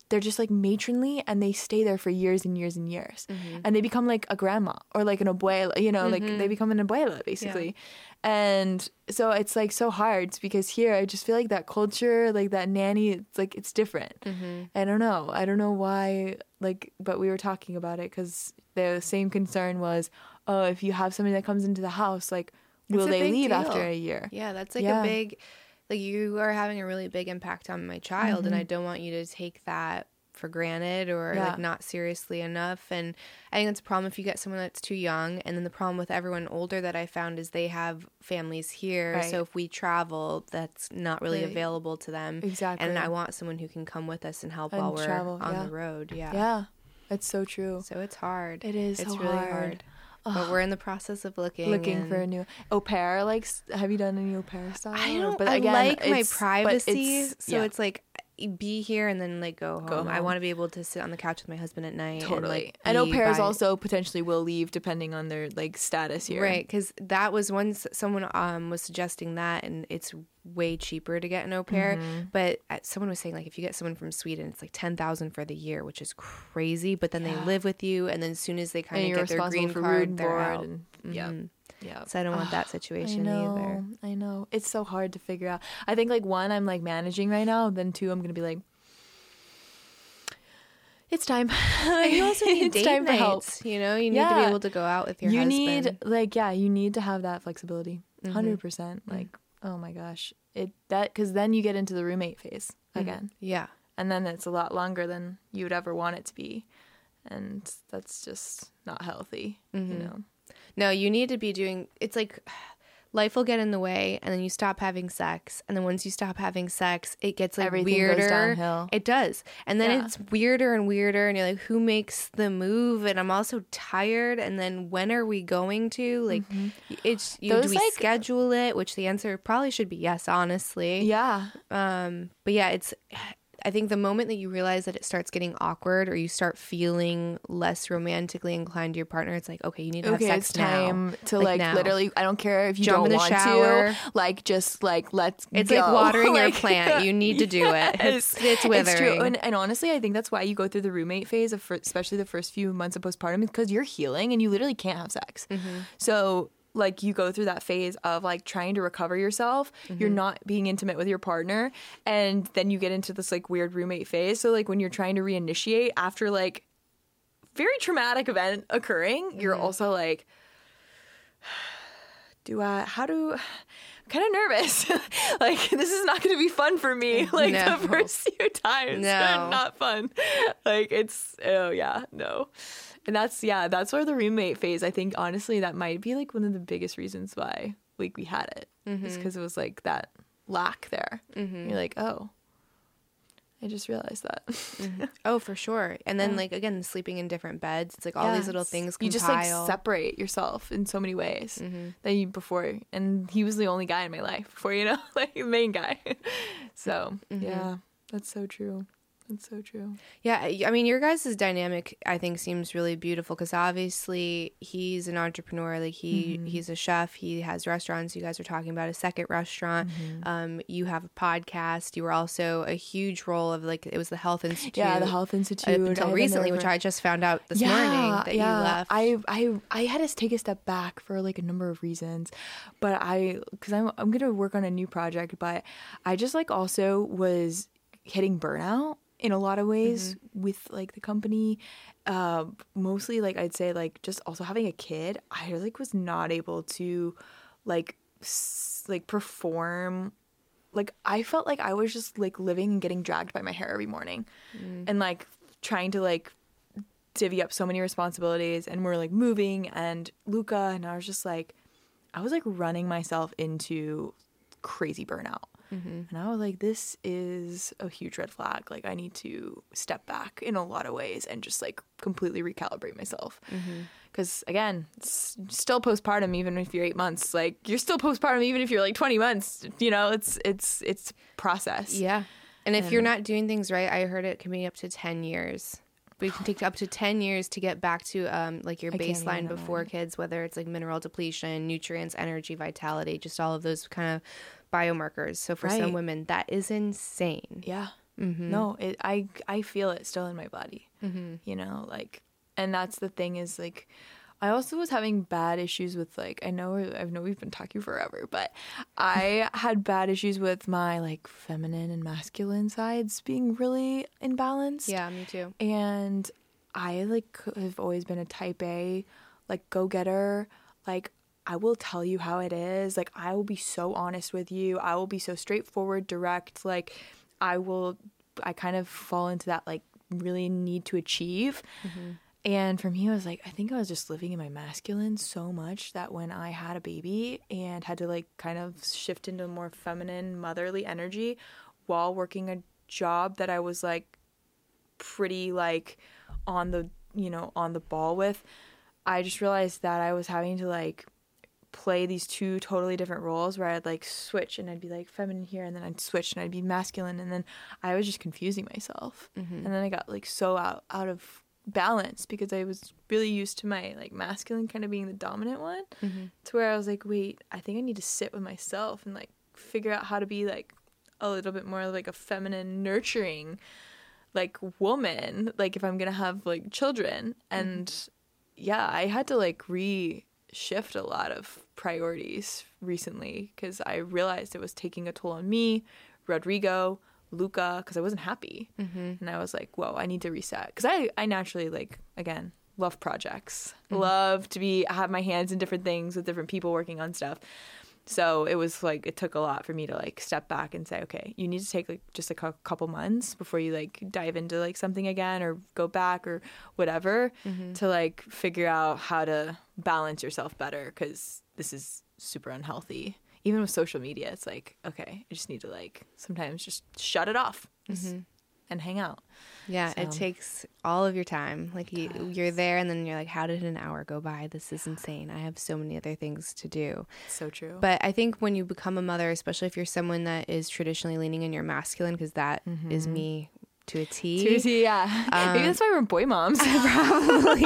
Speaker 2: they're just like matronly, and they stay there for years and years and years. And they become like a grandma or like an abuela, you know, like they become an abuela basically. And so it's like so hard because here I just feel like that culture, like that nanny, it's like it's different. I don't know why, like, but we were talking about it because the same concern was, oh, if you have somebody that comes into the house, like, will they leave after a year?
Speaker 1: Yeah, that's like a big, like, you are having a really big impact on my child, and I don't want you to take that for granted or like not seriously enough. And I think that's a problem if you get someone that's too young. And then the problem with everyone older that I found is they have families here. So if we travel, that's not really available to them.
Speaker 2: Exactly.
Speaker 1: And I want someone who can come with us and help while we're on the road.
Speaker 2: Yeah, it's so true.
Speaker 1: So it's hard.
Speaker 2: It is.
Speaker 1: It's really hard. But we're in the process of looking
Speaker 2: for a new au pair. Like, have you done any au pair style?
Speaker 1: I don't. But again, I like my privacy, so it's like be here and then like go home. I want to be able to sit on the couch with my husband at night.
Speaker 2: Totally. And au pairs also potentially will leave depending on their like status here.
Speaker 1: Right, because that was once someone was suggesting that, and it's way cheaper to get an au pair. But someone was saying like if you get someone from Sweden, it's like 10,000 for the year, which is crazy. But then they live with you, and then as soon as they kind of get their green card, they're out.
Speaker 2: Yeah.
Speaker 1: So I don't want that situation either.
Speaker 2: I know. It's so hard to figure out. I think like one, I'm like managing right now. Then two, I'm going to be like, it's time.
Speaker 1: You also need date
Speaker 2: time
Speaker 1: nights,
Speaker 2: for help.
Speaker 1: You know, you need to be able to go out with your husband.
Speaker 2: You need to have that flexibility. 100%. Like, oh my gosh. Because then you get into the roommate phase again.
Speaker 1: Yeah.
Speaker 2: And then it's a lot longer than you would ever want it to be. And that's just not healthy, you know?
Speaker 1: No, you need to be doing, it's like life will get in the way, and then you stop having sex, and then once you stop having sex, it gets like
Speaker 2: everything
Speaker 1: weirder.
Speaker 2: Goes downhill.
Speaker 1: It does. And then it's weirder and weirder, and you're like, who makes the move? And I'm also tired, and then when are we going to? Like, it's, do we schedule it? Which the answer probably should be yes, honestly.
Speaker 2: Yeah.
Speaker 1: But yeah, it's, I think the moment that you realize that it starts getting awkward or you start feeling less romantically inclined to your partner, it's like, okay, you need to have sex
Speaker 2: it's time
Speaker 1: now.
Speaker 2: to like
Speaker 1: now.
Speaker 2: literally, I don't care if you
Speaker 1: jump
Speaker 2: don't
Speaker 1: in the
Speaker 2: want
Speaker 1: shower.
Speaker 2: to, like just like let's
Speaker 1: It's
Speaker 2: go.
Speaker 1: like watering your
Speaker 2: like,
Speaker 1: plant. You need to do it. It's withering.
Speaker 2: It's true. And honestly, I think that's why you go through the roommate phase of especially the first few months of postpartum, because you're healing and you literally can't have sex. So like you go through that phase of like trying to recover yourself. You're not being intimate with your partner, and then you get into this like weird roommate phase. So like when you're trying to reinitiate after like very traumatic event occurring, you're also like, I'm kind of nervous. Like, this is not going to be fun for me. Like, the first few times.
Speaker 1: No.
Speaker 2: Not fun. Like, it's, And that's where the roommate phase, I think, honestly, that might be, like, one of the biggest reasons why, like, we had it. Is because it was, like, that lack there. You're like, oh, I just realized that.
Speaker 1: Oh, for sure. And then, like, again, sleeping in different beds. It's like all these little things compile.
Speaker 2: You just, like, separate yourself in so many ways that you before. And he was the only guy in my life before, you know, like, the main guy. So, yeah, that's so true. That's so true.
Speaker 1: Yeah, I mean, your guys' dynamic, I think, seems really beautiful because obviously he's an entrepreneur. Like he's a chef. He has restaurants. You guys are talking about a second restaurant. You have a podcast. You were also a huge role of like it was the Health Institute.
Speaker 2: Yeah, the Health Institute
Speaker 1: until recently, which I just found out this morning that you left.
Speaker 2: I had to take a step back for like a number of reasons, but because I'm gonna work on a new project, but I just like also was hitting burnout in a lot of ways with like the company, mostly like I'd say like just also having a kid. I like was not able to like perform. Like I felt like I was just like living and getting dragged by my hair every morning, and like trying to like divvy up so many responsibilities, and we're like moving and Luca, and I was just like, I was like running myself into crazy burnout. And I was like, this is a huge red flag. Like, I need to step back in a lot of ways and just, like, completely recalibrate myself. Because, again, it's still postpartum even if you're 8 months. Like, you're still postpartum even if you're, like, 20 months. You know, it's process.
Speaker 1: Yeah. And if you're not doing things right, I heard it can be up to 10 years. But it can take up to 10 years to get back to, like, your baseline before kids, whether it's, like, mineral depletion, nutrients, energy, vitality, just all of those kind of biomarkers. So for some women, that is insane.
Speaker 2: Yeah. No, I feel it still in my body, you know, like, and that's the thing is like, I also was having bad issues with like, I know we've been talking forever, but I had bad issues with my like feminine and masculine sides being really imbalanced.
Speaker 1: Yeah, me too.
Speaker 2: And I like have always been a type A, like go-getter. Like, I will tell you how it is. Like, I will be so honest with you. I will be so straightforward, direct. Like, I kind of fall into that like really need to achieve. And for me, I was like, I think I was just living in my masculine so much that when I had a baby and had to like kind of shift into more feminine, motherly energy while working a job that I was like pretty like on the, you know, on the ball with, I just realized that I was having to like play these two totally different roles where I'd like switch and I'd be like feminine here and then I'd switch and I'd be masculine, and then I was just confusing myself. And then I got like so out of balance because I was really used to my like masculine kind of being the dominant one, to where I was like, wait, I think I need to sit with myself and like figure out how to be like a little bit more like a feminine, nurturing like woman, like if I'm gonna have like children. And yeah, I had to like shift a lot of priorities recently because I realized it was taking a toll on me, Rodrigo, Luca, because I wasn't happy. And I was like, whoa, I need to reset. Because I naturally, like, again, love projects. Love to have my hands in different things with different people working on stuff. So it was like, it took a lot for me to like step back and say, okay, you need to take like just a couple months before you like dive into like something again or go back or whatever, to like figure out how to balance yourself better, because this is super unhealthy. Even with social media, it's like, okay, I just need to like sometimes just shut it off and hang out.
Speaker 1: Yeah, it takes all of your time. Like you're there and then you're like, how did an hour go by? This is insane. I have so many other things to do.
Speaker 2: So true.
Speaker 1: But I think when you become a mother, especially if you're someone that is traditionally leaning in your masculine, because that is me to a T.
Speaker 2: To a T, yeah. Maybe that's why we're boy moms.
Speaker 1: Probably.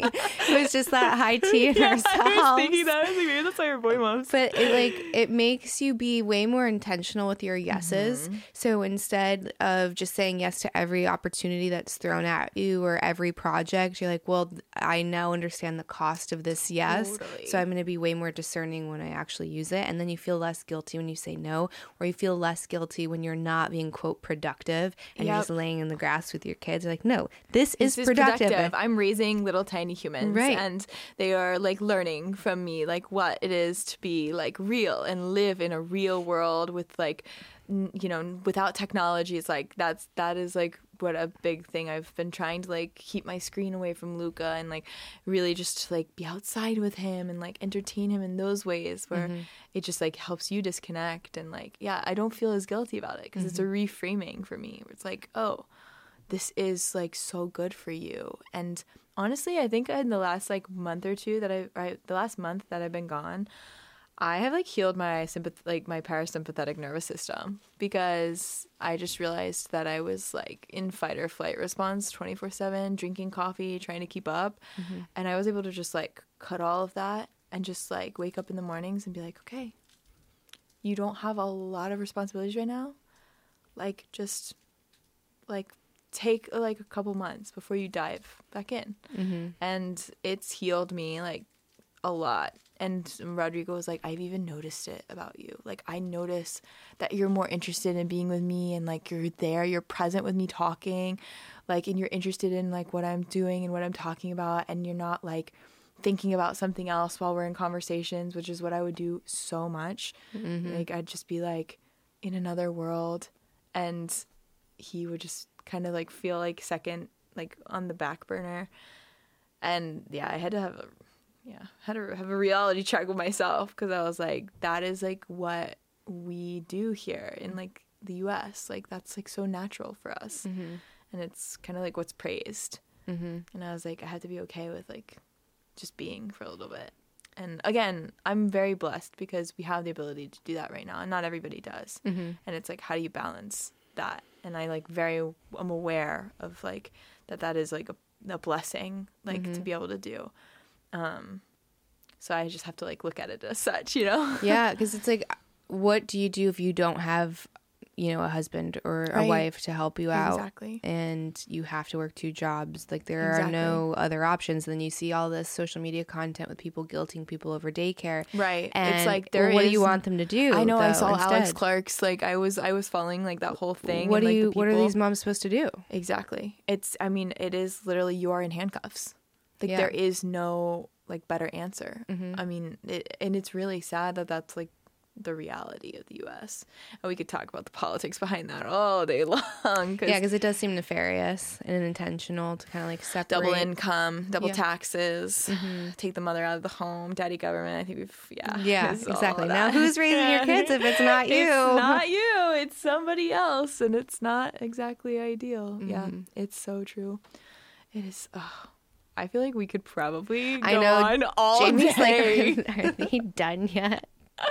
Speaker 1: It was just that high T in ourselves.
Speaker 2: I was thinking that. I was like, maybe that's why we're boy moms.
Speaker 1: But it makes you be way more intentional with your yeses. So instead of just saying yes to every opportunity that's thrown at you or every project, you're like, well, I now understand the cost of this yes.
Speaker 2: Totally.
Speaker 1: So I'm going to be way more discerning when I actually use it. And then you feel less guilty when you say no, or you feel less guilty when you're not being, quote, productive and you're just laying in the grass with your kids. You're like, no, this is productive.
Speaker 2: I'm raising little tiny humans,
Speaker 1: right?
Speaker 2: And they are like learning from me like what it is to be like real and live in a real world with like, you know, without technology. It's like that is like what a big thing I've been trying to like keep my screen away from Luca and like really just like be outside with him and like entertain him in those ways where it just like helps you disconnect. And like, yeah, I don't feel as guilty about it because it's a reframing for me where it's like, oh, this is like so good for you. And honestly, I think in the last like month or two the last month that I've been gone, I have like healed my my parasympathetic nervous system, because I just realized that I was like in fight or flight response 24/7, drinking coffee, trying to keep up. And I was able to just like cut all of that and just like wake up in the mornings and be like, okay, you don't have a lot of responsibilities right now. Like, just like take like a couple months before you dive back in. And it's healed me like a lot. And Rodrigo was like, I've even noticed it about you. Like, I notice that you're more interested in being with me and like you're there, you're present with me talking, like, and you're interested in like what I'm doing and what I'm talking about, and you're not like thinking about something else while we're in conversations, which is what I would do so much. Like, I'd just be like in another world, and he would just kind of like feel like second, like on the back burner. And yeah, I had to have a reality check with myself, because I was like, that is like what we do here in like the US. Like, that's like so natural for us. And it's kind of like what's praised. And I was like, I had to be okay with like just being for a little bit. And again, I'm very blessed because we have the ability to do that right now, and not everybody does. And it's like, how do you balance that? And I like I'm aware of like that is like a blessing, like to be able to do. So I just have to like look at it as such, you know?
Speaker 1: Yeah, because it's like, what do you do if you don't have you know, a husband or a
Speaker 2: Right.
Speaker 1: wife to help you out.
Speaker 2: Exactly.
Speaker 1: And you have to work 2 jobs. Like there are
Speaker 2: Exactly.
Speaker 1: no other options. And then you see all this social media content with people guilting people over daycare.
Speaker 2: Right.
Speaker 1: And
Speaker 2: It's like
Speaker 1: well, what do you
Speaker 2: is-
Speaker 1: want them to do?
Speaker 2: I know. I
Speaker 1: though,
Speaker 2: saw Alex
Speaker 1: instead?
Speaker 2: Clark's. Like I was following like that whole thing.
Speaker 1: What
Speaker 2: and,
Speaker 1: do
Speaker 2: like,
Speaker 1: you?
Speaker 2: the
Speaker 1: What are
Speaker 2: people-
Speaker 1: these moms supposed to do?
Speaker 2: Exactly. I mean, it is literally you are in handcuffs. Like
Speaker 1: Yeah.
Speaker 2: there is no like better answer.
Speaker 1: Mm-hmm.
Speaker 2: I mean, and it's really sad that that's like the reality of the U.S. And we could talk about the politics behind that all day long.
Speaker 1: Yeah, because it does seem nefarious and intentional to kind of like separate.
Speaker 2: double income, double
Speaker 1: Yeah.
Speaker 2: taxes, take the mother out of the home, daddy government. I think
Speaker 1: Yeah,
Speaker 2: it's all
Speaker 1: exactly.
Speaker 2: that.
Speaker 1: Now, who's raising your kids if it's not you?
Speaker 2: It's not you. It's somebody else, and it's not exactly ideal. Yeah, it's so true. It is. Oh, I feel like we could probably go
Speaker 1: I know.
Speaker 2: on all
Speaker 1: Jamie's
Speaker 2: day.
Speaker 1: like, are they done yet?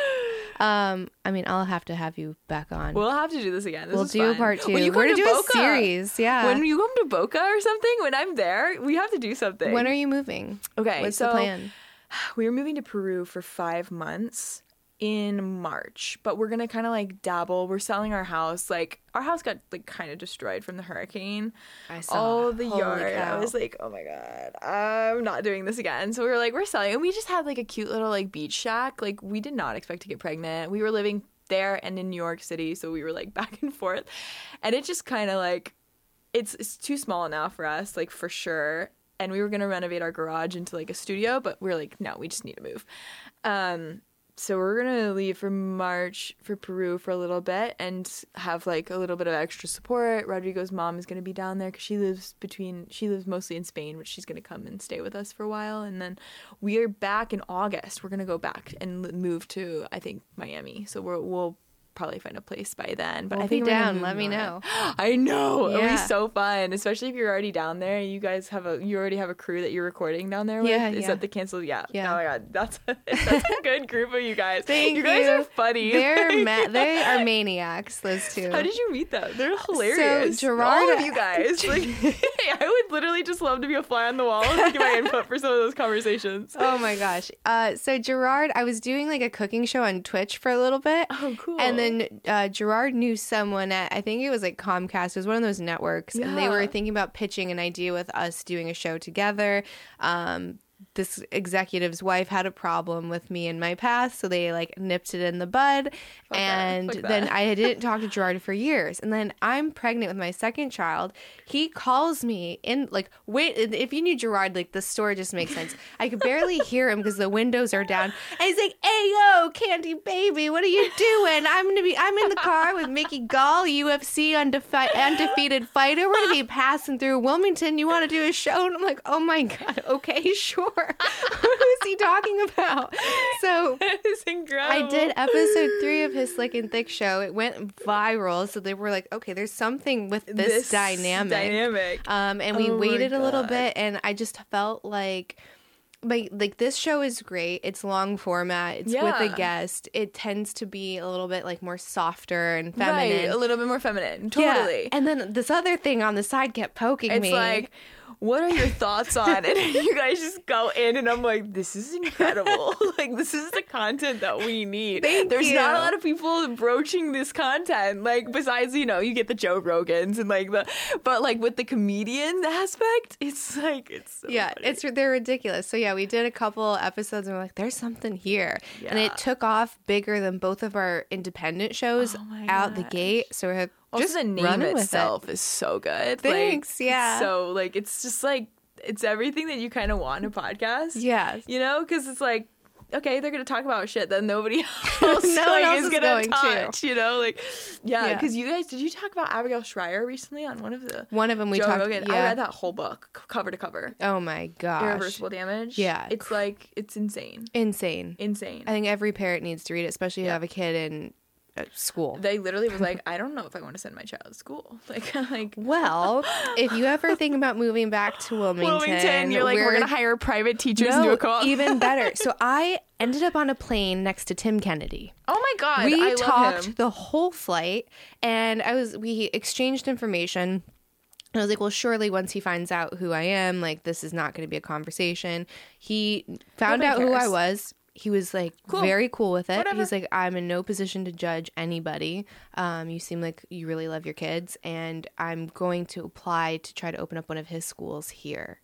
Speaker 1: I mean, I'll have to have you back on.
Speaker 2: We'll have to do this again. This
Speaker 1: We'll
Speaker 2: is
Speaker 1: do
Speaker 2: fun.
Speaker 1: part 2.
Speaker 2: When you
Speaker 1: We're
Speaker 2: come
Speaker 1: gonna
Speaker 2: to
Speaker 1: do
Speaker 2: Boca,
Speaker 1: a series. Yeah.
Speaker 2: When you come to Boca or something, when I'm there, we have to do something.
Speaker 1: When are you moving?
Speaker 2: Okay,
Speaker 1: What's
Speaker 2: so
Speaker 1: the plan?
Speaker 2: we were moving to Peru for 5 months in March, but we're gonna kind of like dabble. We're selling our house. Like our house got like kind of destroyed from the hurricane.
Speaker 1: I saw.
Speaker 2: All the
Speaker 1: Holy
Speaker 2: yard. I
Speaker 1: cow.
Speaker 2: was like, oh my god, I'm not doing this again. So we were like, we're selling, and we just had like a cute little like beach shack. Like we did not expect to get pregnant. We were living there and in New York City, so we were like back and forth, and it just kind of like it's too small now for us, like for sure. And we were gonna renovate our garage into like a studio, but we're like, no, we just need to move. So we're gonna leave for March for Peru for a little bit and have like a little bit of extra support. Rodrigo's mom is gonna be down there because she lives mostly in Spain, but she's gonna come and stay with us for a while. And then we are back in August. We're gonna go back and move to, I think, Miami. So we'll probably find a place by then. But
Speaker 1: We'll
Speaker 2: I think
Speaker 1: be
Speaker 2: we're gonna
Speaker 1: down.
Speaker 2: move
Speaker 1: Let me
Speaker 2: north.
Speaker 1: know.
Speaker 2: I know. It'll be
Speaker 1: Yeah.
Speaker 2: so fun, especially if you're already down there. You guys you already have a crew that you're recording down there with.
Speaker 1: Yeah,
Speaker 2: Is
Speaker 1: yeah.
Speaker 2: that the cancel? Yeah.
Speaker 1: Yeah.
Speaker 2: Oh my god, that's a good group of you guys.
Speaker 1: Thank
Speaker 2: you guys
Speaker 1: you.
Speaker 2: are funny.
Speaker 1: They are maniacs. Those two.
Speaker 2: How did you meet them? They're hilarious.
Speaker 1: Gerard-
Speaker 2: all of you guys. Like, I would literally just love to be a fly on the wall and give my input for some of those conversations.
Speaker 1: Oh my gosh. So Gerard, I was doing like a cooking show on Twitch for a little bit.
Speaker 2: Oh, cool.
Speaker 1: And then Gerard knew someone at, I think it was like Comcast. It was one of those networks. And they were
Speaker 2: Yeah.
Speaker 1: thinking about pitching an idea with us doing a show together. This executive's wife had a problem with me in my past, so they like nipped it in the bud. And
Speaker 2: fuck
Speaker 1: then
Speaker 2: that.
Speaker 1: I didn't talk to Gerard for years. And then I'm pregnant with my second child. He calls me in like, wait, if you knew Gerard, like the story just makes sense. I could barely hear him because the windows are down. And he's like, "Hey yo, Candy baby, what are you doing? I'm in the car with Mickey Gall, UFC undefeated fighter. We're gonna be passing through Wilmington. You want to do a show?" And I'm like, "Oh my god, okay, sure." Who is he talking about? So
Speaker 2: It's incredible.
Speaker 1: I did episode 3 of his Slick and Thick show. It went viral, so they were like, "Okay, there's something with this dynamic." And we
Speaker 2: Oh my
Speaker 1: waited a little
Speaker 2: God.
Speaker 1: bit, and I just felt like this show is great. It's long format. It's with a
Speaker 2: Yeah.
Speaker 1: guest. It tends to be a little bit like more softer and feminine.
Speaker 2: Right, a little bit more feminine.
Speaker 1: Yeah.
Speaker 2: Totally.
Speaker 1: And then this other thing on the side kept poking
Speaker 2: It's
Speaker 1: me.
Speaker 2: like, what are your thoughts on it? And you guys just go in, and I'm like, this is incredible. Like, this is the content that we need. There's
Speaker 1: you.
Speaker 2: not a lot of people broaching this content. Like, besides, you get the Joe Rogans and but like with the comedian aspect, it's like, it's so
Speaker 1: Yeah,
Speaker 2: funny.
Speaker 1: they're ridiculous. So yeah, we did a couple episodes and we're like, there's something here. And
Speaker 2: Yeah.
Speaker 1: it took off bigger than both of our independent shows
Speaker 2: Oh my
Speaker 1: out the
Speaker 2: gosh.
Speaker 1: gate. So we're
Speaker 2: Also,
Speaker 1: just
Speaker 2: the name
Speaker 1: running with
Speaker 2: itself is so good.
Speaker 1: Thanks,
Speaker 2: Like,
Speaker 1: yeah.
Speaker 2: So, like, it's just like, it's everything that you kind of want in a podcast.
Speaker 1: Yeah.
Speaker 2: Because it's like, okay, they're going to talk about shit that nobody else,
Speaker 1: No one else
Speaker 2: is
Speaker 1: is
Speaker 2: going
Speaker 1: going
Speaker 2: to
Speaker 1: to.
Speaker 2: touch, Like, yeah,
Speaker 1: Yeah.
Speaker 2: because you guys, did you talk about Abigail Schreier recently on one of the
Speaker 1: One of them we
Speaker 2: Joe
Speaker 1: talked
Speaker 2: Rogan?
Speaker 1: yeah.
Speaker 2: I read that whole book, cover to cover.
Speaker 1: Oh my gosh.
Speaker 2: Irreversible Damage.
Speaker 1: Yeah.
Speaker 2: It's like, it's insane.
Speaker 1: Insane.
Speaker 2: Insane.
Speaker 1: I think every parent needs to read it, especially if you have a kid in school.
Speaker 2: They literally was like, I don't know if I want to send my child to school. Like
Speaker 1: Well, if you ever think about moving back to Wilmington,
Speaker 2: you're like, we're going to hire private teachers and do
Speaker 1: no,
Speaker 2: a co-op.
Speaker 1: even better. So I ended up on a plane next to Tim Kennedy.
Speaker 2: Oh my God.
Speaker 1: We
Speaker 2: I love
Speaker 1: talked
Speaker 2: him.
Speaker 1: the whole flight, and we exchanged information. And I was like, well, surely once he finds out who I am, like, this is not going to be a conversation. He found
Speaker 2: Nobody
Speaker 1: out who I
Speaker 2: cares.
Speaker 1: was. he was like
Speaker 2: Cool.
Speaker 1: very cool with it.
Speaker 2: Whatever.
Speaker 1: He's like, I'm in no position to judge anybody. You seem like you really love your kids, and I'm going to apply to try to open up one of his schools here.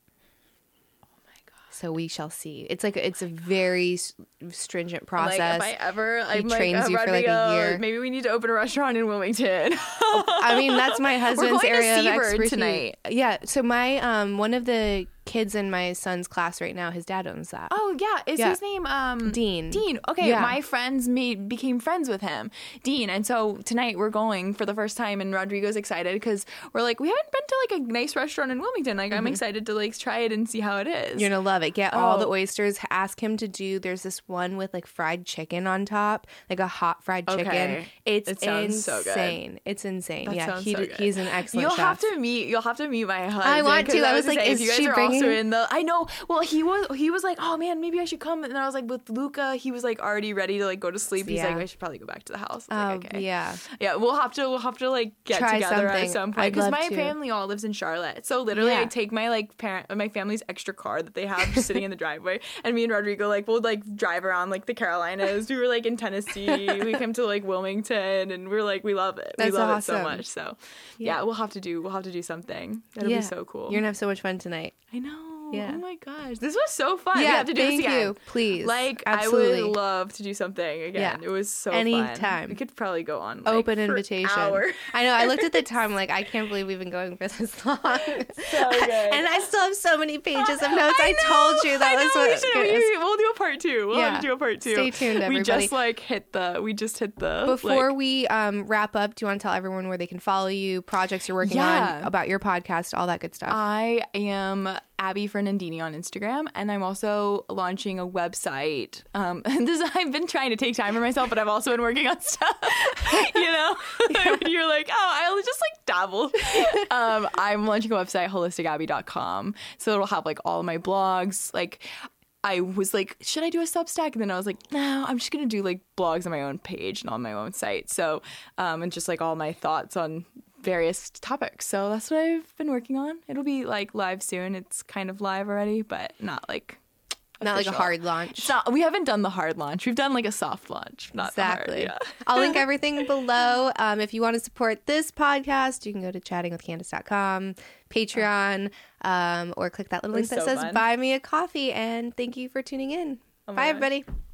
Speaker 1: So we shall see. It's a very stringent process.
Speaker 2: Like, if I ever,
Speaker 1: he trains you for like a year.
Speaker 2: Maybe we need to open a restaurant in Wilmington.
Speaker 1: I mean, that's my husband's
Speaker 2: We're going
Speaker 1: area
Speaker 2: to
Speaker 1: of
Speaker 2: Seabird
Speaker 1: expertise
Speaker 2: tonight.
Speaker 1: Yeah. So my one of the kids in my son's class right now, his dad owns that.
Speaker 2: Oh yeah, is his name
Speaker 1: Dean?
Speaker 2: Dean. Okay,
Speaker 1: Yeah.
Speaker 2: my friends became friends with him, Dean, and so tonight we're going for the first time, and Rodrigo's excited because we're like, we haven't been to like a nice restaurant in Wilmington. Like, I'm excited to like try it and see how it is.
Speaker 1: You're gonna love it. Get all the
Speaker 2: Oh.
Speaker 1: oysters. Ask him to do. There's this one with like fried chicken on top, like a hot fried chicken.
Speaker 2: Okay.
Speaker 1: It's
Speaker 2: It sounds so good.
Speaker 1: insane. It's insane.
Speaker 2: That
Speaker 1: Yeah,
Speaker 2: sounds so good.
Speaker 1: he's an excellent
Speaker 2: You'll
Speaker 1: chef.
Speaker 2: have to meet my husband.
Speaker 1: I want to.
Speaker 2: 'cause
Speaker 1: I was
Speaker 2: gonna
Speaker 1: like,
Speaker 2: say,
Speaker 1: is
Speaker 2: if you guys
Speaker 1: she
Speaker 2: are
Speaker 1: bringing
Speaker 2: also
Speaker 1: him?
Speaker 2: in the? I know. Well, he was like, oh man, maybe I should come. And then I was like, with Luca, he was like already ready to like go to sleep. He's
Speaker 1: Yeah.
Speaker 2: like, I should probably go back to the house. I was like, okay.
Speaker 1: Yeah.
Speaker 2: Yeah, we'll have to like get
Speaker 1: Try
Speaker 2: together
Speaker 1: something.
Speaker 2: at some point
Speaker 1: I'd
Speaker 2: because
Speaker 1: love
Speaker 2: my
Speaker 1: to.
Speaker 2: family all lives in Charlotte. So literally,
Speaker 1: Yeah.
Speaker 2: I take my like my family's extra car that they have just sitting in the driveway, and me and Rodrigo like we'll like drive around like the Carolinas. We were like in Tennessee. We came to like Wilmington, and we're like we love it.
Speaker 1: That's
Speaker 2: we love
Speaker 1: awesome.
Speaker 2: it so much. So yeah, we'll have to do something. That'll
Speaker 1: Yeah.
Speaker 2: be so cool.
Speaker 1: You're gonna have so much fun tonight.
Speaker 2: I know.
Speaker 1: Yeah.
Speaker 2: Oh my gosh, this was so fun.
Speaker 1: Yeah,
Speaker 2: we have to do
Speaker 1: thank
Speaker 2: this again.
Speaker 1: you. Please.
Speaker 2: Like,
Speaker 1: Absolutely.
Speaker 2: I would love to do something again.
Speaker 1: Yeah.
Speaker 2: It was so
Speaker 1: Anytime.
Speaker 2: fun. We could probably go on like,
Speaker 1: Open
Speaker 2: for
Speaker 1: invitation.
Speaker 2: hours.
Speaker 1: I know. I looked at the time, like, I can't believe we've been going for this long.
Speaker 2: So good.
Speaker 1: And I still have so many pages of notes. I told you that was what
Speaker 2: we'll do a part two. We'll
Speaker 1: Yeah.
Speaker 2: have to do a part two.
Speaker 1: Stay tuned, everybody.
Speaker 2: We just hit the
Speaker 1: Before
Speaker 2: like,
Speaker 1: we wrap up, do you want to tell everyone where they can follow you, projects you're working
Speaker 2: Yeah.
Speaker 1: on, about your podcast, all that good stuff?
Speaker 2: I am Abby Fernandini on Instagram, and I'm also launching a website. I've been trying to take time for myself, but I've also been working on stuff. You're like, oh, I'll just like dabble. I'm launching a website, holisticabby.com. So it'll have like all of my blogs. Like, I was like, should I do a Substack? And then I was like, no, I'm just going to do like blogs on my own page and on my own site. So, and just like all my thoughts on various topics. So that's what I've been working on. It'll be like live soon. It's kind of live already, but not like
Speaker 1: Not like a
Speaker 2: official.
Speaker 1: hard launch.
Speaker 2: It's not, we haven't done the hard launch. We've done like a soft launch, not
Speaker 1: Exactly.
Speaker 2: the hard. Yeah.
Speaker 1: I'll link everything below. If you want to support this podcast, you can go to chattingwithcandace.com, Patreon, or click that little link
Speaker 2: was
Speaker 1: that
Speaker 2: so
Speaker 1: says
Speaker 2: fun.
Speaker 1: buy me a coffee. And thank you for tuning in.
Speaker 2: Oh my
Speaker 1: Bye,
Speaker 2: gosh.
Speaker 1: everybody.